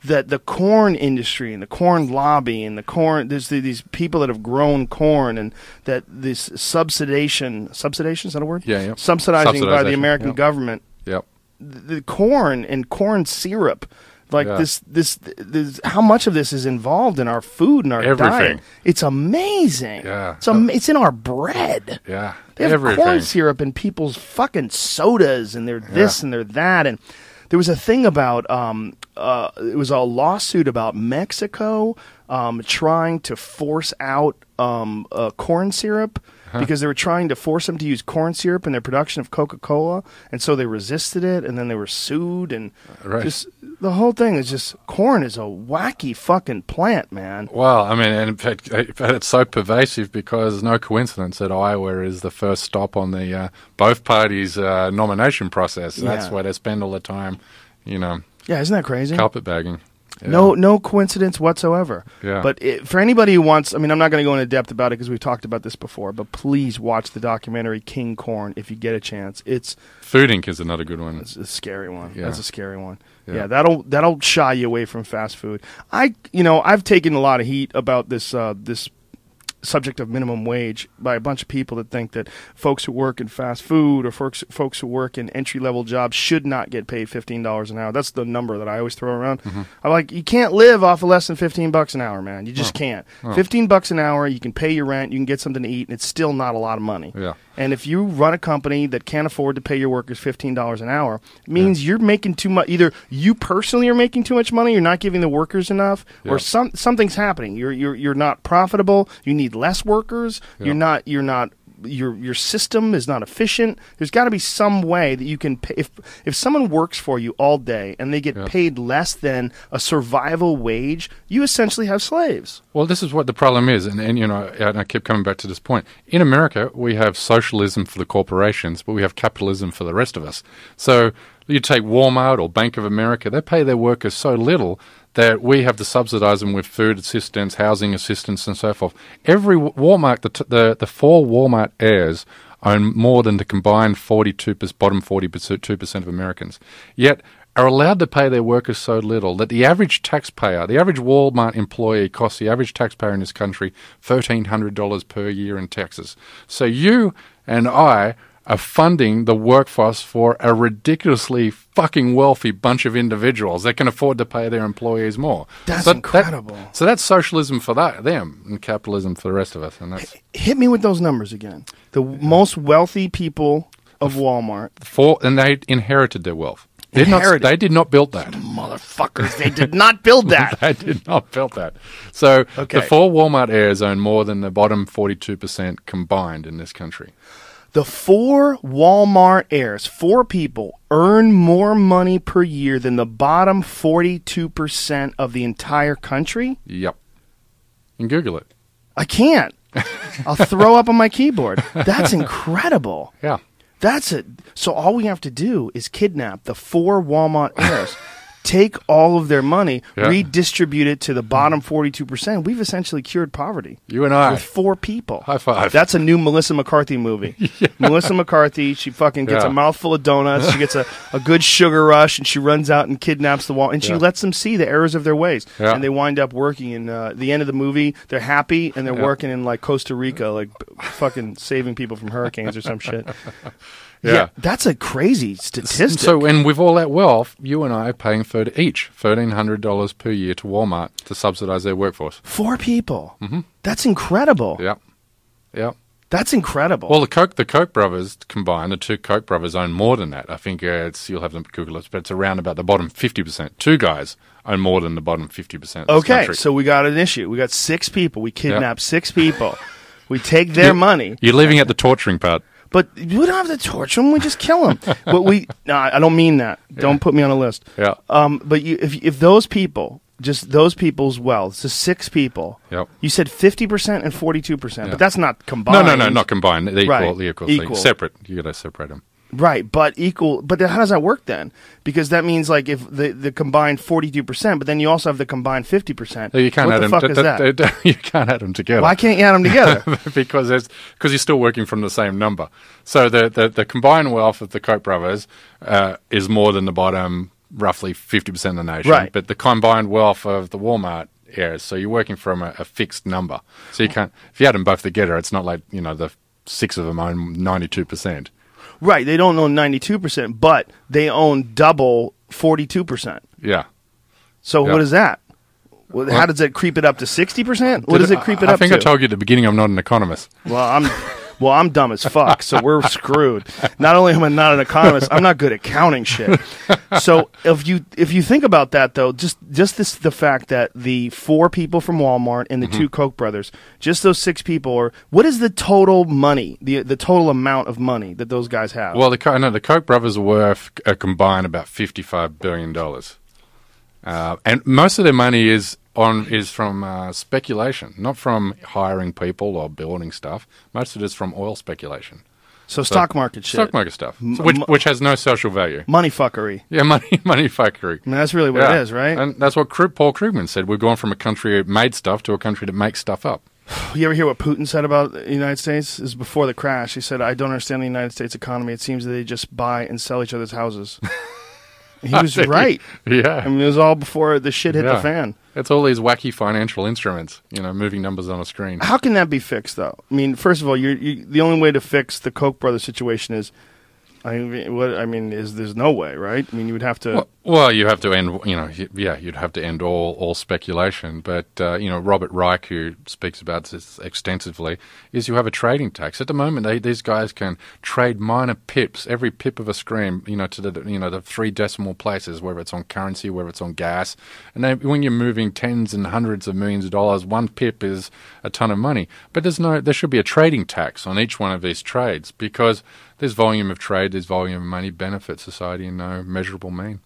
that the corn industry and the corn lobby and the corn, there's the, these people that have grown corn and that this subsidization, subsidization, is that a word? Yeah, yeah. Subsidizing by the Subsidization, American yeah. government, Yep. the, the corn and corn syrup. Like Yeah. this, this, this, how much of this is involved in our food and our Everything. diet? It's amazing. Yeah. It's, am- it's in our bread. Yeah. They have Everything. corn syrup in people's fucking sodas, and they're this Yeah. and they're that. And there was a thing about, um, uh, it was a lawsuit about Mexico um, trying to force out um, uh, corn syrup because they were trying to force them to use corn syrup in their production of Coca-Cola, and so they resisted it, and then they were sued, and Right. just the whole thing is just corn is a wacky fucking plant, man. Well, I mean, and in fact, in fact, it's so pervasive because no coincidence that Iowa is the first stop on the uh, both parties' uh, nomination process. That's Yeah. where they spend all the time, you know, Yeah, isn't that crazy? carpetbagging. Yeah. No, no coincidence whatsoever. Yeah. But it, for anybody who wants, I mean, I'm not going to go into depth about it because we've talked about this before. But please watch the documentary King Corn if you get a chance. It's, Food Incorporated is another good one. it's a scary one. Yeah. That's a scary one. Yeah. Yeah. that'll that'll shy you away from fast food. I, you know, I've taken a lot of heat about this uh, this subject of minimum wage by a bunch of people that think that folks who work in fast food or folks folks who work in entry level jobs should not get paid fifteen dollars an hour. That's the number that I always throw around. Mm-hmm. I'm like, you can't live off of less than fifteen bucks an hour, man. You just can't. fifteen bucks an hour, you can pay your rent, you can get something to eat, and it's still not a lot of money. Yeah. And if you run a company that can't afford to pay your workers fifteen dollars an hour, it means you're making too much. Either you personally are making too much money, you're not giving the workers enough, Yeah. or some something's happening. You're you're you're not profitable. You need less workers. Yeah. You're not you're not your your system is not efficient. There's got to be some way that you can pay. If if someone works for you all day and they get Yeah. paid less than a survival wage, you essentially have slaves. Well, this is what the problem is, and, and you know, and I keep coming back to this point. In America, we have socialism for the corporations, but we have capitalism for the rest of us. So you take Walmart or Bank of America, they pay their workers so little that we have to subsidize them with food assistance, housing assistance, and so forth. Every Walmart, the, t- the, the four Walmart heirs own more than the combined forty-two percent, bottom forty-two percent of Americans. Yet are allowed to pay their workers so little that the average taxpayer, the average Walmart employee costs the average taxpayer in this country one thousand three hundred dollars per year in taxes. So you and I are funding the workforce for a ridiculously fucking wealthy bunch of individuals that can afford to pay their employees more. That's So that- incredible. so that's socialism for that, them and capitalism for the rest of us. And that's Hit me with those numbers again. The most wealthy people of Walmart. for, and they inherited their wealth. They did not, Inherited. they did not build that. Motherfuckers, they did not build that. They did not build that. So Okay. the four Walmart heirs own more than the bottom forty-two percent combined in this country. The four Walmart heirs, four people, earn more money per year than the bottom forty-two percent of the entire country? Yep. And Google it. I can't. I'll throw up on my keyboard. That's incredible. Yeah. That's it. So all we have to do is kidnap the four Walmart heirs, take all of their money, Yeah. redistribute it to the bottom forty-two percent. We've essentially cured poverty. You and I. With four people. High five. That's a new Melissa McCarthy movie. Melissa McCarthy, she fucking gets Yeah. a mouthful of donuts, she gets a, a good sugar rush, and she runs out and kidnaps the wall, and she Yeah. lets them see the errors of their ways. Yeah. And they wind up working in uh, the end of the movie, they're happy, and they're Yeah. working in like Costa Rica, like b- fucking saving people from hurricanes or some shit. Yeah. That's a crazy statistic. So, and with all that wealth, you and I are paying for each thirteen hundred dollars per year to Walmart to subsidize their workforce. Four people. Mm-hmm. That's incredible. Yep. Yep. That's incredible. Well, the Koch, the Koch brothers combined, the two Koch brothers own more than that. I think uh, it's, you'll have to Google it, but it's around about the bottom fifty percent. Two guys own more than the bottom fifty percent of this okay, country. so we got an issue. We got six people. We kidnap Yep. six people. We take their You- money. You're leaving out the torturing part. But we don't have to torture them. We just kill them. But we, no, I don't mean that. Don't put me on a list. Yeah. Um, but you, if if those people, just those people's wealth, so six people. Yep. You said fifty percent and forty-two percent, Yeah. but that's not No, combined. no, no, not combined. They're equal, Right. the equal, Equal. thing. Separate. You got to separate them. Right, but equal. But then how does that work then? Because that means like if the, the combined forty-two percent, but then you also have the combined fifty percent. You can't what add the them. fuck d- is d- that? d- d- you can't add them together. Why can't you add them together? because there's, because you're still working from the same number. So the, the, the combined wealth of the Koch brothers uh, is more than the bottom roughly fifty percent of the nation, Right. but the combined wealth of the Walmart areas. So you're working from a, a fixed number. So you can't, if you had them both together, it's not like, you know, the six of them own ninety-two percent. Right. They don't own ninety-two percent, but they own double forty-two percent. Yeah. So Yeah. what is that? Well, how does it creep it up to sixty percent? What Did does it creep it I, up I think to? I told you at the beginning I'm not an economist. Well, I'm well, I'm dumb as fuck, so we're screwed. Not only am I not an economist, I'm not good at counting shit. So if you if you think about that though, just just this the fact that the four people from Walmart and the Mm-hmm. two Koch brothers, just those six people, are what is the total money, the the total amount of money that those guys have? Well, the Co- no, the Koch brothers are worth a combined about fifty-five billion dollars, uh, and most of their money is on is from uh, speculation, not from hiring people or building stuff. Most of it is from oil speculation, so stock market shit, stock market stuff, M- which m- which has no social value. money fuckery. Yeah, money money fuckery. I mean, that's really what Yeah. it is, right? And that's what Krug, Paul Krugman said. We've gone from a country that made stuff to a country that makes stuff up. You ever hear what Putin said about the United States? This is before the crash. He said, "I don't understand the United States economy. It seems that they just buy and sell each other's houses." He was right. Yeah. I mean, it was all before the shit hit Yeah. the fan. It's all these wacky financial instruments, you know, moving numbers on a screen. How can that be fixed, though? I mean, first of all, you're, you the only way to fix the Koch brothers situation is, I mean, what I mean is, there's no way, right? I mean, you would have to. Well, well, you have to end, you know, y- yeah, you'd have to end all, all speculation. But, uh, you know, Robert Reich, who speaks about this extensively, is you have a trading tax. At the moment, they, these guys can trade minor pips, every pip of a screen, you know, to the, you know, the three decimal places, whether it's on currency, whether it's on gas. And they, when you're moving tens and hundreds of millions of dollars, one pip is a ton of money. But there's no, there should be a trading tax on each one of these trades because this volume of trade, this volume of money benefits society in no measurable mean.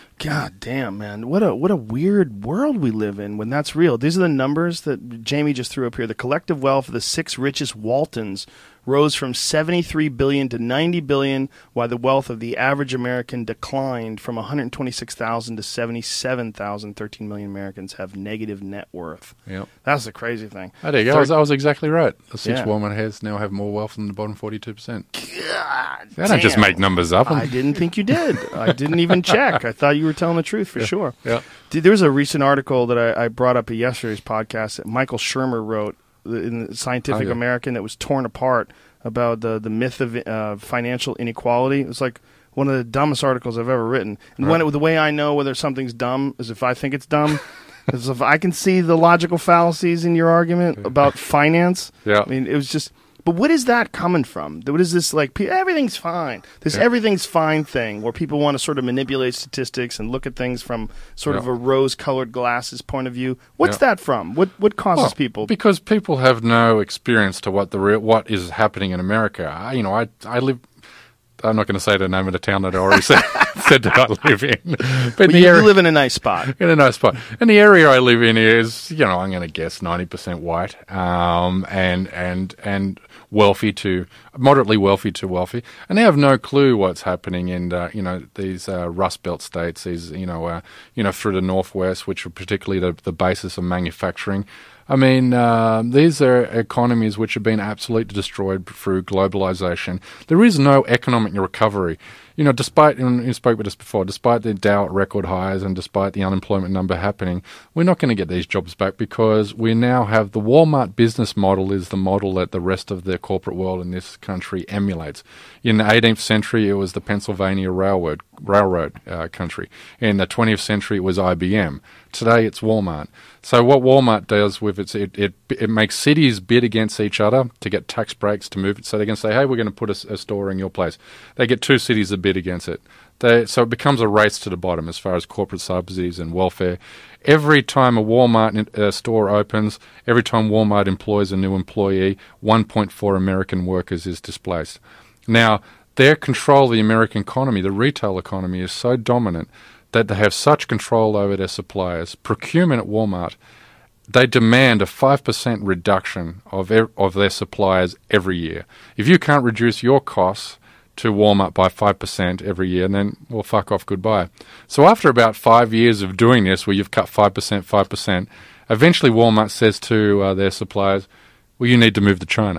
God damn, man. What a what a weird world we live in when that's real. These are the numbers that Jamie just threw up here. The collective wealth of the six richest Waltons rose from seventy-three billion dollars to ninety billion dollars, while the wealth of the average American declined from one hundred twenty-six thousand to seventy-seven thousand. thirteen million Americans have negative net worth. Yep. That's the crazy thing. Oh, there you go. I was, I was exactly right. The six Yeah. Walmart heads now have more wealth than the bottom forty-two percent. God They don't just damn. make numbers up. I didn't think you did. I didn't even check. I thought you were telling the truth for sure. Yeah. Dude, there was a recent article that I, I brought up at yesterday's podcast that Michael Shermer wrote in Scientific Oh, yeah. American that was torn apart about the, the myth of uh, financial inequality. It was like one of the dumbest articles I've ever written. And when it, the way I know whether something's dumb is if I think it's dumb. Is if I can see the logical fallacies in your argument about finance. Yeah. I mean, it was just... But what is that coming from? What is this like? pe- Everything's fine. This Yeah. everything's fine thing where people want to sort of manipulate statistics and look at things from sort Yeah. of a rose-colored glasses point of view. What's Yeah. that from? What what causes Well, people? because people have no experience to what the real, what is happening in America. I, you know, I I live. I'm not going to say the name of the town that I already said, said that I live in. But Well, the you, area, you live in a nice spot. in a nice spot. And the area I live in is, you know, I'm going to guess ninety percent white, um, and and and wealthy to moderately wealthy to wealthy, and they have no clue what's happening in, uh, you know, these uh, Rust Belt states. These, you know, uh, you know, through the Northwest, which are particularly the, the basis of manufacturing. I mean, uh, these are economies which have been absolutely destroyed through globalization. There is no economic recovery. You know, despite, and you spoke about this before, despite the Dow at record highs and despite the unemployment number happening, we're not going to get these jobs back because we now have the Walmart business model is the model that the rest of the corporate world in this country emulates. In the eighteenth century, it was the Pennsylvania Railroad, railroad uh, country. In the twentieth century, it was I B M. Today, it's Walmart. So what Walmart does with its, it, it, it makes cities bid against each other to get tax breaks to move it. So they can say, hey, we're going to put a, a store in your place. They get two cities to bid against it. They, so it becomes a race to the bottom as far as corporate subsidies and welfare. Every time a Walmart uh, store opens, every time Walmart employs a new employee, one point four American workers is displaced. Now, their control of the American economy, the retail economy, is so dominant that they have such control over their suppliers. Procurement at Walmart, they demand a five percent reduction of ev- of their suppliers every year. If you can't reduce your costs to Walmart by five percent every year, then, well, fuck off, goodbye. So after about five years of doing this, where you've cut five percent, five percent, eventually Walmart says to uh, their suppliers, well, you need to move to China.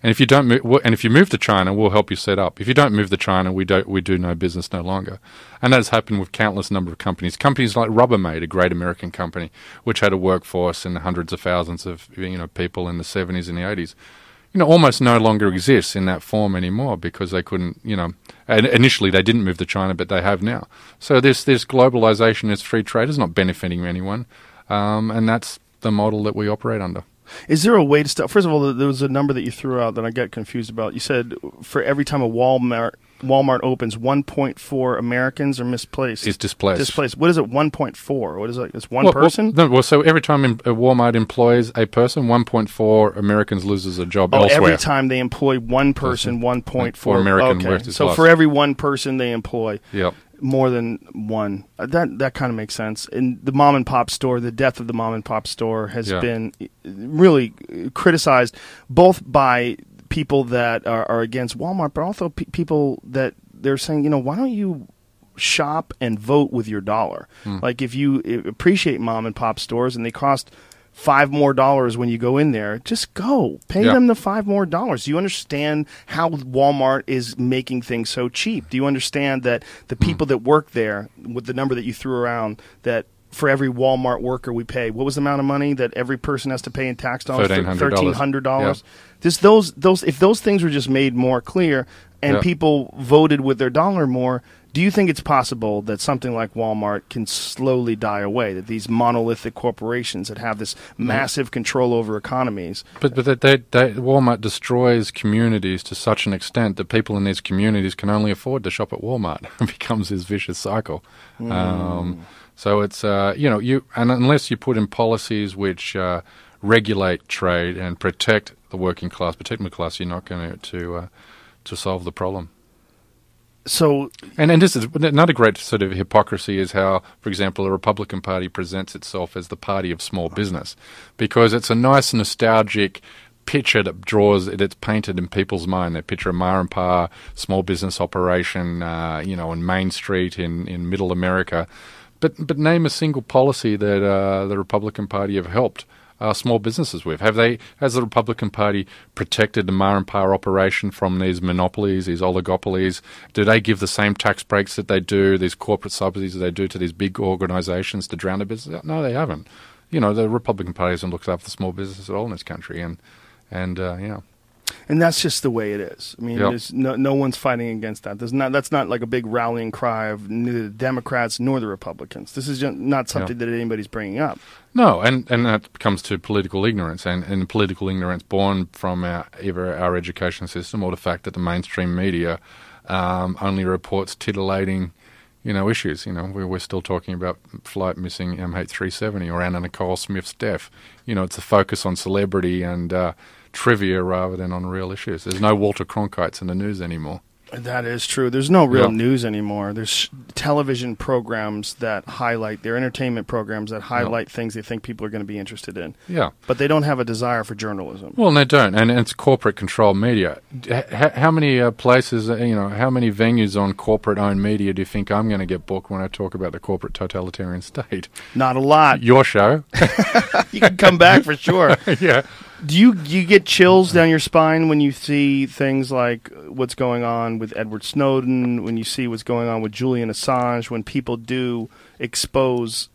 And if you don't, move, and if you move to China, we'll help you set up. If you don't move to China, we don't, we do no business no longer. And that has happened with countless number of companies. Companies like Rubbermaid, a great American company, which had a workforce and hundreds of thousands of you know people in the seventies and the eighties, you know, almost no longer exists in that form anymore because they couldn't, you know, and initially they didn't move to China, but they have now. So this this globalization, this free trade is not benefiting anyone, um, and that's the model that we operate under. Is there a way to stop? First of all, there was a number that you threw out that I get confused about. You said for every time a Walmart Walmart opens, one point four Americans are misplaced. Is displaced. Displaced. What is it? one point four. What is it? It's one well, person. Well, no, well, so every time a Walmart employs a person, one point four Americans loses a job oh, elsewhere. Every time they employ one person, one point four American okay. workers. So lost. for every one person they employ. Yep. More than one. Uh, That that kind of makes sense. And the mom and pop store, the death of the mom and pop store has Yeah. been really criticized both by people that are, are against Walmart, but also pe- people that they're saying, you know, why don't you shop and vote with your dollar? Hmm. Like if you uh, appreciate mom and pop stores and they cost five more dollars when you go in there, just go. Pay Yeah. them the five more dollars. Do you understand how Walmart is making things so cheap? Do you understand that the people that work there, with the number that you threw around, that for every Walmart worker we pay, what was the amount of money that every person has to pay in tax dollars? thirteen hundred dollars. thirteen hundred dollars. Yeah. Just those those if those things were just made more clear and Yeah. people voted with their dollar more, do you think it's possible that something like Walmart can slowly die away, that these monolithic corporations that have this massive control over economies? But but that they, they, Walmart destroys communities to such an extent that people in these communities can only afford to shop at Walmart. It becomes this vicious cycle. Mm. Um, so it's uh, you know you and unless you put in policies which uh, regulate trade and protect the working class, protect middle class, you're not going to uh, to solve the problem. So, And and this is another great sort of hypocrisy is how, for example, the Republican Party presents itself as the party of small business, because it's a nice nostalgic picture that draws it. It's painted in people's mind. They picture a Ma and Pa small business operation, uh, you know, on Main Street in, in Middle America. But but name a single policy that uh, the Republican Party have helped Uh, small businesses with? Have they, has the Republican Party protected the Ma and Pa operation from these monopolies, these oligopolies? Do they give the same tax breaks that they do, these corporate subsidies that they do to these big organizations to drown the business out? No, they haven't. You know, the Republican Party hasn't looked after small business at all in this country, and and uh, yeah. and that's just the way it is. I mean, Yep. there's no no one's fighting against that. There's not that's not like a big rallying cry of neither the Democrats nor the Republicans. This is just not something that anybody's bringing up. No, and, and that comes to political ignorance, and, and political ignorance born from our, either our education system or the fact that the mainstream media um, only reports titillating, you know, issues. You know, we're, we're still talking about flight missing M H three seventy or Anna Nicole Smith's death. You know, it's a focus on celebrity and uh, trivia rather than on real issues. There's no Walter Cronkites in the news anymore. That is true. There's no real Yeah. news anymore. There's television programs that highlight, they're entertainment programs that highlight things they think people are going to be interested in. Yeah. But they don't have a desire for journalism. Well, they don't, and it's corporate-controlled media. H- how many uh, places, uh, you know, how many venues on corporate-owned media do you think I'm going to get booked when I talk about the corporate totalitarian state? Not a lot. Your show? You can come back for sure. Yeah. Do you do you get chills down your spine when you see things like what's going on with Edward Snowden, when you see what's going on with Julian Assange, when people do expose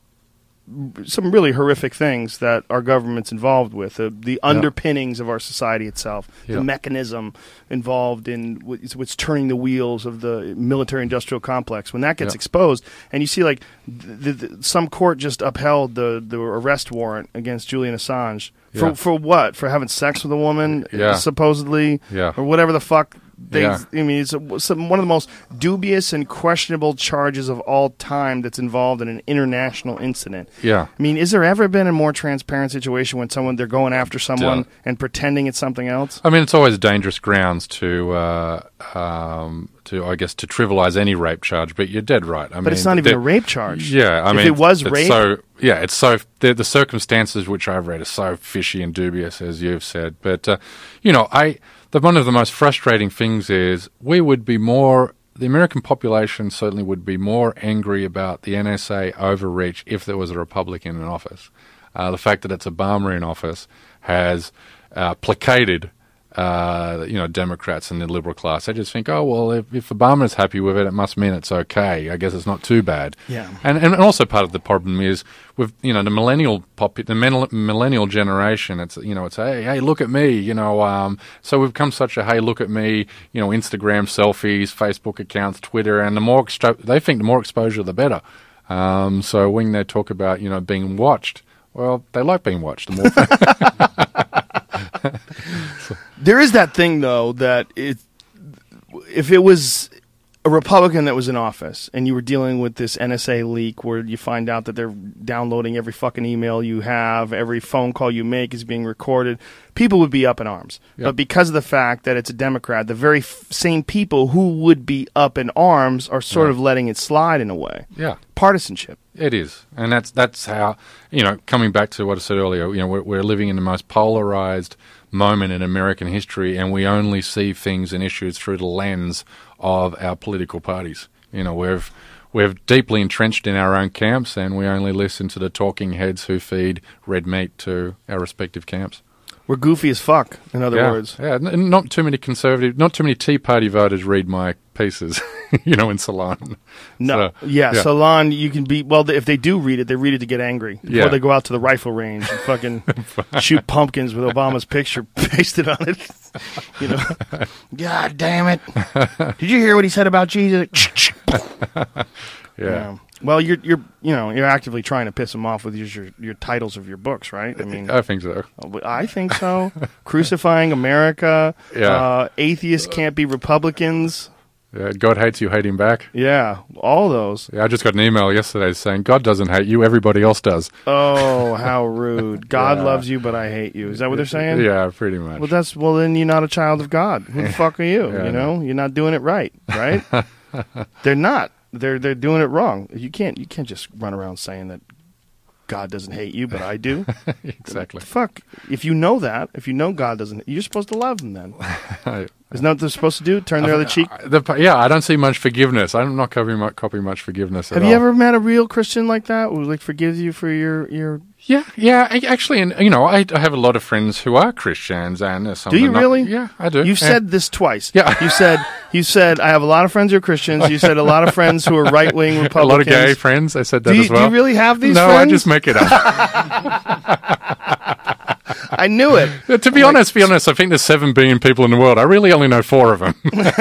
some really horrific things that our government's involved with, uh, the underpinnings of our society itself, Yeah. the mechanism involved in what's, what's turning the wheels of the military-industrial complex. When that gets Yeah. exposed, and you see like the, the, some court just upheld the, the arrest warrant against Julian Assange for Yeah. for what? For having sex with a woman, Yeah. supposedly, Yeah. or whatever the fuck. They, Yeah. I mean, it's a, some, one of the most dubious and questionable charges of all time that's involved in an international incident. Yeah. I mean, is there ever been a more transparent situation when someone they're going after someone Yeah. and pretending it's something else? I mean, it's always dangerous grounds to, uh, um, to I guess, to trivialize any rape charge. But you're dead right. I But mean, it's not even the- a rape charge. Yeah, I If mean, it was it's rape- so yeah, it's so the, the circumstances which I've read are so fishy and dubious, as you've said. But uh, you know, I the one of the most frustrating things is we would be more. The American population certainly would be more angry about the N S A overreach if there was a Republican in office. Uh, the fact that it's Obama in office has uh, placated uh, you know, Democrats and the liberal class. They just think, oh, well, if, if Obama's happy with it, it must mean it's okay. I guess it's not too bad. Yeah. And and also part of the problem is with, you know, the millennial pop, the men- millennial generation, it's, you know, it's, hey, hey, look at me, you know, um, so we've become such a, hey, look at me, you know, Instagram selfies, Facebook accounts, Twitter, and the more, extra- they think the more exposure, the better. Um, so when they talk about, you know, being watched, well, they like being watched. The more so. There is that thing, though, that it, if it was a Republican that was in office and you were dealing with this N S A leak where you find out that they're downloading every fucking email you have, every phone call you make is being recorded, people would be up in arms. Yep. But because of the fact that it's a Democrat, the very f- same people who would be up in arms are sort yeah. of letting it slide in a way. Yeah. Partisanship. It is. And that's that's how, you know, coming back to what I said earlier, you know, we're, we're living in the most polarized moment in American history, and we only see things and issues through the lens of our political parties. You know, we've we're deeply entrenched in our own camps, and we only listen to the talking heads who feed red meat to our respective camps. We're goofy as fuck, in other yeah, words. Yeah, n- not too many conservative, not too many Tea Party voters read my pieces, you know, in Salon. No, so, yeah, yeah, Salon, you can be, well, if they do read it, they read it to get angry. Before yeah. they go out to the rifle range and fucking shoot pumpkins with Obama's picture pasted on it. You know, God damn it. Did you hear what he said about Jesus? yeah. yeah. Well, you're you're you know you're actively trying to piss them off with your your titles of your books, right? I mean, I think so. I think so. Crucifying America. Yeah. Uh, atheists can't be Republicans. Yeah, God hates you, hate him back. Yeah, all those. Yeah, I just got an email yesterday saying God doesn't hate you, everybody else does. Oh, how rude! God yeah. loves you, but I hate you. Is that what they're saying? Yeah, pretty much. Well, that's well. Then you're not a child of God. Who the fuck are you? Yeah, you know, you're not doing it right, right? They're not. They're they're doing it wrong. You can't you can't just run around saying that God doesn't hate you, but I do. Exactly. Fuck. If you know that, if you know God doesn't, you're supposed to love him then. Isn't that what they're supposed to do? Turn their other cheek? The, yeah, I don't see much forgiveness. I'm not copying much, copying much forgiveness at Have all. you ever met a real Christian like that who like forgives you for your... your Yeah, yeah. I, actually, and you know, I, I have a lot of friends who are Christians, and uh, some do you are not, really? Yeah, I do. You've yeah. said this twice. Yeah, you said you said I have a lot of friends who are Christians. You said a lot of friends who are right wing Republicans. A lot of gay friends. I said that do you, as well. Do you really have these? No, friends? I just make it up. I knew it. To be I'm honest, like, be honest, I think there's seven billion people in the world. I really only know four of them.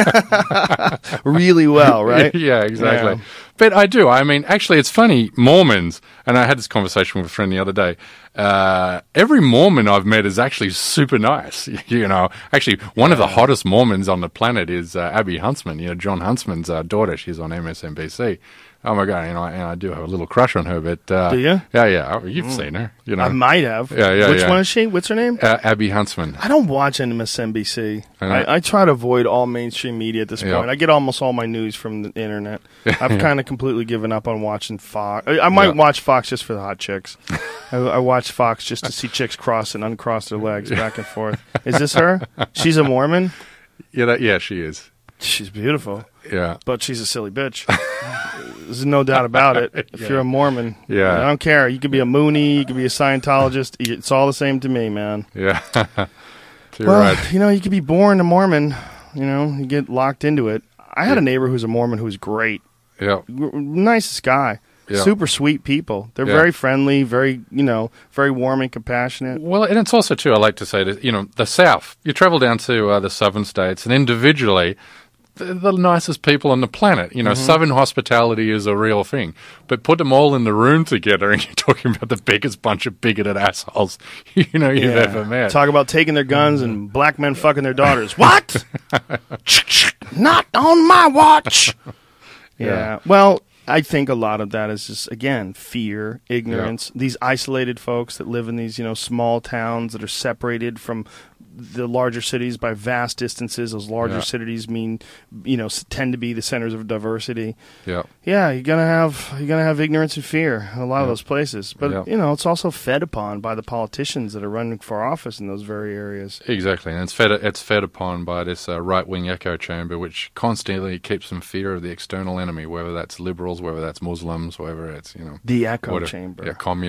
Really well, right? Yeah, exactly. Yeah. But I do. I mean, actually, it's funny. Mormons, and I had this conversation with a friend the other day. Uh, every Mormon I've met is actually super nice. You know, actually, one yeah. of the hottest Mormons on the planet is uh, Abby Huntsman. You know, John Huntsman's uh, daughter. She's on M S N B C. Oh my God! You know, and I do have a little crush on her. But uh, do you? Yeah, yeah. Oh, you've mm. seen her. You know, I might have. Yeah, yeah. Which yeah. one is she? What's her name? Uh, Abby Huntsman. I don't watch M S N B C. I, I, I try to avoid all mainstream media at this yeah. point. I get almost all my news from the internet. I've kind of completely given up on watching Fox. I, I might yeah. watch Fox just for the hot chicks. I, I watch Fox just to see chicks cross and uncross their legs back and forth. Is this her? She's a Mormon? Yeah, that, yeah, she is. She's beautiful. Yeah. But she's a silly bitch. There's no doubt about it. If yeah. you're a Mormon, yeah. I don't care. You could be a Mooney, you could be a Scientologist. It's all the same to me, man. Yeah. Well, right. you know, you could be born a Mormon. You know, you get locked into it. I had a neighbor who's a Mormon who was great. Yeah. Nicest guy. Yeah. Super sweet people. They're yeah. very friendly, very, you know, very warm and compassionate. Well, and it's also, too, I like to say that, you know, the South, you travel down to uh, the southern states, and individually, they're the nicest people on the planet. You know, mm-hmm. Southern hospitality is a real thing. But put them all in the room together, and you're talking about the biggest bunch of bigoted assholes, you know, you've yeah. ever met. Talk about taking their guns mm-hmm. and black men fucking their daughters. What? Not on my watch. yeah. yeah. Well, I think a lot of that is just, again, fear, ignorance. Yeah. These isolated folks that live in these, you know, small towns that are separated from the larger cities by vast distances. Those larger yeah. cities mean, you know, tend to be the centers of diversity. Yeah, yeah, you're gonna have you're gonna have ignorance and fear in a lot yeah. of those places. But yeah. you know, it's also fed upon by the politicians that are running for office in those very areas. Exactly, and it's fed it's fed upon by this uh, right wing echo chamber, which constantly keeps in fear of the external enemy, whether that's liberals, whether that's Muslims, whether it's you know the echo whatever, chamber, yeah, communists.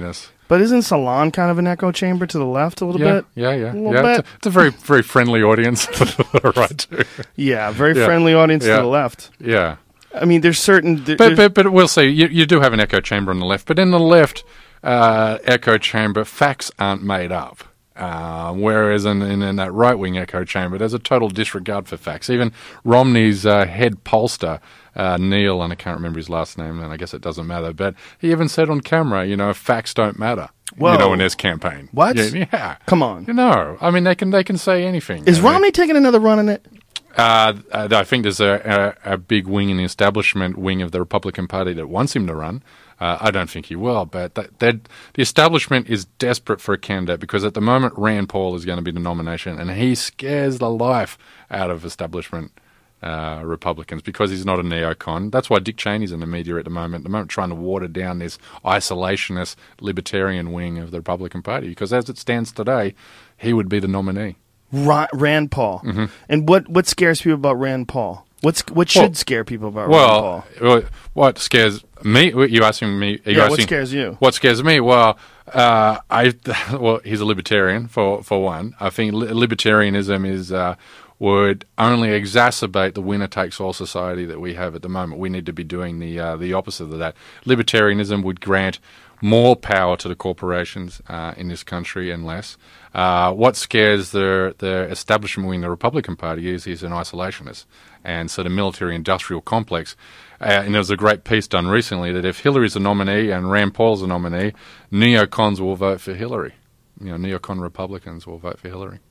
But isn't Salon kind of an echo chamber to the left a little Yeah, bit? yeah, yeah. A little yeah. bit. It's, a, it's a very, very friendly audience. Right, too. Yeah, very Yeah. friendly audience Yeah. to the left. Yeah. I mean, there's certain... There, But, there's- but, but we'll see. You, you do have an echo chamber on the left, but in the left uh, echo chamber, facts aren't made up. Uh, whereas in, in, in that right-wing echo chamber, there's a total disregard for facts. Even Romney's uh, head pollster, uh, Neil, and I can't remember his last name, and I guess it doesn't matter, but he even said on camera, you know, facts don't matter. Whoa. You know, in his campaign. What? Yeah. yeah. Come on. You know, I mean, they can they can say anything. Is I mean, Romney taking another run in it? Uh, I think there's a, a, a big wing in the establishment wing of the Republican Party that wants him to run. Uh, I don't think he will, but that, that, the establishment is desperate for a candidate because at the moment Rand Paul is going to be the nomination, and he scares the life out of establishment uh, Republicans because he's not a neocon. That's why Dick Cheney's in the media at the moment, at the moment trying to water down this isolationist libertarian wing of the Republican Party because as it stands today, he would be the nominee. Ra- Rand Paul. Mm-hmm. And what, what scares people about Rand Paul? What's What should Well- scare people about Well, Rand Paul? well, what scares me? You asking me? Are you Yeah, what asking, scares you? What scares me? Well, uh, I well, he's a libertarian for for one. I think li- libertarianism is uh, would only exacerbate the winner takes all society that we have at the moment. We need to be doing the uh, the opposite of that. Libertarianism would grant more power to the corporations uh, in this country and less. Uh, what scares the the establishment wing, the Republican Party, is he's an isolationist. And so the military-industrial complex, uh, and there was a great piece done recently that if Hillary's a nominee and Rand Paul's a nominee, neocons will vote for Hillary. You know, neocon Republicans will vote for Hillary.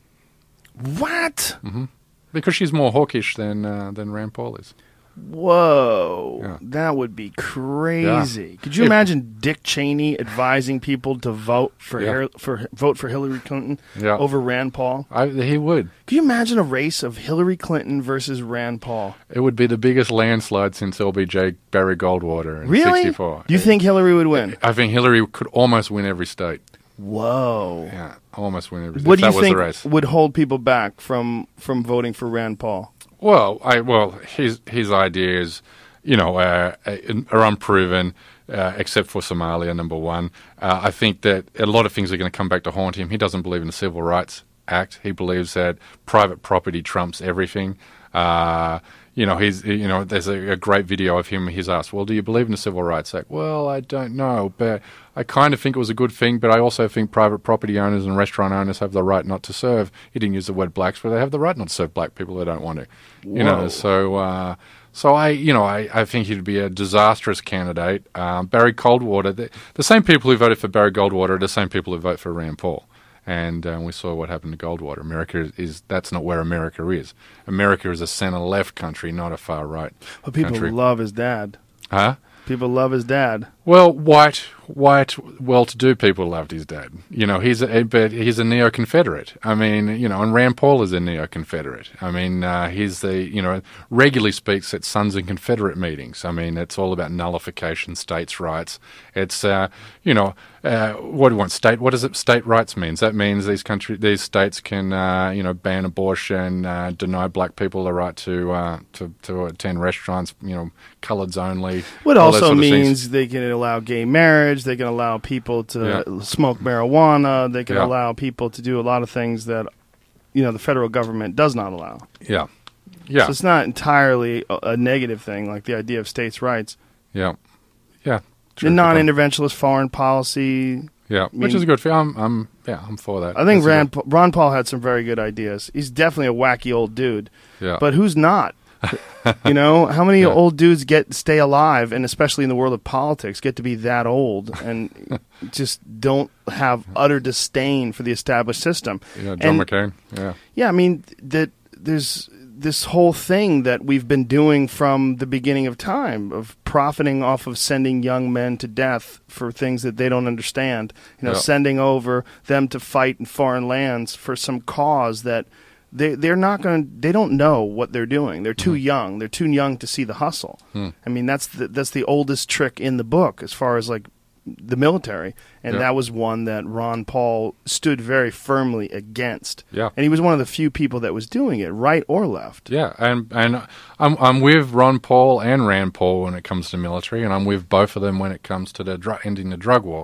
What? Because she's more hawkish than uh, than Rand Paul is. Whoa. Yeah. That would be crazy. Could you If- imagine Dick Cheney advising people to vote for Yeah. Har- for vote for Hillary Clinton Yeah. over Rand Paul? I, he would. Could you imagine a race of Hillary Clinton versus Rand Paul? It would be the biggest landslide since L B J Barry Goldwater in Really? sixty-four. Do you think Hillary would win? I think Hillary could almost win every state. Whoa. Yeah, almost win every state. What if do you that was think the race. would hold people back from, from voting for Rand Paul? Well, I well his his ideas, you know, uh, are unproven, uh, except for Somalia. Number one, uh, I think that a lot of things are going to come back to haunt him. He doesn't believe in the Civil Rights Act. He believes that private property trumps everything. Uh, you know, he's you know, there's a, a great video of him. He's asked, "Well, do you believe in the Civil Rights Act?" Well, I don't know, but I kind of think it was a good thing. But I also think private property owners and restaurant owners have the right not to serve. He didn't use the word blacks, but they have the right not to serve black people they don't want to. You Whoa. know, so uh, so I you know I, I think he'd be a disastrous candidate. Um, Barry Goldwater, the, the same people who voted for Barry Goldwater are the same people who vote for Rand Paul. And uh, we saw what happened to Goldwater. America is, is that's not where America is. America is a center-left country, not a far-right But people country. love his dad. Huh? People love his dad. Well, white, white, well-to-do people loved his dad. You know, he's a, but he's a neo-Confederate. I mean, you know, and Rand Paul is a neo-Confederate. I mean, uh, he's the, you know, regularly speaks at Sons and Confederate meetings. I mean, it's all about nullification, states' rights. It's, uh, you know, uh, what do you want? State? What does it? State rights means? That means these country, these states can, uh, you know, ban abortion, uh, deny black people the right to uh, to to attend restaurants. You know, coloreds only. What all those also sort of things. means they can allow gay marriage, they can allow people to Yeah. smoke marijuana, they can Yeah. allow people to do a lot of things that, you know, the federal government does not allow. Yeah, yeah. So it's not entirely a, a negative thing, like the idea of states' rights. Yeah, yeah, The true. non-interventionist foreign policy. Yeah, mean- which is good. For, I'm, I'm, yeah, I'm for that. I think That's a Rand, good- Pa- Ron Paul had some very good ideas. He's definitely a wacky old dude. Yeah. But who's not? You know, how many Yeah. old dudes get stay alive, and especially in the world of politics, get to be that old and just don't have utter disdain for the established system? Yeah, John And- McCain. Yeah, Yeah, I mean that there's this whole thing that we've been doing from the beginning of time of profiting off of sending young men to death for things that they don't understand. You know, Yeah. sending over them to fight in foreign lands for some cause that they they're not going to they don't know what they're doing. They're too young. They're too young to see the hustle. I mean, that's the, that's the oldest trick in the book as far as like the military, and Yeah. that was one that Ron Paul stood very firmly against. Yeah. And he was one of the few people that was doing it, right or left. yeah, and and I'm I'm with Ron Paul and Rand Paul when it comes to military, and I'm with both of them when it comes to the dr- ending the drug war.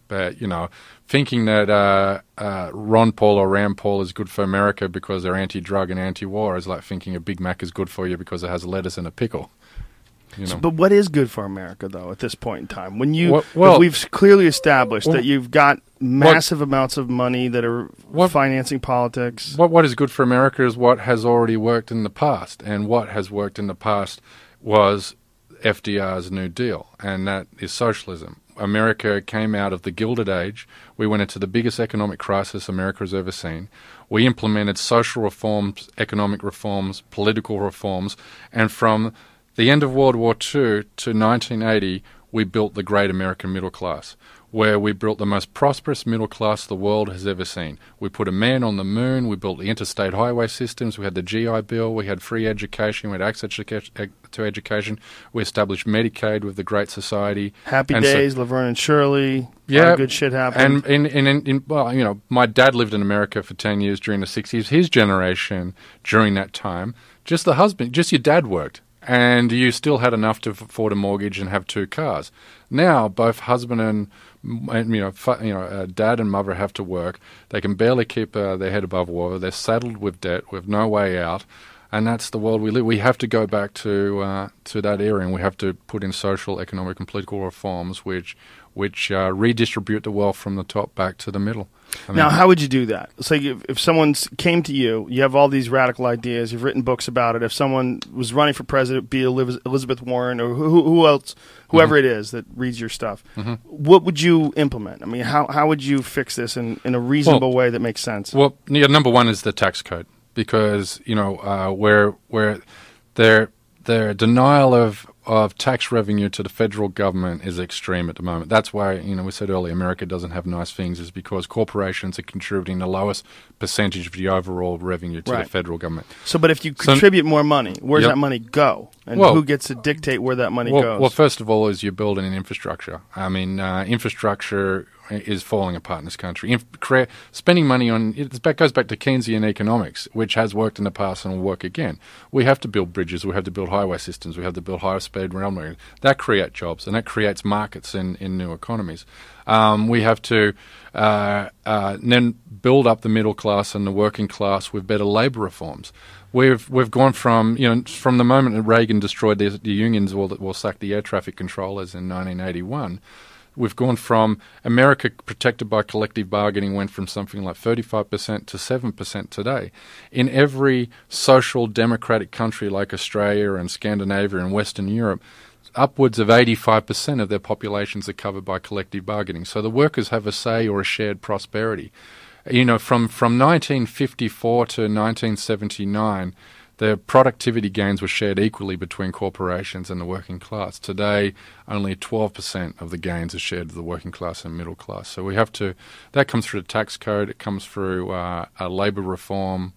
But, you know, thinking that uh, uh, Ron Paul or Rand Paul is good for America because they're anti-drug and anti-war is like thinking a Big Mac is good for you because it has lettuce and a pickle. You know? But what is good for America, though, at this point in time? When you, Well- well- if we've clearly established Well- that you've got massive amounts of money that are What- financing politics. What what is good for America is what has already worked in the past, and what has worked in the past was F D R's New Deal, and that is socialism. America came out of the Gilded Age. We went into the biggest economic crisis America has ever seen. We implemented social reforms, economic reforms, political reforms, and from the end of World War Two to nineteen eighty, we built the great American middle class, where we built the most prosperous middle class the world has ever seen. We put a man on the moon, we built the interstate highway systems, we had the G I Bill, we had free education, we had access to education, we established Medicaid with the Great Society. Happy And so- Days, Laverne and Shirley. A lot yeah, of good shit happened. And in, in, in, in, well, you know, my dad lived in America for ten years during the sixties. His generation during that time, just the husband, just your dad worked. And you still had enough to afford a mortgage and have two cars. Now, both husband and, and you know, fu- you know, uh, dad and mother have to work. They can barely keep uh, their head above water. They're saddled with debt, with no way out, and that's the world we live. We have to go back to uh, to that era, and we have to put in social, economic, and political reforms, which which uh, redistribute the wealth from the top back to the middle. I mean, Now, how would you do that? It's like if, if someone came to you, you have all these radical ideas, you've written books about it. If someone was running for president, be Eliz- Elizabeth Warren or who, who else, whoever Mm-hmm. it is that reads your stuff, what would you implement? I mean, how how would you fix this in, in a reasonable Well- way that makes sense? Well, yeah, number one is the tax code, because you know uh, where where their their denial of of tax revenue to the federal government is extreme at the moment. That's why, you know, we said earlier America doesn't have nice things, is because corporations are contributing the lowest percentage of the overall revenue to Right. the federal government. So, but if you So- contribute more money, where's Yep. that money go? And Well- who gets to dictate where that money Well, goes? well, first of all, is you're building an infrastructure. I mean, uh, infrastructure is falling apart in this country. Inf- crea- spending money on it back, goes back to Keynesian economics, which has worked in the past and will work again. We have to build bridges. We have to build highway systems. We have to build high-speed rail networks. That creates jobs, and that creates markets in, in new economies. Um, we have to uh, uh, then build up the middle class and the working class with better labour reforms. We've we've gone from you know from the moment that Reagan destroyed the, the unions, or well, sacked the air traffic controllers in nineteen eighty-one. We've gone from America protected by collective bargaining went from something like thirty-five percent to seven percent today. In every social democratic country like Australia and Scandinavia and Western Europe, upwards of eighty-five percent of their populations are covered by collective bargaining. So the workers have a say or a shared prosperity. You know, from, from nineteen fifty-four to nineteen seventy-nine, the productivity gains were shared equally between corporations and the working class. Today, only twelve percent of the gains are shared with the working class and middle class. So we have to, that comes through the tax code, it comes through uh, a labour reform,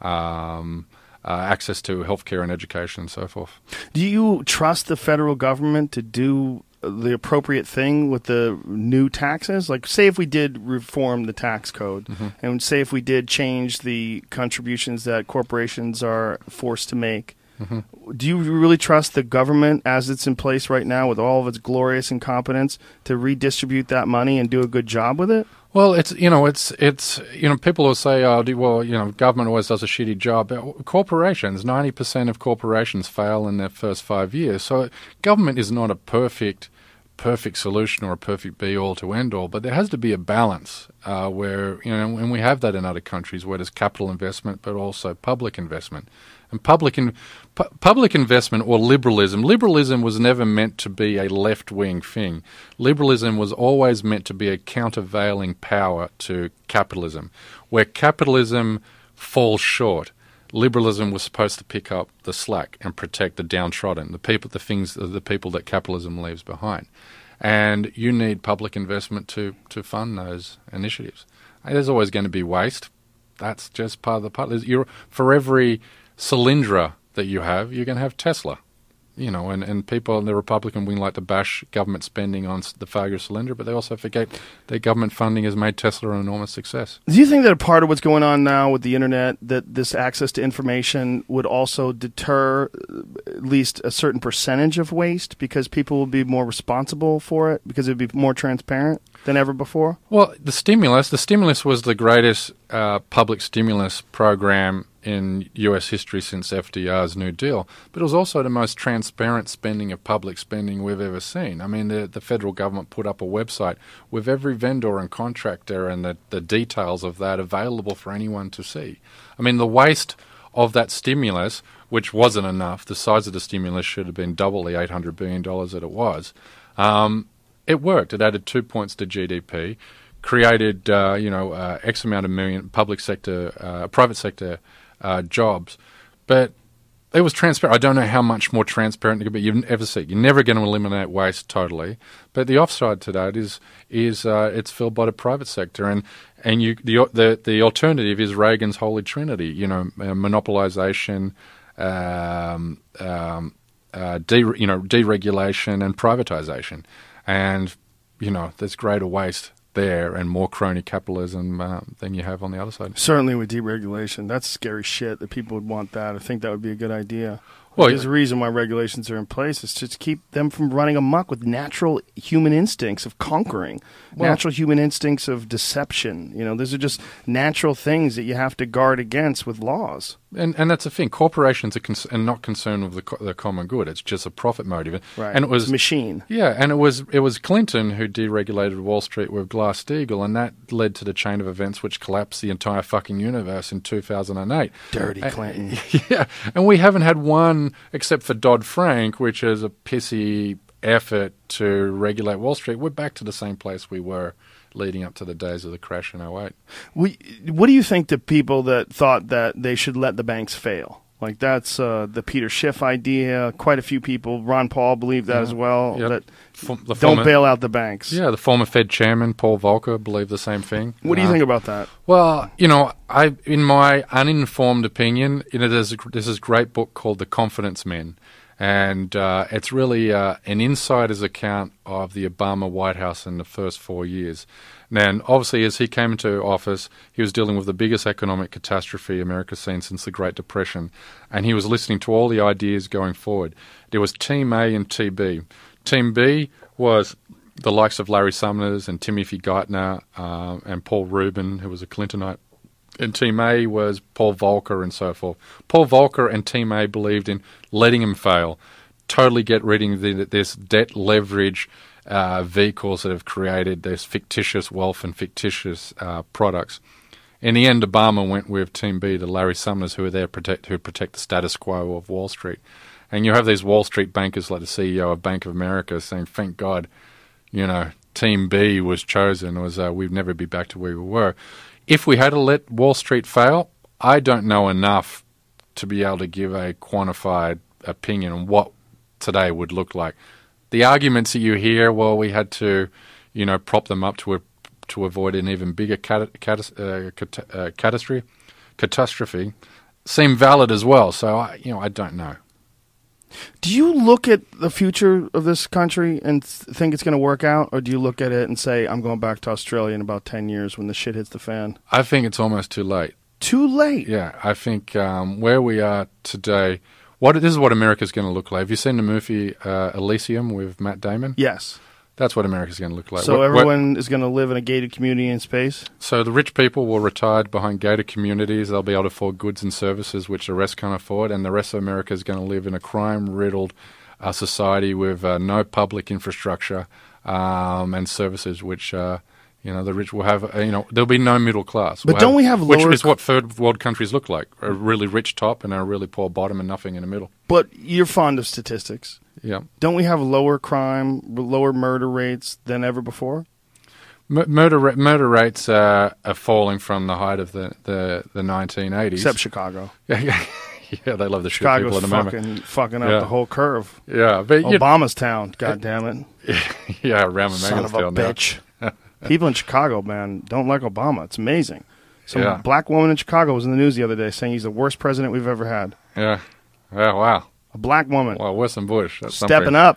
um, uh, access to healthcare and education and so forth. Do you trust the federal government to do the appropriate thing with the new taxes? Like, say if we did reform the tax code, Mm-hmm. and say if we did change the contributions that corporations are forced to make, Mm-hmm. do you really trust the government as it's in place right now with all of its glorious incompetence to redistribute that money and do a good job with it? Well, it's you know, it's it's you know, people will say, "Oh, do, well, you know, government always does a shitty job." But corporations, ninety percent of corporations fail in their first five years. So, government is not a perfect, perfect solution or a perfect be-all to end-all. But there has to be a balance uh, where you know, and we have that in other countries where there's capital investment, but also public investment. And public in, pu- public investment or liberalism. Liberalism was never meant to be a left-wing thing. Liberalism was always meant to be a countervailing power to capitalism. Where capitalism falls short, liberalism was supposed to pick up the slack and protect the downtrodden, the people, the things, the people that capitalism leaves behind. And you need public investment to, to fund those initiatives. And there's always going to be waste. That's just part of the part. You're, for every Solyndra that you have, you can have Tesla. You know, and, and people in the Republican wing like to bash government spending on s- the Fargo cylinder, but they also forget that government funding has made Tesla an enormous success. Do you think that a part of what's going on now with the internet, that this access to information would also deter uh, at least a certain percentage of waste because people will be more responsible for it because it would be more transparent than ever before? Well, the stimulus, the stimulus was the greatest uh, public stimulus program in U S history since F D R's New Deal, but it was also the most transparent spending of public spending we've ever seen. I mean, the, the federal government put up a website with every vendor and contractor and the, the details of that available for anyone to see. I mean, the waste of that stimulus, which wasn't enough, the size of the stimulus should have been double the eight hundred billion dollars that it was, um, it worked. It added two points to G D P, created, uh, you know, uh, X amount of million public sector, uh, private sector Uh, jobs, but it was transparent. I don't know how much more transparent it could be. You've ever seen. You're never going to eliminate waste totally, but the offside to that is is uh, it's filled by the private sector, and and you the the the alternative is Reagan's holy trinity. You know, uh, monopolization, um, um, uh, de, you know, deregulation and privatization, and you know, there's greater waste there and more crony capitalism uh, than you have on the other side. Certainly with deregulation. That's scary shit that people would want that. I think that would be a good idea. Well, There's a reason why regulations are in place. It's just to keep them from running amok with natural human instincts of conquering, Well- natural human instincts of deception. You know, those are just natural things that you have to guard against with laws. And and that's the thing. Corporations are, cons- are not concerned with the, co- the common good. It's just a profit motive. Right. And it was It's a machine. Yeah, and it was it was Clinton who deregulated Wall Street with Glass-Steagall, and that led to the chain of events which collapsed the entire fucking universe in two thousand eight. Dirty Uh, Clinton. Yeah, and we haven't had one except for Dodd-Frank, which is a pissy effort to regulate Wall Street. We're back to the same place we were leading up to the days of the crash in oh eight. We, what do you think to people that thought that they should let the banks fail? Like that's uh, the Peter Schiff idea. Quite a few people, Ron Paul believed that Yeah. as well, Yep. that F- the don't former- bail out the banks. Yeah, the former Fed chairman, Paul Volcker, believed the same thing. What do you Uh, think about that? Well, you know, I, in my uninformed opinion, you know, there's a, there's this great book called The Confidence Men, and uh, it's really uh, an insider's account of the Obama White House in the first four years. And obviously, as he came into office, he was dealing with the biggest economic catastrophe America's seen since the Great Depression, and he was listening to all the ideas going forward. There was Team A and Team B. Team B was the likes of Larry Summers and Timothy Geithner uh, and Paul Rubin, who was a Clintonite. And Team A was Paul Volcker and so forth. Paul Volcker and Team A believed in letting him fail, totally get rid of the, this debt leverage uh, vehicles that have created this fictitious wealth and fictitious uh, products. In the end, Obama went with Team B, the Larry Summers, who are there protect, who protect the status quo of Wall Street. And you have these Wall Street bankers like the C E O of Bank of America saying, thank God, you know, Team B was chosen, was uh, we'd never be back to where we were. If we had to let Wall Street fail, I don't know enough to be able to give a quantified opinion on what today would look like. The arguments that you hear, well, we had to, you know, prop them up to a, to avoid an even bigger cat, cat, uh, cat, uh, catastrophe, catastrophe, seem valid as well. So, I, you know, I don't know. Do you look at the future of this country and th- think it's going to work out, or do you look at it and say, I'm going back to Australia in about ten years when the shit hits the fan? I think it's almost too late. Too late. Yeah, I think um, where we are today, what this is what America's going to look like. Have you seen the movie uh, Elysium with Matt Damon? Yes. That's what America's going to look like. So What- what- everyone is going to live in a gated community in space? So the rich people will retire behind gated communities. They'll be able to afford goods and services which the rest can't afford, and the rest of America is going to live in a crime-riddled uh, society with uh, no public infrastructure um, and services which, uh, you know, the rich will have, uh, you know, there'll be no middle class. But We'll don't we have Which lower is what third world countries look like, a really rich top and a really poor bottom and nothing in the middle. But you're fond of statistics. Yeah. Don't we have lower crime, lower murder rates than ever before? M- murder ra- murder rates uh, are falling from the height of the, the, the nineteen eighties. Except Chicago. Yeah, yeah, yeah, they love to shoot people Chicago's at the moment. fucking, fucking up Yeah. the whole curve. Yeah, but you Obama's town, God damn it. yeah, around the Son of a down there. bitch. People in Chicago, man, don't like Obama. It's amazing. Some Yeah. black woman in Chicago was in the news the other day saying he's the worst president we've ever had. Yeah, yeah, wow. A black woman. Well, worse than Bush. That's Stepping something. up.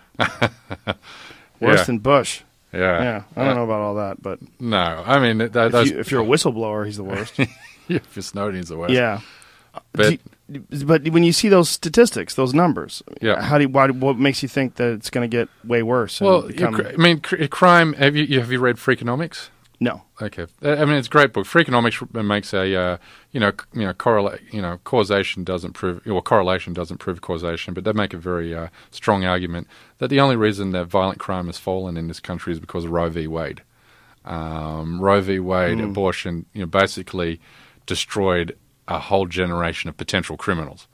Worse Yeah. than Bush. Yeah. Yeah, I don't know about all that, but No, I mean, th- th- if, those, you, if you're a whistleblower, he's the worst. if you're Snowden's the worst. Yeah. But- Do you- but when you see those statistics, those numbers, Yeah. how do you, why, what makes you think that it's going to get way worse? and Well, become- you cr- I mean, cr- crime. Have you have you read Freakonomics? no. Okay, I mean it's a great book. Freakonomics makes a uh, you know c- you know correlate you know causation doesn't prove or correlation doesn't prove causation, but they make a very uh, strong argument that the only reason that violent crime has fallen in this country is because of Roe v. Wade. Um, Roe v. Wade, abortion, you know, basically destroyed a whole generation of potential criminals.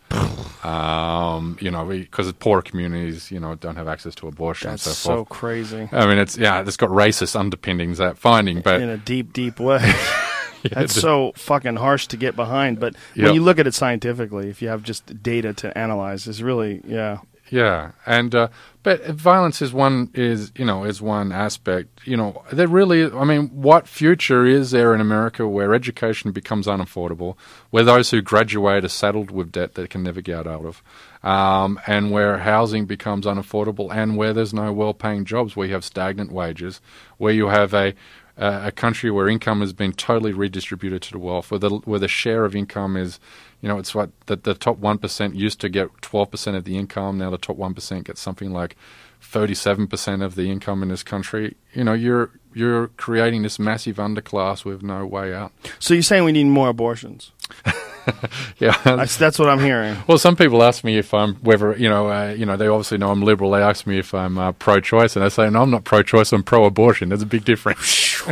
um, you know, because poor communities, you know, don't have access to abortion That's and so so forth. crazy. I mean, it's yeah, it's got racist underpinnings, that finding, but In a deep, deep way. That's the- so fucking harsh to get behind. But Yep. when you look at it scientifically, if you have just data to analyze, it's really, yeah. Yeah, and uh, but violence is one is you know is one aspect. You know, there really. I mean, what future is there in America where education becomes unaffordable, where those who graduate are saddled with debt they can never get out of, um, and where housing becomes unaffordable, and where there's no well-paying jobs, where you have stagnant wages, where you have a uh, a country where income has been totally redistributed to the wealth, where the where the share of income is. You know, it's what the, the top one percent used to get twelve percent of the income. Now the top one percent gets something like thirty-seven percent of the income in this country. You know, you're you're creating this massive underclass with no way out. So you're saying we need more abortions? Yeah. That's, that's what I'm hearing. Well, some people ask me if I'm whether you know uh, you know they obviously know I'm liberal. They ask me if I'm uh, pro-choice, and I say no, I'm not pro-choice. I'm pro-abortion. There's a big difference.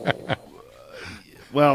Well,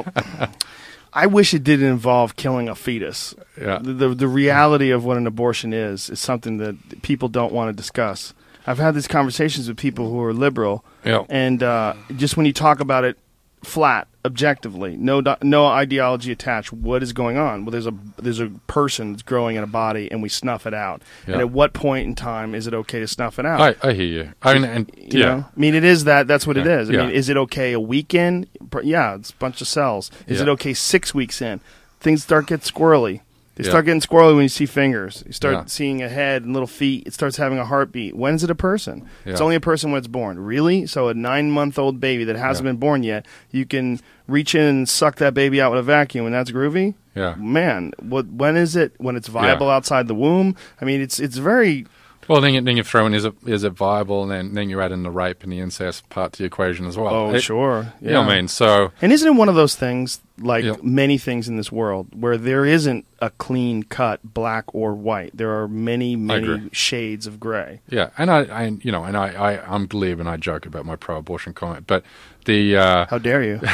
I wish it didn't involve killing a fetus. Yeah. The, the the reality of what an abortion is is something that people don't want to discuss. I've had these conversations with people who are liberal, Yeah. and uh, just when you talk about it flat, objectively, no do- no ideology attached, what is going on? Well, there's a there's a person that's growing in a body, and we snuff it out. Yeah. And at what point in time is it okay to snuff it out? I, I hear you. I mean, and You yeah. know? I mean, it is that. That's what it Yeah. is. I Yeah. mean, is it okay a weekend? Pr- Yeah, it's a bunch of cells. Is it Yeah. okay six weeks in? Things start getting squirrely. They Yeah. start getting squirrely when you see fingers. You start Yeah. seeing a head and little feet. It starts having a heartbeat. When is it a person? It's Yeah. only a person when it's born. Really? So a nine-month-old baby that hasn't Yeah. been born yet, you can reach in and suck that baby out with a vacuum, and that's groovy? Yeah. Man, what? When is it? When it's viable outside the womb? I mean, it's it's very... Well, then you, then you throw in is it is it viable, and then then you add in the rape and the incest part to the equation as well. Oh, It- sure. You know what I mean? So And isn't it one of those things, like Yeah. many things in this world, where there isn't a clean cut black or white? There are many, many agree. shades of gray. yeah, and I, I you know, and I, I I'm glib and I joke about my pro-abortion comment, but the uh, How dare you?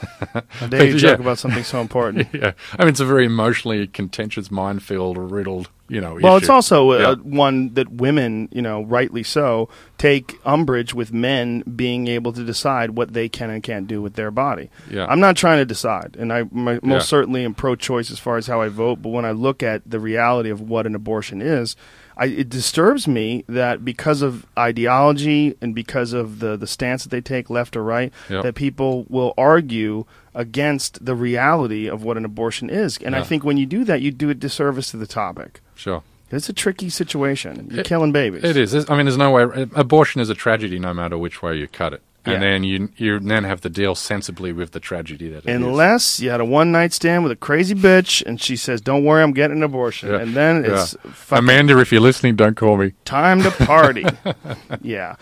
How dare you Yeah. joke about something so important? yeah, I mean it's a very emotionally contentious minefield riddled, you know. Well, issue. it's also Yeah. uh, one that women, you know, rightly so, take umbrage with men being able to decide what they can and can't do with their body. Yeah. I'm not trying to decide, and I my, most Yeah. certainly am pro-choice as far as how I vote. But when I look at the reality of what an abortion is, I, it disturbs me that because of ideology and because of the, the stance that they take, left or right, Yeah. that people will argue against the reality of what an abortion is. And I Yeah. think when you do that, you do a disservice to the topic. Sure. It's a tricky situation. You're It- killing babies. It is. There's- I mean, there's no way. Abortion is a tragedy, no matter which way you cut it, and Yeah. then you you then have to deal sensibly with the tragedy that it is. Unless you had a one night stand with a crazy bitch and she says, "Don't worry, I'm getting an abortion," Yeah. and then it's Yeah. fucking Amanda, if you're listening, don't call me. time to party. Yeah.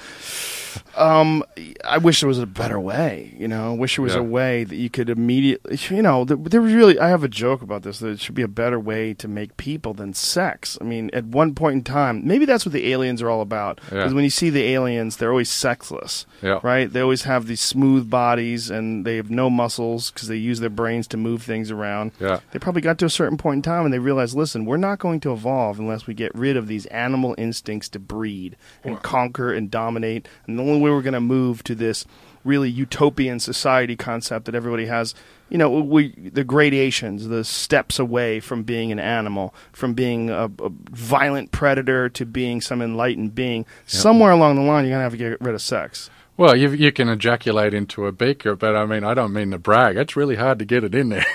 Um, I wish there was a better way. You know, I wish there was Yeah. a way that you could immediately. You know, there, there was really. I have a joke about this. That it should be a better way to make people than sex. I mean, at one point in time, maybe that's what the aliens are all about. Yeah. Because when you see the aliens, they're always sexless. Yeah. Right? They always have these smooth bodies and they have no muscles because they use their brains to move things around. Yeah. They probably got to a certain point in time and they realized, listen, we're not going to evolve unless we get rid of these animal instincts to breed and conquer and dominate. And the only way we're going to move to this really utopian society concept that everybody has, you know, we the gradations, the steps away from being an animal, from being a, a violent predator to being some enlightened being. Somewhere along the line, you're going to have to get rid of sex. Well, you you can ejaculate into a beaker, but I mean, I don't mean to brag. It's really hard to get it in there.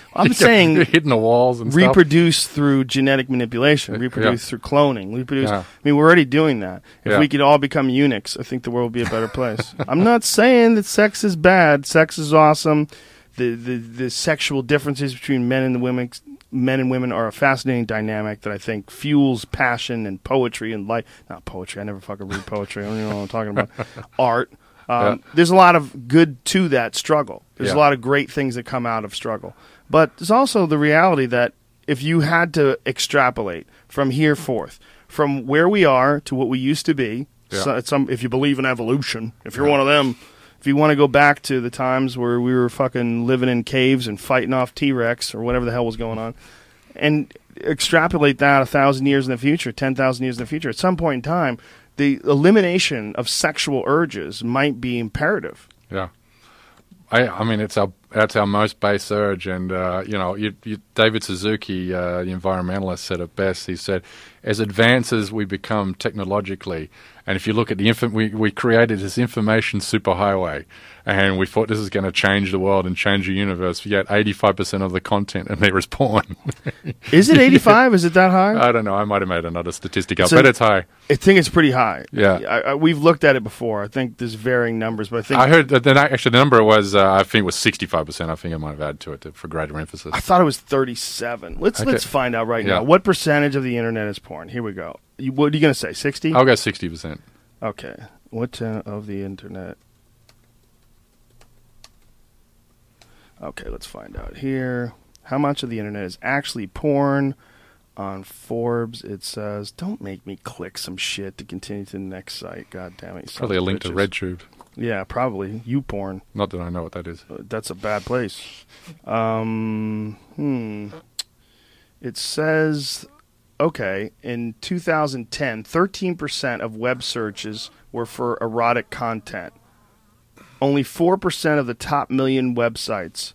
I'm saying hitting the walls and stuff. reproduce through genetic manipulation, reproduce Yeah. through cloning, reproduce. Yeah. I mean, we're already doing that. If Yeah. we could all become eunuchs, I think the world would be a better place. I'm not saying that sex is bad. Sex is awesome. The, the the sexual differences between men and women, men and women, are a fascinating dynamic that I think fuels passion and poetry and life. Not poetry. I never fucking read poetry. I don't even know what I'm talking about. Art. Um, Yeah. There's a lot of good to that struggle. There's Yeah. a lot of great things that come out of struggle. But there's also the reality that if you had to extrapolate from here forth, from where we are to what we used to be, Yeah. so, some, if you believe in evolution, if you're one of them, if you want to go back to the times where we were fucking living in caves and fighting off T-Rex or whatever the hell was going on, and extrapolate that a thousand years in the future, ten thousand years in the future, at some point in time, the elimination of sexual urges might be imperative. Yeah. I, I mean, it's our that's our most base urge, and uh, you know, you, you, David Suzuki, uh, the environmentalist, said it best. He said, "As advanced as we become technologically, and if you look at the infant, we we created this information superhighway, and we thought this is going to change the world and change the universe. Yet, eighty-five percent of the content in there is porn. Is it eighty-five? Is it that high? I don't know. I might have made another statistic up, So- but it's high. I think it's pretty high. Yeah. I, I, we've looked at it before. I think there's varying numbers, but I think I heard that the, actually the number was uh, I think it was sixty-five percent. I think I might have added to it to, for greater emphasis. I thought it was thirty-seven. Let's Okay. let's find out right Yeah. now. What percentage of the internet is porn? Here we go. You, what are you going to say? sixty? I'll go sixty percent. Okay. What uh, of the internet? Okay, let's find out here. How much of the internet is actually porn? On Forbes, it says, "Don't make me click some shit to continue to the next site." God damn it! you sons Probably a of link to bitches. RedTube. Yeah, probably. You porn. Not that I know what that is. Uh, That's a bad place. Um, hmm. It says, okay, in two thousand ten, thirteen percent of web searches were for erotic content. Only four percent of the top million websites.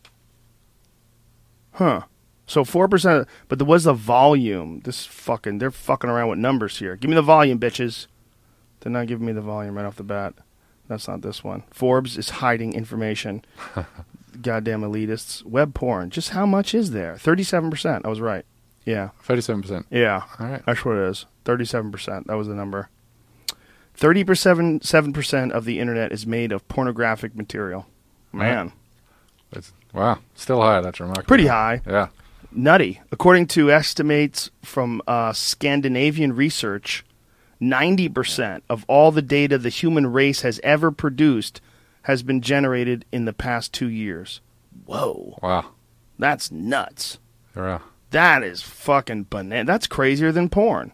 Huh. So four percent, but there was the volume. This fucking, they're fucking around with numbers here. Give me the volume, bitches. They're not giving me the volume right off the bat. That's not this one. Forbes is hiding information. Goddamn elitists. Web porn. Just how much is there? thirty-seven percent. I was right. Yeah. thirty-seven percent. Yeah. All right. That's what it is. thirty-seven percent. That was the number. thirty-seven percent of the internet is made of pornographic material. Man. It's, wow. Still high. That's remarkable. Pretty high. Yeah. Nutty. According to estimates from uh, Scandinavian research, ninety percent of all the data the human race has ever produced has been generated in the past two years. Whoa. Wow. That's nuts. Yeah. That is fucking banana. That's crazier than porn.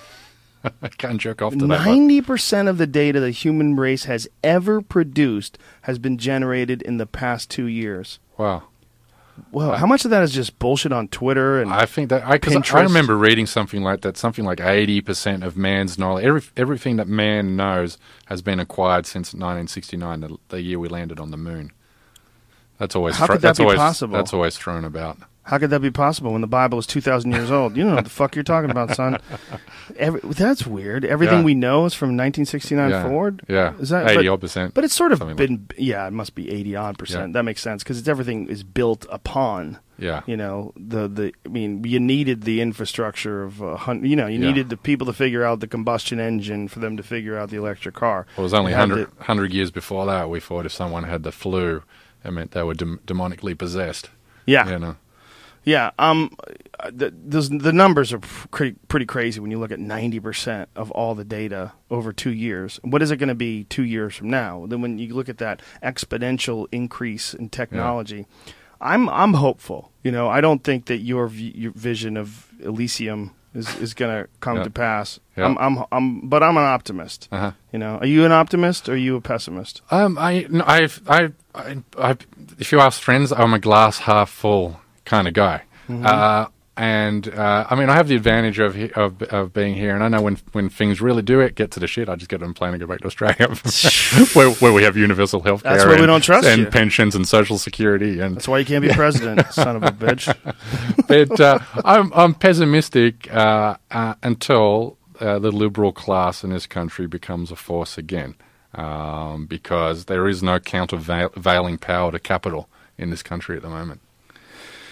I can't jerk off to that. one. ninety percent of the data the human race has ever produced has been generated in the past two years. Wow. Whoa. How much of that is just bullshit on Twitter? And I think that I, cause Pinterest. I remember reading something like that. Something like eighty percent of man's knowledge, every, everything that man knows, has been acquired since nineteen sixty-nine, the, the year we landed on the moon. That's always How thro- could that that's be always, possible? That's always thrown about. How could that be possible when the Bible is two thousand years old? You don't know what the fuck you're talking about, son. Every, that's weird. Everything Yeah. we know is from nineteen sixty-nine Yeah. forward? Yeah. Is that, eighty but, odd percent. But it's sort of something been, yeah, it must be eighty odd percent. Yeah. That makes sense because it's everything is built upon. Yeah. You know, the, the I mean, you needed the infrastructure of, uh, hun- you know, you Yeah. needed the people to figure out the combustion engine for them to figure out the electric car. Well, it was only You had one hundred, to- one hundred years before that. We thought if someone had the flu, it meant they were dem- demonically possessed. Yeah. You know. Yeah, um, the, those, the numbers are pretty, pretty crazy when you look at ninety percent of all the data over two years. What is it going to be two years from now? Then when you look at that exponential increase in technology, I'm I'm hopeful. You know, I don't think that your v- your vision of Elysium is, is going to come Yeah. to pass. Yeah. I'm, I'm I'm but I'm an optimist. Uh-huh. You know, are you an optimist or are you a pessimist? Um, I, no, I've, I, I, I, if you ask friends, I'm a glass half full kind of guy. Mm-hmm. Uh, and uh, I mean, I have the advantage of, he- of of being here, and I know when when things really do it get to the shit, I just get on a plane and go back to Australia, where where we have universal health care. That's why we and, don't trust and you. pensions and social security, and That's why you can't be president, son of a bitch. but uh, I'm I'm pessimistic uh, uh, until uh, the liberal class in this country becomes a force again, um, because there is no countervailing power to capital in this country at the moment.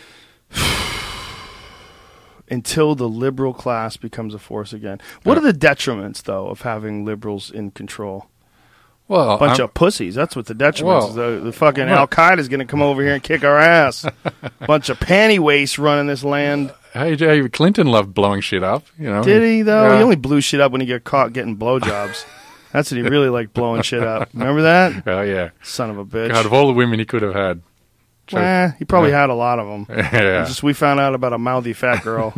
Until the liberal class becomes a force again. What Yeah. are the detriments, though, of having liberals in control? Well, A bunch I'm- of pussies. That's what the detriments Well, is. The, the fucking well- Al Qaeda is going to come over here and kick our ass. Bunch of panty wastes running this land. Hey, Jay, Clinton loved blowing shit up. You know, Did he, though? Yeah. He only blew shit up when he got caught getting blowjobs. That's what he really liked, blowing shit up. Remember that? Oh yeah. Son of a bitch. God, of all the women he could have had. Eh, he probably Yeah. had a lot of them. Yeah. Just we found out about a mouthy fat girl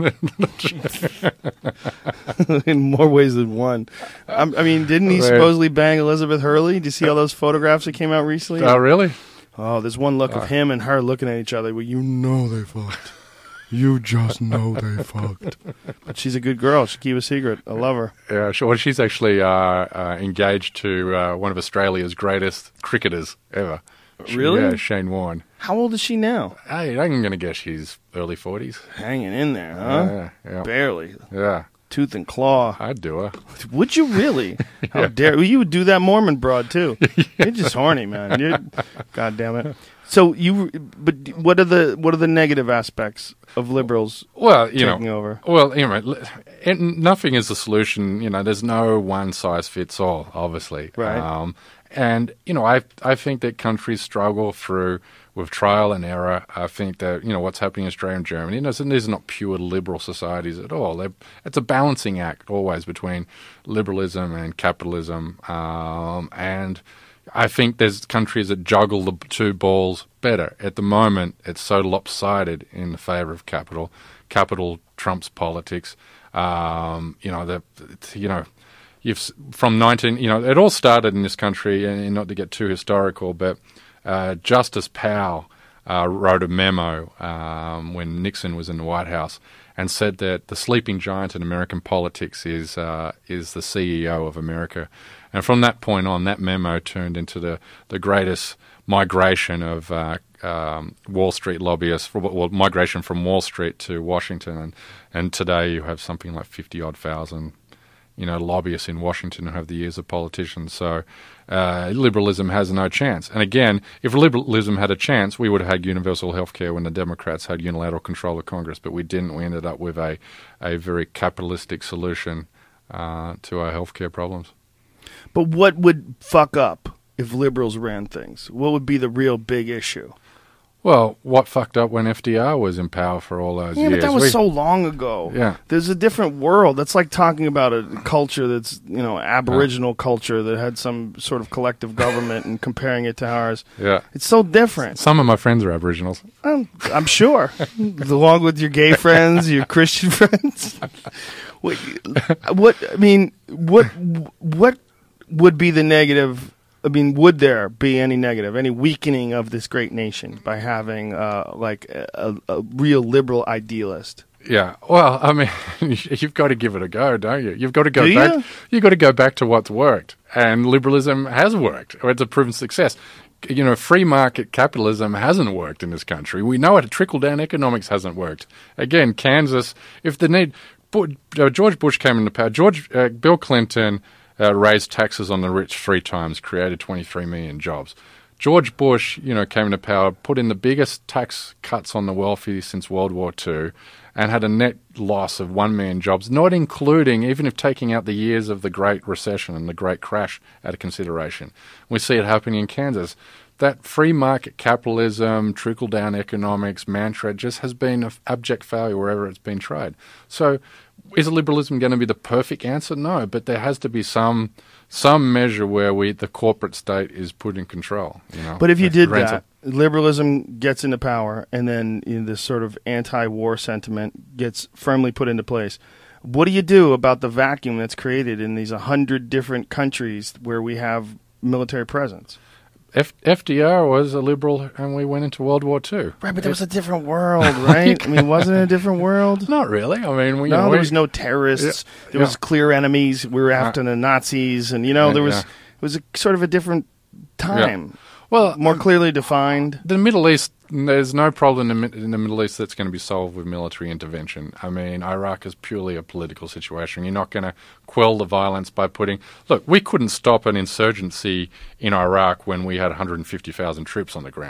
in more ways than one. I'm, I mean, didn't he Right. supposedly bang Elizabeth Hurley? Did you see all those photographs that came out recently? Oh really? Oh, there's one look of him and her looking at each other. Well, you know they fucked. You just know they fucked. But she's a good girl. She keep a secret. I love her. Yeah, sure. Well, she's actually uh, uh, engaged to uh, one of Australia's greatest cricketers ever. She- Really? Yeah, Shane Warne. How old is she now? Hey, I'm going to guess she's early forties. Hanging in there, huh? Yeah, yeah, Barely. yeah. Tooth and claw. I'd do her. Would you really? How dare well, you? Would do that Mormon broad too. You're just horny, man. You're, God damn it. So you, but what are the what are the negative aspects of liberals Well, you taking know, over? well, you know, l- and nothing is the solution. You know, there's no one size fits all, obviously. Right. Um, and you know, I I think that countries struggle through with trial and error. I think that you know what's happening in Australia and Germany. You know, so these are not pure liberal societies at all. They're, it's a balancing act always between liberalism and capitalism. Um, and I think there's countries that juggle the two balls better. At the moment, it's so lopsided in the favour of capital. Capital trumps politics. Um, you know, the you know, you've s- from nineteen. You know, it all started in this country, and not to get too historical, but uh, Justice Powell uh, wrote a memo um, when Nixon was in the White House and said that the sleeping giant in American politics is uh, is the C E O of America. And from that point on, that memo turned into the, the greatest migration of uh, um, Wall Street lobbyists, well, migration from Wall Street to Washington. And, and today you have something like fifty-odd thousand, you know, lobbyists in Washington who have the ears of politicians. So uh, liberalism has no chance. And again, if liberalism had a chance, we would have had universal health care when the Democrats had unilateral control of Congress. But we didn't. We ended up with a, a very capitalistic solution uh, to our health care problems. But what would fuck up if liberals ran things? What would be the real big issue? Well, what fucked up when F D R was in power for all those Yeah, years? but that was We- so long ago. Yeah. There's a different world. That's like talking about a culture that's, you know, Aboriginal culture that had some sort of collective government and comparing it to ours. Yeah. It's so different. Some of my friends are Aboriginals. I'm, I'm sure. Along with your gay friends, your Christian friends. What, what, I mean, what, what would be the negative? I mean, would there be any negative, any weakening of this great nation by having, uh, like, a, a real liberal idealist? Yeah. Well, I mean, you've got to give it a go, don't you? You've got to go Do back. you? You've got to go back to what's worked, and liberalism has worked. It's a proven success. You know, free market capitalism hasn't worked in this country. We know it. Trickle down economics hasn't worked. Again, Kansas. If the need, Bu- uh, George Bush came into power. George uh, Bill Clinton uh, raised taxes on the rich three times, created twenty-three million jobs. George Bush, you know, came into power, put in the biggest tax cuts on the wealthy since World War Two, and had a net loss of one million jobs, not including, even if taking out the years of the Great Recession and the Great Crash out of consideration. We see it happening in Kansas. That free market capitalism, trickle-down economics mantra just has been an abject failure wherever it's been tried. So is liberalism going to be the perfect answer? No, but there has to be some some measure where we the corporate state is put in control. You know? But if you did Rents that, liberalism gets into power, and then you know, this sort of anti-war sentiment gets firmly put into place. What do you do about the vacuum that's created in these a hundred different countries where we have military presence? F- FDR was a liberal, and we went into World War Two. Right, but there was a different world, right? I mean, wasn't it a different world? Not really. I mean, we, you No, know, there we- was no terrorists. Yeah, There was yeah. clear enemies. We were after the Nazis, and you know, Yeah, there was yeah. it was a sort of a different time, Well, more clearly defined. the Middle East, there's no problem in the, Mi- in the Middle East that's going to be solved with military intervention. I mean, Iraq is purely a political situation. You're not going to quell the violence by putting... Look, we couldn't stop an insurgency in Iraq when we had one hundred fifty thousand troops on the ground.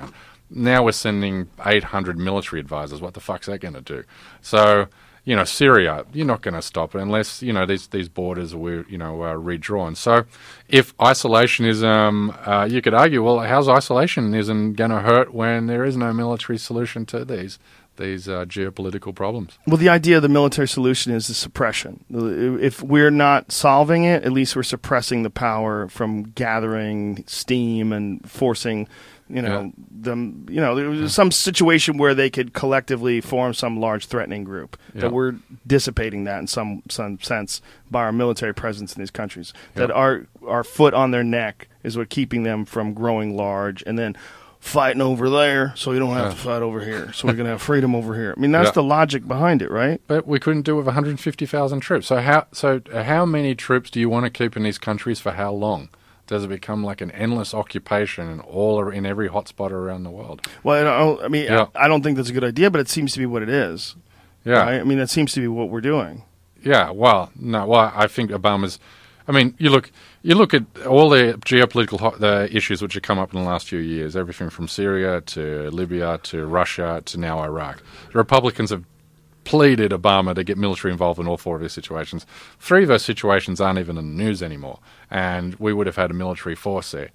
Now we're sending eight hundred military advisors. What the fuck's that going to do? So, you know, Syria, you're not going to stop it unless, you know, these these borders are, you know, uh, redrawn. So if isolationism, uh, you could argue, well, how's isolationism going to hurt when there is no military solution to these these uh, geopolitical problems? Well, the idea of the military solution is the suppression. If we're not solving it, at least we're suppressing the power from gathering steam and forcing, you know, Yeah. them, you know, there was some situation where they could collectively form some large threatening group. Yeah. That we're dissipating that in some some sense by our military presence in these countries. That Yeah. our our foot on their neck is what keeping them from growing large, and then fighting over there, so you don't have Yeah. to fight over here. So we're going to have freedom over here. I mean, that's Yeah. the logic behind it, right? But we couldn't do it with one hundred fifty thousand troops. So how so how many troops do you want to keep in these countries for how long? Does it become like an endless occupation in all or in every hotspot around the world? Well, I, don't, I mean, Yeah. I, I don't think that's a good idea, but it seems to be what it is. Yeah. Right? I mean, that seems to be what we're doing. Yeah, well, no, well, I think Obama's. I mean, you look, you look at all the geopolitical ho- the issues which have come up in the last few years. Everything from Syria to Libya to Russia to now Iraq. The Republicans have pleaded Obama to get military involved in all four of these situations. Three of those situations aren't even in the news anymore, and we would have had a military force there.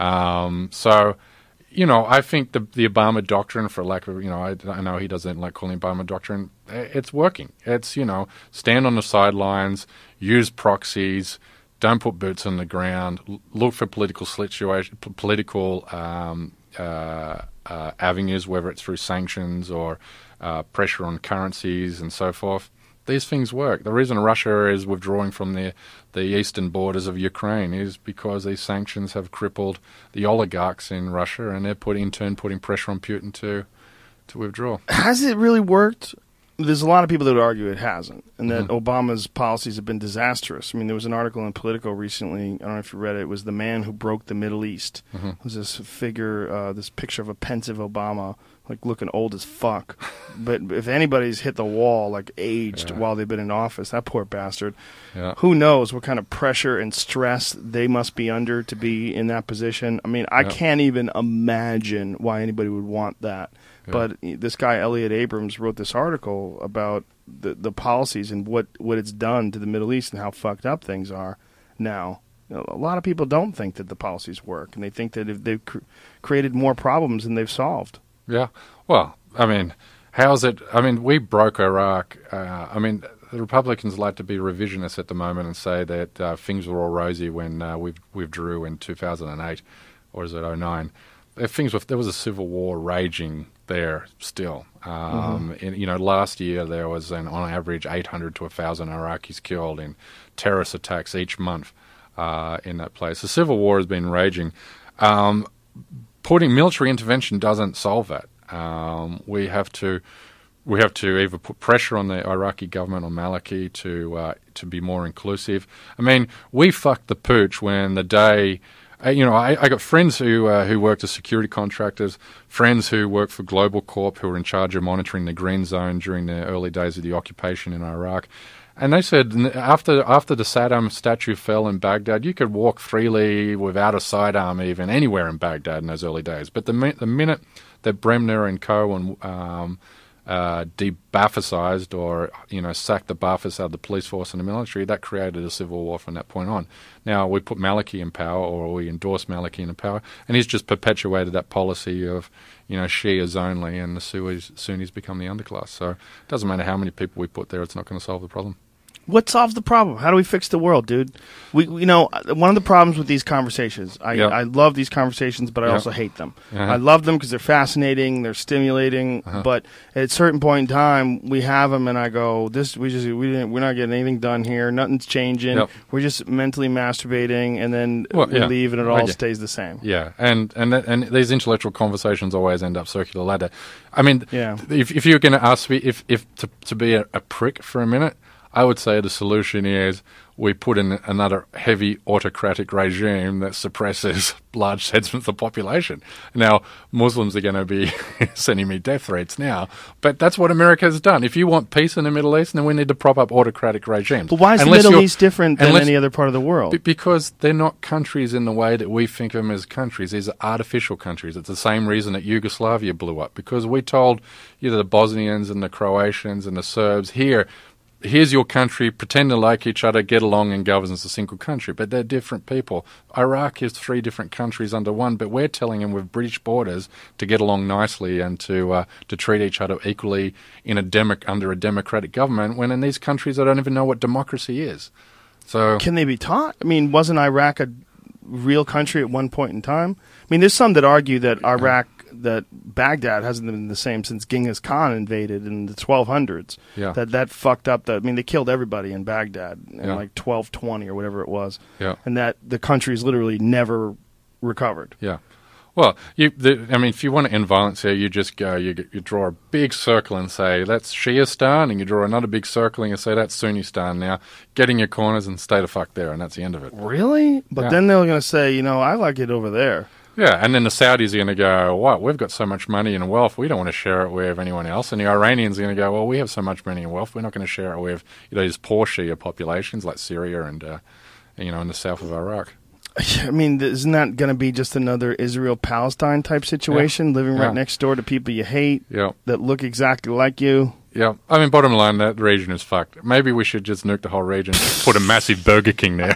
Um, so. You know, I think the the Obama doctrine, for lack of, you know, I, I know he doesn't like calling Obama doctrine, it's working. It's, you know, stand on the sidelines, use proxies, don't put boots on the ground, l- look for political situation, p- political um, uh, uh, avenues, whether it's through sanctions or uh, pressure on currencies and so forth. These things work. The reason Russia is withdrawing from the the eastern borders of Ukraine is because these sanctions have crippled the oligarchs in Russia, and they're putting, in turn putting pressure on Putin to to withdraw. Has it really worked? There's a lot of people that would argue it hasn't, and that Mhm. Obama's policies have been disastrous. I mean, there was an article in Politico recently, I don't know if you read it, it was The Man Who Broke the Middle East. Mhm. It was this figure, uh, this picture of a pensive Obama, like looking old as fuck. But if anybody's hit the wall, like aged Yeah. while they've been in office, that poor bastard. Yeah. Who knows what kind of pressure and stress they must be under to be in that position. I mean, I Yeah. can't even imagine why anybody would want that. Yeah. But this guy, Elliot Abrams, wrote this article about the, the policies and what, what it's done to the Middle East and how fucked up things are now. You know, a lot of people don't think that the policies work, and they think that if they've cr- created more problems than they've solved. Yeah. Well, I mean, how's it? I mean, we broke Iraq. Uh, I mean, the Republicans like to be revisionists at the moment and say that uh, things were all rosy when uh, we withdrew in two thousand eight, or is it oh nine? Uh, Things were, there was a civil war raging there still. Um, in, you know, last year there was an, on average eight hundred to one thousand Iraqis killed in terrorist attacks each month uh, in that place. The civil war has been raging. Um, putting military intervention doesn't solve that. Um, we have to we have to either put pressure on the Iraqi government or Maliki to uh, to be more inclusive. I mean, we fucked the pooch when the day. Uh, you know, I, I got friends who uh, who worked as security contractors, friends who worked for Global Corp who were in charge of monitoring the Green Zone during the early days of the occupation in Iraq. And they said n- after after the Saddam statue fell in Baghdad, you could walk freely without a sidearm even anywhere in Baghdad in those early days. But the, mi- the minute that Bremner and co. and um, uh, de-Ba'athized or, you know, sacked the Ba'athists out of the police force and the military, that created a civil war from that point on. Now, we put Maliki in power, or we endorsed Maliki in power, and he's just perpetuated that policy of, you know, Shias only, and the Sunnis, Sunnis become the underclass. So it doesn't matter how many people we put there, it's not going to solve the problem. What solves the problem? How do we fix the world, dude? We, you know, one of the problems with these conversations, I, Yeah. I love these conversations, but I Yeah. also hate them. Uh-huh. I love them because they're fascinating, they're stimulating, Uh-huh. but at a certain point in time, we have them, and I go, "This, we just, we didn't, we're not getting anything done here. Nothing's changing. Yep. We're just mentally masturbating, and then Well, we yeah. leave, and it I all get- stays the same." Yeah, and and th- and these intellectual conversations always end up circular ladder. I mean, Yeah. if if you're going to ask me if if to to be a, a prick for a minute, I would say the solution is we put in another heavy autocratic regime that suppresses large segments of the population. Now, Muslims are going to be sending me death threats now, but that's what America has done. If you want peace in the Middle East, then we need to prop up autocratic regimes. But why is Unless the Middle you're- East different than unless- any other part of the world? Be- Because they're not countries in the way that we think of them as countries. These are artificial countries. It's the same reason that Yugoslavia blew up, because we told you know, the Bosnians and the Croatians and the Serbs, here, here's your country, pretend to like each other, get along and govern as a single country. But they're different people. Iraq is three different countries under one, but we're telling them with British borders to get along nicely and to uh, to treat each other equally in a demo- under a democratic government, when in these countries I don't even know what democracy is. So Can they be taught? I mean, wasn't Iraq a real country at one point in time? I mean, there's some that argue that Iraq, that Baghdad hasn't been the same since Genghis Khan invaded in the twelve hundreds. Yeah. That that fucked up. The, I mean, they killed everybody in Baghdad in Yeah. like twelve twenty or whatever it was. Yeah. And that the country's literally never recovered. Yeah. Well, you, the, I mean, if you want to end violence here, you just go, you, you draw a big circle and say, that's Shiistan, and you draw another big circle and you say, that's Sunnistan. Now, get in your corners and stay the fuck there, and that's the end of it. Really? But Yeah. then they're going to say, you know, I like it over there. Yeah, and then the Saudis are going to go, what, we've got so much money and wealth, we don't want to share it with anyone else. And the Iranians are going to go, well, we have so much money and wealth, we're not going to share it with you know, these poor Shia populations like Syria and, uh, you know, in the south of Iraq. I mean, isn't that going to be just another Israel-Palestine type situation, living Yeah. right next door to people you hate Yeah. that look exactly like you? Yeah, I mean, bottom line, that region is fucked. Maybe we should just nuke the whole region, put a massive Burger King there.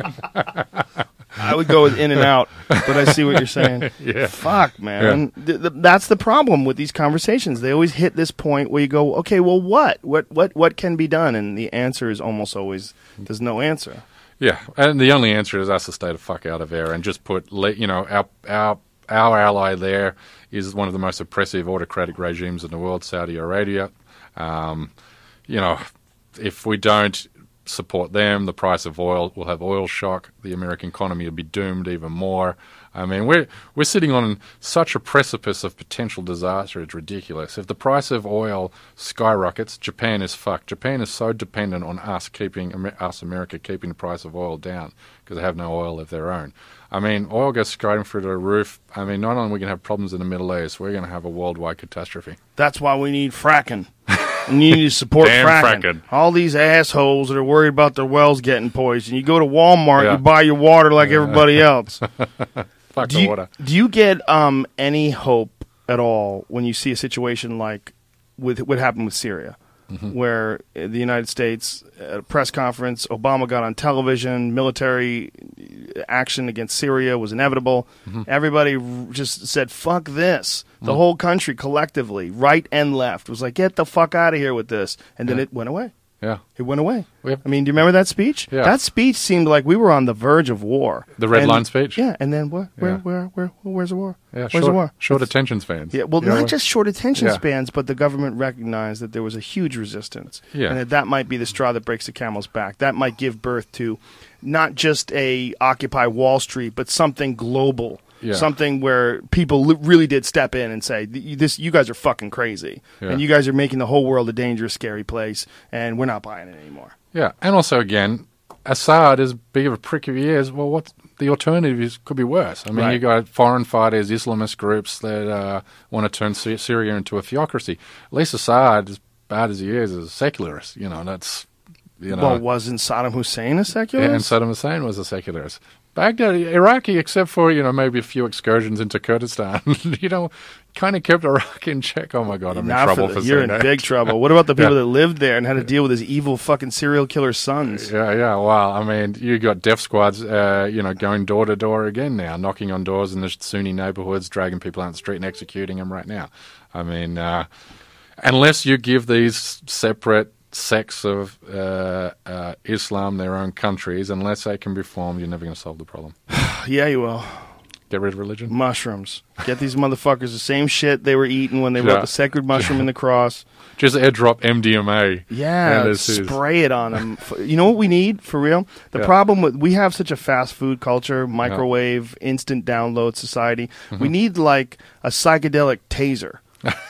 I would go with In and Out, but I see what you're saying. Yeah. Fuck, man. Th- th- that's the problem with these conversations. They always hit this point where you go, okay, well, what? What what what can be done? And the answer is almost always, there's no answer. Yeah, and the only answer is us to stay the fuck out of there and just put, le- you know, our our our ally there is one of the most oppressive autocratic regimes in the world, Saudi Arabia. Um, you know, if we don't support them, the price of oil will have oil shock. The American economy will be doomed even more. I mean, we're we're sitting on such a precipice of potential disaster. It's ridiculous. If the price of oil skyrockets, Japan is fucked. Japan is so dependent on us keeping us America keeping the price of oil down because they have no oil of their own. I mean, oil goes skydiving through the roof. I mean, not only are we going to have problems in the Middle East, we're going to have a worldwide catastrophe. That's why we need fracking. And you need to support Damn fracking. fracking. All these assholes that are worried about their wells getting poisoned. You go to Walmart, Yeah. you buy your water like everybody else. Fuck Do the you, water. do you get um, any hope at all when you see a situation like with what happened with Syria, Mm-hmm. where uh, the United States, at a press conference, Obama got on television, military action against Syria was inevitable. Mm-hmm. Everybody r- just said, fuck this. The whole country collectively, right and left, was like, get the fuck out of here with this. And then Yeah. it went away. Yeah. It went away. We have- I mean, do you remember that speech? Yeah. That speech seemed like we were on the verge of war. The red And- line speech? Yeah, and then what? Where, Yeah. where, where, where's the war? Yeah, Where's short, the war? short attention spans. Yeah, well, You know, not just short attention Yeah. spans, but the government recognized that there was a huge resistance, Yeah. and that that might be the straw that breaks the camel's back. That might give birth to not just a Occupy Wall Street, but something global, Yeah. something where people li- really did step in and say, "This, you guys are fucking crazy, Yeah. and you guys are making the whole world a dangerous, scary place, and we're not buying it anymore." Yeah, and also again, Assad, as big of a prick as he is, well, what the alternative is could be worse. I mean, Right. you got foreign fighters, Islamist groups that uh, want to turn Sy- Syria into a theocracy. At least Assad, as bad as he is, is a secularist. You know, that's you know. Well, wasn't Saddam Hussein a secularist? and Saddam Hussein was a secularist. Baghdad, Iraqi, except for, you know, maybe a few excursions into Kurdistan, you know, kind of kept Iraq in check. Oh, my God, I'm Not in trouble for for, the, you're saying in that. big trouble. What about the people Yeah. that lived there and had to deal with his evil fucking serial killer sons? Yeah, yeah. Well, I mean, you got death squads, uh, you know, going door to door again now, knocking on doors in the Sunni neighborhoods, dragging people out the street and executing them right now. I mean, uh, unless you give these separate sects of uh, uh, Islam their own countries, unless they can be formed, you're never going to solve the problem. Yeah, you will. Get rid of religion. Mushrooms. Get these motherfuckers the same shit they were eating when they Yeah. wrote the sacred mushroom in the cross. Just airdrop M D M A. Yeah, And this is- spray it on them. You know what we need for real? The Yeah. problem with we have such a fast food culture, microwave, instant download society. Mm-hmm. We need like a psychedelic taser.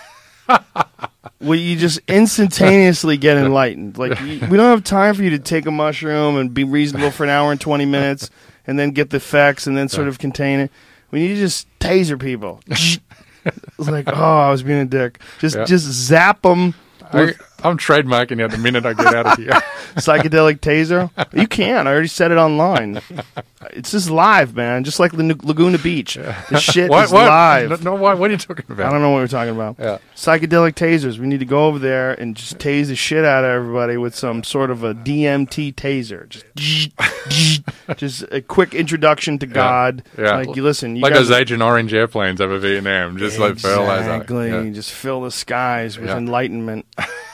Well, you just instantaneously get enlightened. Like, you, we don't have time for you to take a mushroom and be reasonable for an hour and twenty minutes and then get the effects and then sort of contain it. We need to just taser people. It's like, oh, I was being a dick. Just Yeah. just zap them. I, I'm trademarking it the minute I get out of here. Psychedelic taser. You can. I already said it online. It's just live, man. Just like the Laguna Beach. The shit what, is what? live. No, no, what, what are you talking about? I don't know what we're talking about. Yeah. Psychedelic tasers. We need to go over there and just tase the shit out of everybody with some sort of a D M T taser. Just, just a quick introduction to God. Yeah. Like, you listen. You like guys those Agent Orange airplanes over Vietnam, just like fertilizer. Exactly. Yeah. Just fill the skies with Yeah. enlightenment.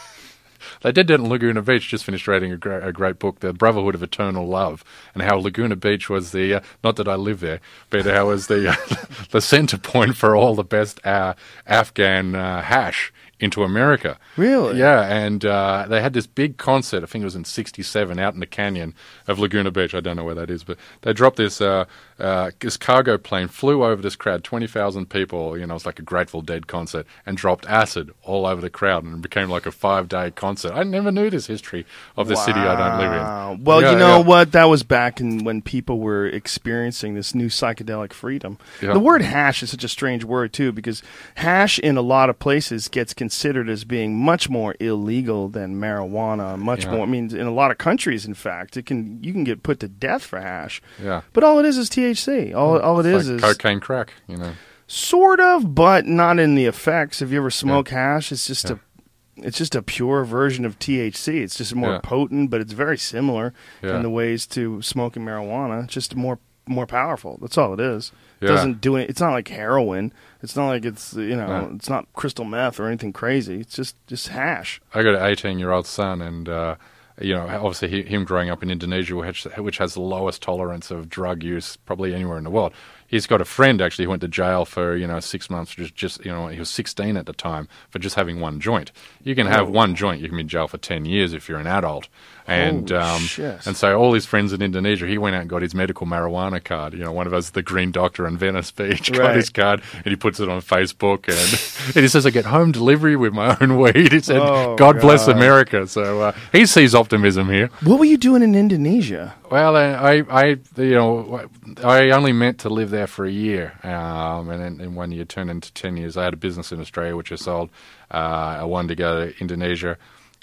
They did that in Laguna Beach. Just finished reading a great, a great book, The Brotherhood of Eternal Love, and how Laguna Beach was the, uh, not that I live there, but how it was the, uh, the center point for all the best uh, Afghan uh, hash into America. Really? Yeah, and uh, they had this big concert, I think it was in sixty-seven, out in the canyon of Laguna Beach. I don't know where that is, but they dropped this uh, uh, this cargo plane, flew over this crowd, twenty thousand people, you know, it's like a Grateful Dead concert, and dropped acid all over the crowd, and it became like a five-day concert. I never knew this history of the city I don't live Wow. in. Well, Yeah, you know yeah. what? That was back in when people were experiencing this new psychedelic freedom. Yeah. The word hash is such a strange word, too, because hash in a lot of places gets considered as being much more illegal than marijuana. Much Yeah. more. I mean, in a lot of countries, in fact, it can you can get put to death for hash. Yeah. But all it is is T H C. All, all it It's is like is cocaine crack, you know. sort of, but not in the effects. If you ever smoke hash, it's just Yeah. a it's just a pure version of T H C. It's just more Yeah. potent, but it's very similar Yeah. in the ways to smoking marijuana. It's just more more powerful. That's all it is. It Yeah. doesn't do it. It's not like heroin. It's not like it's you know. No. It's not crystal meth or anything crazy. It's just just hash. I got an eighteen-year-old son, and uh, you know, obviously he, him growing up in Indonesia, which, which has the lowest tolerance of drug use probably anywhere in the world. He's got a friend actually who went to jail for you know six months. Just, just you know, he was sixteen at the time for just having one joint. You can have Oh. one joint, you can be in jail for ten years if you're an adult. And Holy um, shit. and so all his friends in Indonesia, he went out and got his medical marijuana card. You know, one of us, the Green Doctor in Venice Beach, got Right. his card, and he puts it on Facebook, and, and he says, "I get home delivery with my own weed." He said, Oh, "God bless God. America." So uh, he sees optimism here. What were you doing in Indonesia? Well, I, I, I, you know, I only meant to live there for a year, um, and then in one year turned into ten years. I had a business in Australia which I sold. Uh, I wanted to go to Indonesia.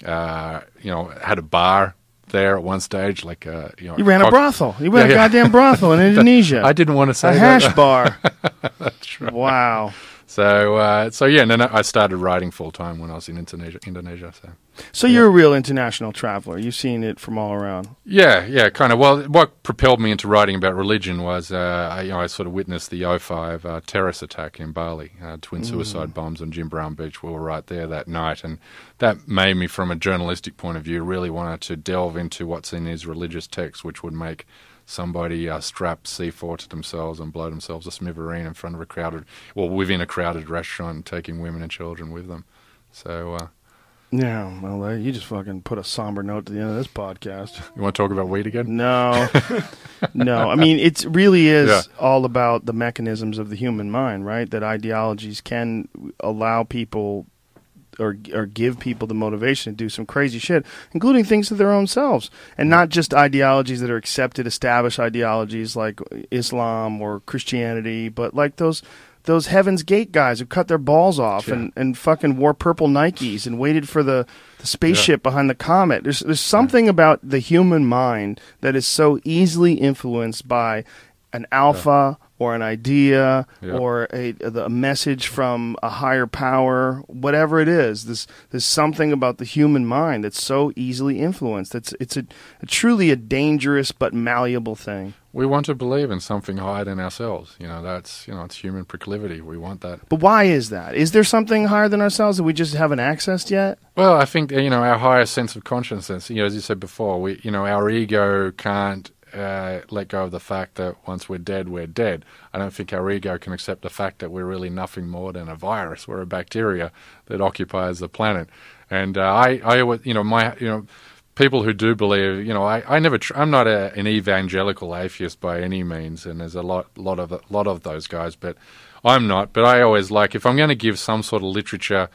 Uh, you know, had a bar there at one stage, like uh, you know, You ran a cock- brothel. You ran Yeah, a yeah. goddamn brothel in Indonesia. I didn't want to say a that. hash bar. That's right. Wow. So, uh, so yeah, and then I started writing full time when I was in Indonesia. Indonesia. So, So you're a real international traveler. You've seen it from all around. yeah, yeah, kind of. Well, what propelled me into writing about religion was, uh, I, you know, I sort of witnessed the oh five uh, terrorist attack in Bali, uh, twin suicide bombs on Jim Brown Beach. We were right there that night, and that made me, from a journalistic point of view, really wanted to delve into what's in these religious texts, which would make somebody uh, strap C four to themselves and blow themselves a smithereene in front of a crowded, well, within a crowded restaurant, taking women and children with them. So, uh, Yeah, well, uh, you just fucking put a somber note to the end of this podcast. you want to talk about weed again? No, no. I mean, it really is Yeah. all about the mechanisms of the human mind, right? That ideologies can allow people or or give people the motivation to do some crazy shit, including things to their own selves, and not just ideologies that are accepted, established ideologies like Islam or Christianity, but like those those Heaven's Gate guys who cut their balls off Yeah. and, and fucking wore purple Nikes and waited for the, the spaceship behind the comet. There's there's something about the human mind that is so easily influenced by an alpha or an idea Yeah. or a, a message from a higher power, whatever it is. There's, there's something about the human mind that's so easily influenced. It's, it's a, a truly a dangerous but malleable thing. We want to believe in something higher than ourselves. You know, that's, you know, it's human proclivity. We want that. But why is that? Is there something higher than ourselves that we just haven't accessed yet? Well, I think, you know, our higher sense of consciousness, you know, as you said before, we, you know, our ego can't uh, let go of the fact that once we're dead, we're dead. I don't think our ego can accept the fact that we're really nothing more than a virus. We're a bacteria that occupies the planet. And uh, I, I, always- you know, my, you know, people who do believe, you know, I, I never, tr- I'm not a, an evangelical atheist by any means, and there's a lot, lot of, lot of those guys, but I'm not. But I always like, if I'm going to give some sort of literature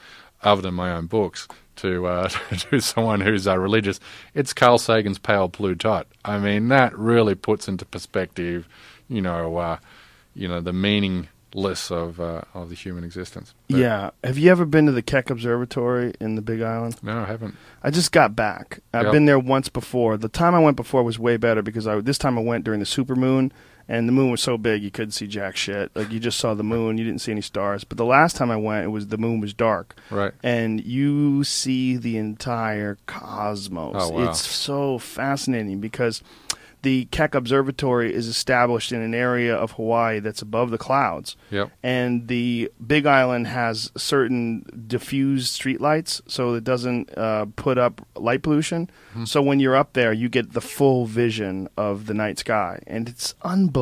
other than my own books, to uh, to someone who's uh, religious, it's Carl Sagan's Pale Blue Dot. I mean, that really puts into perspective, you know, uh, you know, the meaningless of uh, of the human existence. But, yeah. Have you ever been to the Keck Observatory in the Big Island? No, I haven't. I just got back. I've Yep. been there once before. The time I went before was way better because I this time I went during the supermoon, and the moon was so big you couldn't see jack shit. Like, you just saw the moon, you didn't see any stars. But the last time I went, it was the moon was dark. Right. And you see the entire cosmos. Oh, wow. It's so fascinating because the Keck Observatory is established in an area of Hawaii that's above the clouds. Yep. And the Big Island has certain diffused streetlights, so it doesn't uh, put up light pollution. Mm-hmm. So when you're up there, you get the full vision of the night sky. And it's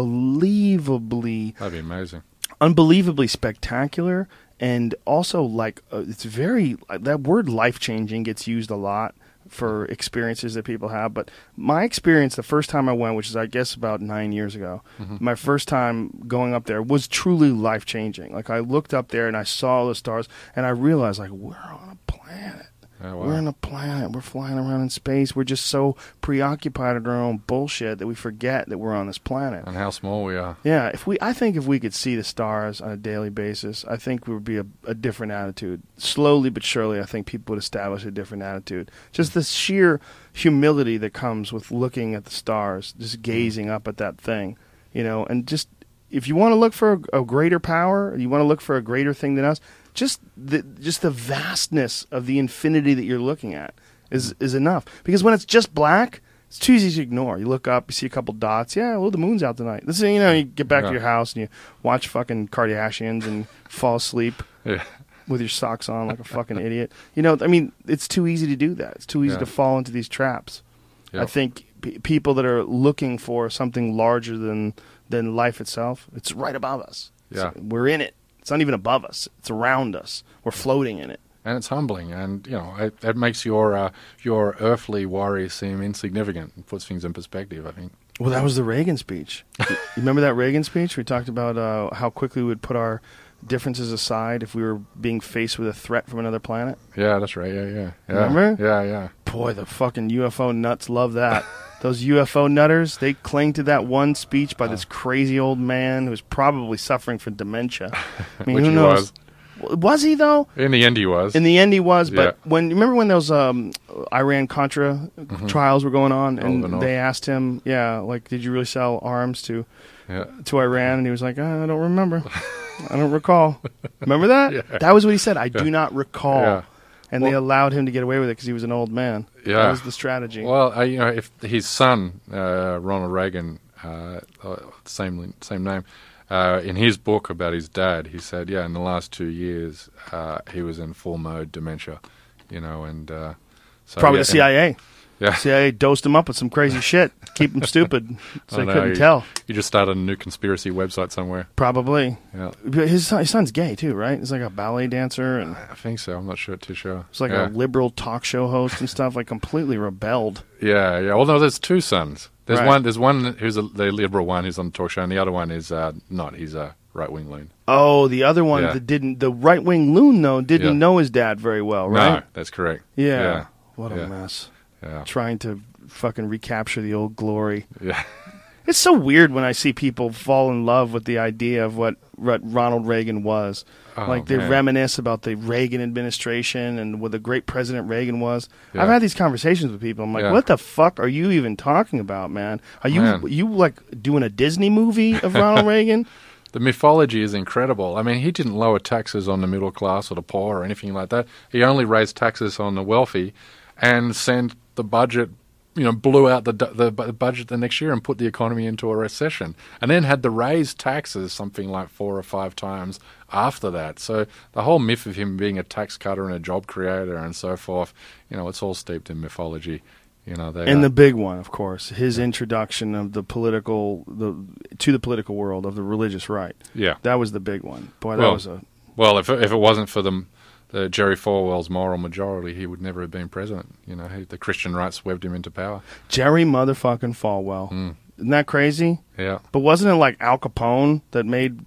unbelievably, That'd be amazing. unbelievably spectacular. And also, like, uh, it's very, that word life-changing gets used a lot for experiences that people have. But my experience the first time I went, which is I guess about nine years ago, Mm-hmm. my first time going up there was truly life-changing. Like, I looked up there and I saw the stars and I realized, like, we're on a planet. Oh, wow. We're on a planet. We're flying around in space. We're just so preoccupied with our own bullshit that we forget that we're on this planet. And how small we are. Yeah, if we, I think if we could see the stars on a daily basis, I think it would be a, a different attitude. Slowly but surely, I think people would establish a different attitude. Just the sheer humility that comes with looking at the stars, just gazing up at that thing, you know, and just if you want to look for a, a greater power, you want to look for a greater thing than us, just the just the vastness of the infinity that you're looking at is is enough. Because when it's just black, it's too easy to ignore. You look up, you see a couple dots. Yeah, well, the moon's out tonight. This is, you know, you get back Yeah. to your house and you watch fucking Kardashians and fall asleep Yeah. with your socks on like a fucking idiot. You know, I mean, it's too easy to do that. It's too easy Yeah. to fall into these traps. I Yep. think p- people that are looking for something larger than than life itself, it's right above us. Yeah. So we're in it. It's not even above us. It's around us. We're floating in it. And it's humbling, and you know it, it makes your uh, your earthly worries seem insignificant and puts things in perspective. I think. Well, that was the Reagan speech. You remember that Reagan speech? We talked about uh, how quickly we would put our differences aside if we were being faced with a threat from another planet. Yeah, that's right. Yeah, yeah. yeah. Remember? Yeah, yeah. Boy, the fucking U F O nuts love that. Those U F O nutters, they cling to that one speech by this crazy old man who's probably suffering from dementia. I mean, Which who he knows? was. W- Was he, though? In the end, he was. In the end, he was. But Yeah. when remember when those um, Iran-Contra trials were going on, Oliver and North. they asked him, yeah, like, did you really sell arms to yeah. to Iran? And he was like, oh, I don't remember. I don't recall. Remember that? Yeah. That was what he said. I do not recall. Yeah. And they Well- allowed him to get away with it because he was an old man. Yeah. That was the strategy. Well, uh, you know, if his son uh, Ronald Reagan, uh, uh, same same name, uh, in his book about his dad, he said, yeah, in the last two years, uh, he was in full mode dementia, you know, and uh, so Probably yeah, the C I A. and- yeah. C I A dosed him up with some crazy shit. Keep him stupid. So I they know, couldn't he- tell. He just started a new conspiracy website somewhere. Probably. Yeah, But His, son, his son's gay, too, right? He's like a ballet dancer and I think so. I'm not sure, too sure. he's like yeah. a liberal talk show host and stuff, like completely rebelled. Yeah, yeah. Well, no, there's two sons. There's Right. one. There's one who's a, the liberal one who's on the talk show, and the other one is uh, not. He's a right wing loon. Oh, the other one Yeah. that didn't, the right wing loon, though, didn't Yeah. know his dad very well, No, right? that's correct. Yeah. Yeah. What a Yeah. mess. Yeah, Trying to fucking recapture the old glory. yeah. It's so weird when I see people fall in love with the idea of what, what Ronald Reagan was. Oh, like they man. reminisce about the Reagan administration and what the great President Reagan was. Yeah. I've had these conversations with people. I'm like, Yeah. what the fuck are you even talking about, man? Are you Man. you like doing a Disney movie of Ronald Reagan? The mythology is incredible. I mean, he didn't lower taxes on the middle class or the poor or anything like that. He only raised taxes on the wealthy, and sent the budget. You know, blew out the the bu- budget the next year and put the economy into a recession, and then had to raise taxes something like four or five times after that. So the whole myth of him being a tax cutter and a job creator and so forth, you know, it's all steeped in mythology. You know, they, And uh, the big one, of course, his introduction of the political the to the political world of the religious right. yeah. That was the big one. Boy, that Well, was a Well, if it, if it wasn't for them, the Jerry Falwell's moral majority, he would never have been president. You know, he, the Christian right swept him into power. Jerry motherfucking Falwell. Mm. Isn't that crazy? Yeah. But wasn't it like Al Capone that made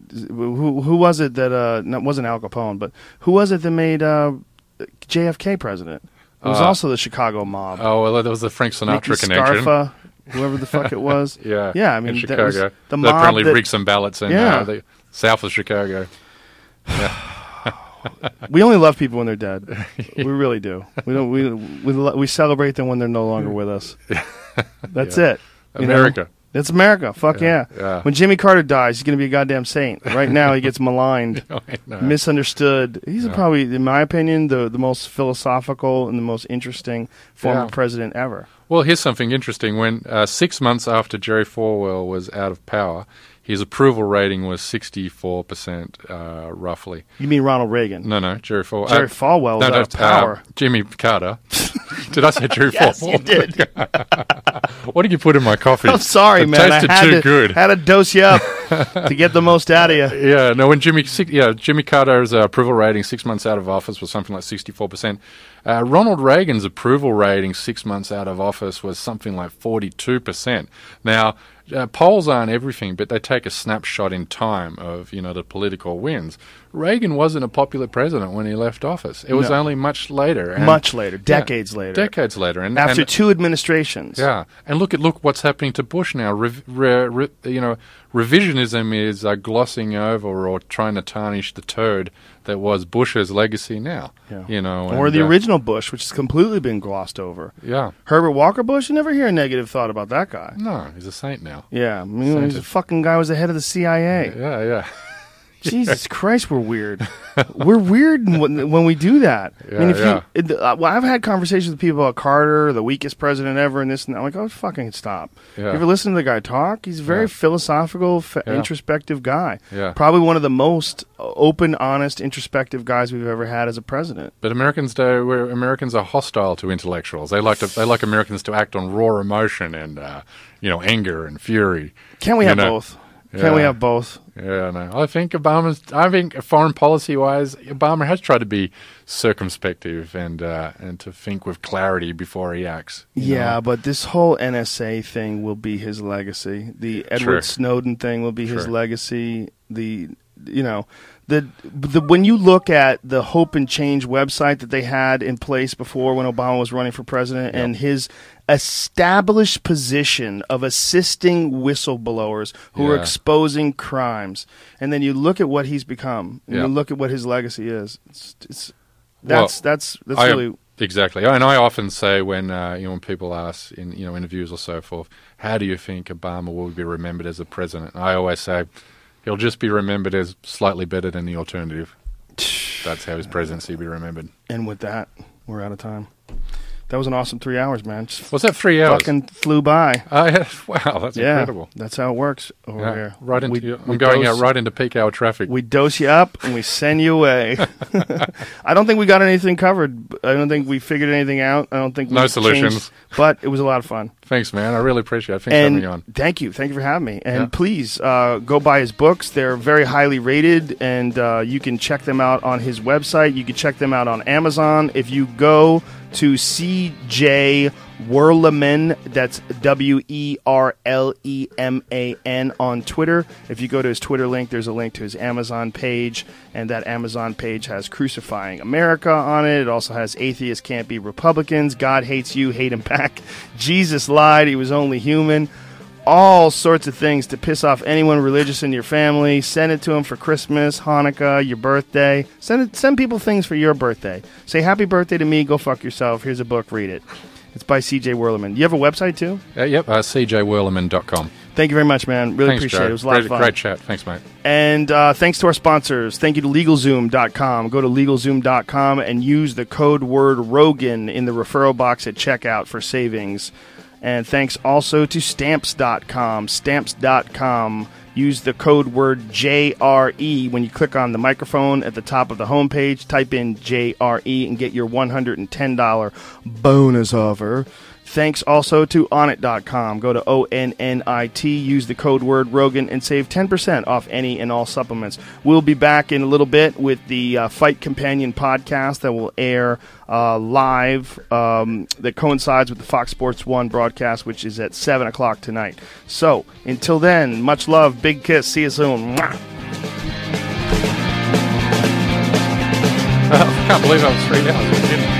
who who was it that uh no, it wasn't Al Capone, but who was it that made uh, J F K president? It was Uh, also the Chicago mob. Oh, well, that was the Frank Sinatra Mickey connection. Scarfa, whoever the fuck it was. Yeah, yeah. I mean, in that Chicago. was the They mob apparently that- rigged some ballots in Yeah. uh, the south of Chicago. We only love people when they're dead. We really do. We don't. We we lo- we celebrate them when they're no longer with us. That's Yeah. it. you know? America. It's America. Fuck yeah. Yeah, yeah. When Jimmy Carter dies, he's going to be a goddamn saint. Right now, he gets maligned, I know. misunderstood. He's Yeah. probably, in my opinion, the the most philosophical and the most interesting former Yeah. president ever. Well, here's something interesting. When uh, six months after Jerry Falwell was out of power, his approval rating was sixty-four percent, uh, roughly. You mean Ronald Reagan? No, no, Jerry Falwell. Jerry uh, Falwell was no, out no, of power. Uh, Jimmy Carter. Did I say Jerry Yes, Falwell? you did. What did you put in my coffee? I'm sorry, it man. I tasted had too to, good. had to dose you up to get the most out of you. Yeah, no. When Jimmy, six- yeah, Jimmy Carter's uh, approval rating six months out of office was something like sixty-four percent. Uh, Ronald Reagan's approval rating six months out of office was something like forty-two percent. Now, uh, polls aren't everything, but they take a snapshot in time of you know the political wins. Reagan wasn't a popular president when he left office. It was No. only much later. and- Much later, yeah, decades later. decades later, and After and, two administrations. yeah, and look at look what's happening to Bush now. Rev, re, re, you know, revisionism is uh, glossing over or trying to tarnish the turd that was Bush's legacy. Now, Yeah. you know, Or and, the uh, original Bush, which has completely been glossed over. Yeah, Herbert Walker Bush, you never hear a negative thought about that guy. no, he's a saint now. Yeah, I mean, he's a Sainted. fucking guy who was the head of the C I A. Yeah, yeah, Jesus Christ, we're weird. We're weird when, when we do that. I mean, Yeah, if yeah. you, it, uh, well, I've had conversations with people about Carter, the weakest president ever, and this and that. I'm like, oh, fucking stop. Yeah. You ever listen to the guy talk? He's a very Yeah. philosophical, f- Yeah. introspective guy. Yeah. Probably one of the most open, honest, introspective guys we've ever had as a president. But Americans do. We're, Americans are hostile to intellectuals. They like to. They like Americans to act on raw emotion and uh, you know anger and fury. Can't we You have know. both? Can't we Yeah. have both? Yeah, no. I think Obama's. I think foreign policy wise, Obama has tried to be circumspective and uh, and to think with clarity before he acts. you Yeah, know? but this whole N S A thing will be his legacy. The Edward True. Snowden thing will be his True. legacy. The you know the the when you look at the Hope and Change website that they had in place before when Obama was running for president Yep. and his established position of assisting whistleblowers who are Yeah. exposing crimes, and then you look at what he's become, and Yeah. you look at what his legacy is. It's, it's Well, that's that's that's I- really Exactly, and I often say when uh, you know when people ask in you know interviews or so forth, how do you think Obama will be remembered as a president? I always say he'll just be remembered as slightly better than the alternative. That's how his presidency will be remembered. And with that, we're out of time. That was an awesome three hours, man. Just Was that three hours? fucking flew by. Uh, wow, that's Yeah, incredible. that's how it works over Yeah, here. right into We- I'm we going dose- out right into peak hour traffic. We dose you up and we send you away. I don't think we got anything covered. I don't think we figured anything out. I don't think we No changed- solutions. But it was a lot of fun. Thanks, man. I really appreciate it. Thanks for And having me on. thank you, thank you for having me. And Yeah. please uh, go buy his books. They're very highly rated, and uh, you can check them out on his website. You can check them out on Amazon. If you go to C J Werleman, that's W E R L E M A N on Twitter. If you go to his Twitter link, there's a link to his Amazon page, and that Amazon page has Crucifying America on it. It also has Atheists Can't Be Republicans, God Hates You, Hate Him Back, Jesus Lied, He Was Only Human. All sorts of things to piss off anyone religious in your family. Send it to them for Christmas, Hanukkah, your birthday. Send it, send people things for your birthday. Say happy birthday to me. Go fuck yourself. Here's a book. Read it. It's by C J Werleman. You have a website too? Uh, yep, uh, c j werleman dot com. Thank you very much, man. Really Thanks, appreciate Joe. it. It was a lot great, of fun. great chat. Thanks, mate. And uh, thanks to our sponsors. Thank you to LegalZoom dot com. Go to LegalZoom dot com and use the code word Rogan in the referral box at checkout for savings. And thanks also to Stamps dot com. Stamps dot com. Use the code word J R E when you click on the microphone at the top of the homepage. Type in J R E and get your one hundred ten dollars bonus offer. Thanks also to Onnit dot com. Go to O N N I T, use the code word Rogan, and save ten percent off any and all supplements. We'll be back in a little bit with the uh, Fight Companion podcast that will air uh, live, um, that coincides with the Fox Sports one broadcast, which is at seven o'clock tonight. So, until then, much love, big kiss, see you soon. Mwah. can't believe I was three hours. I didn't.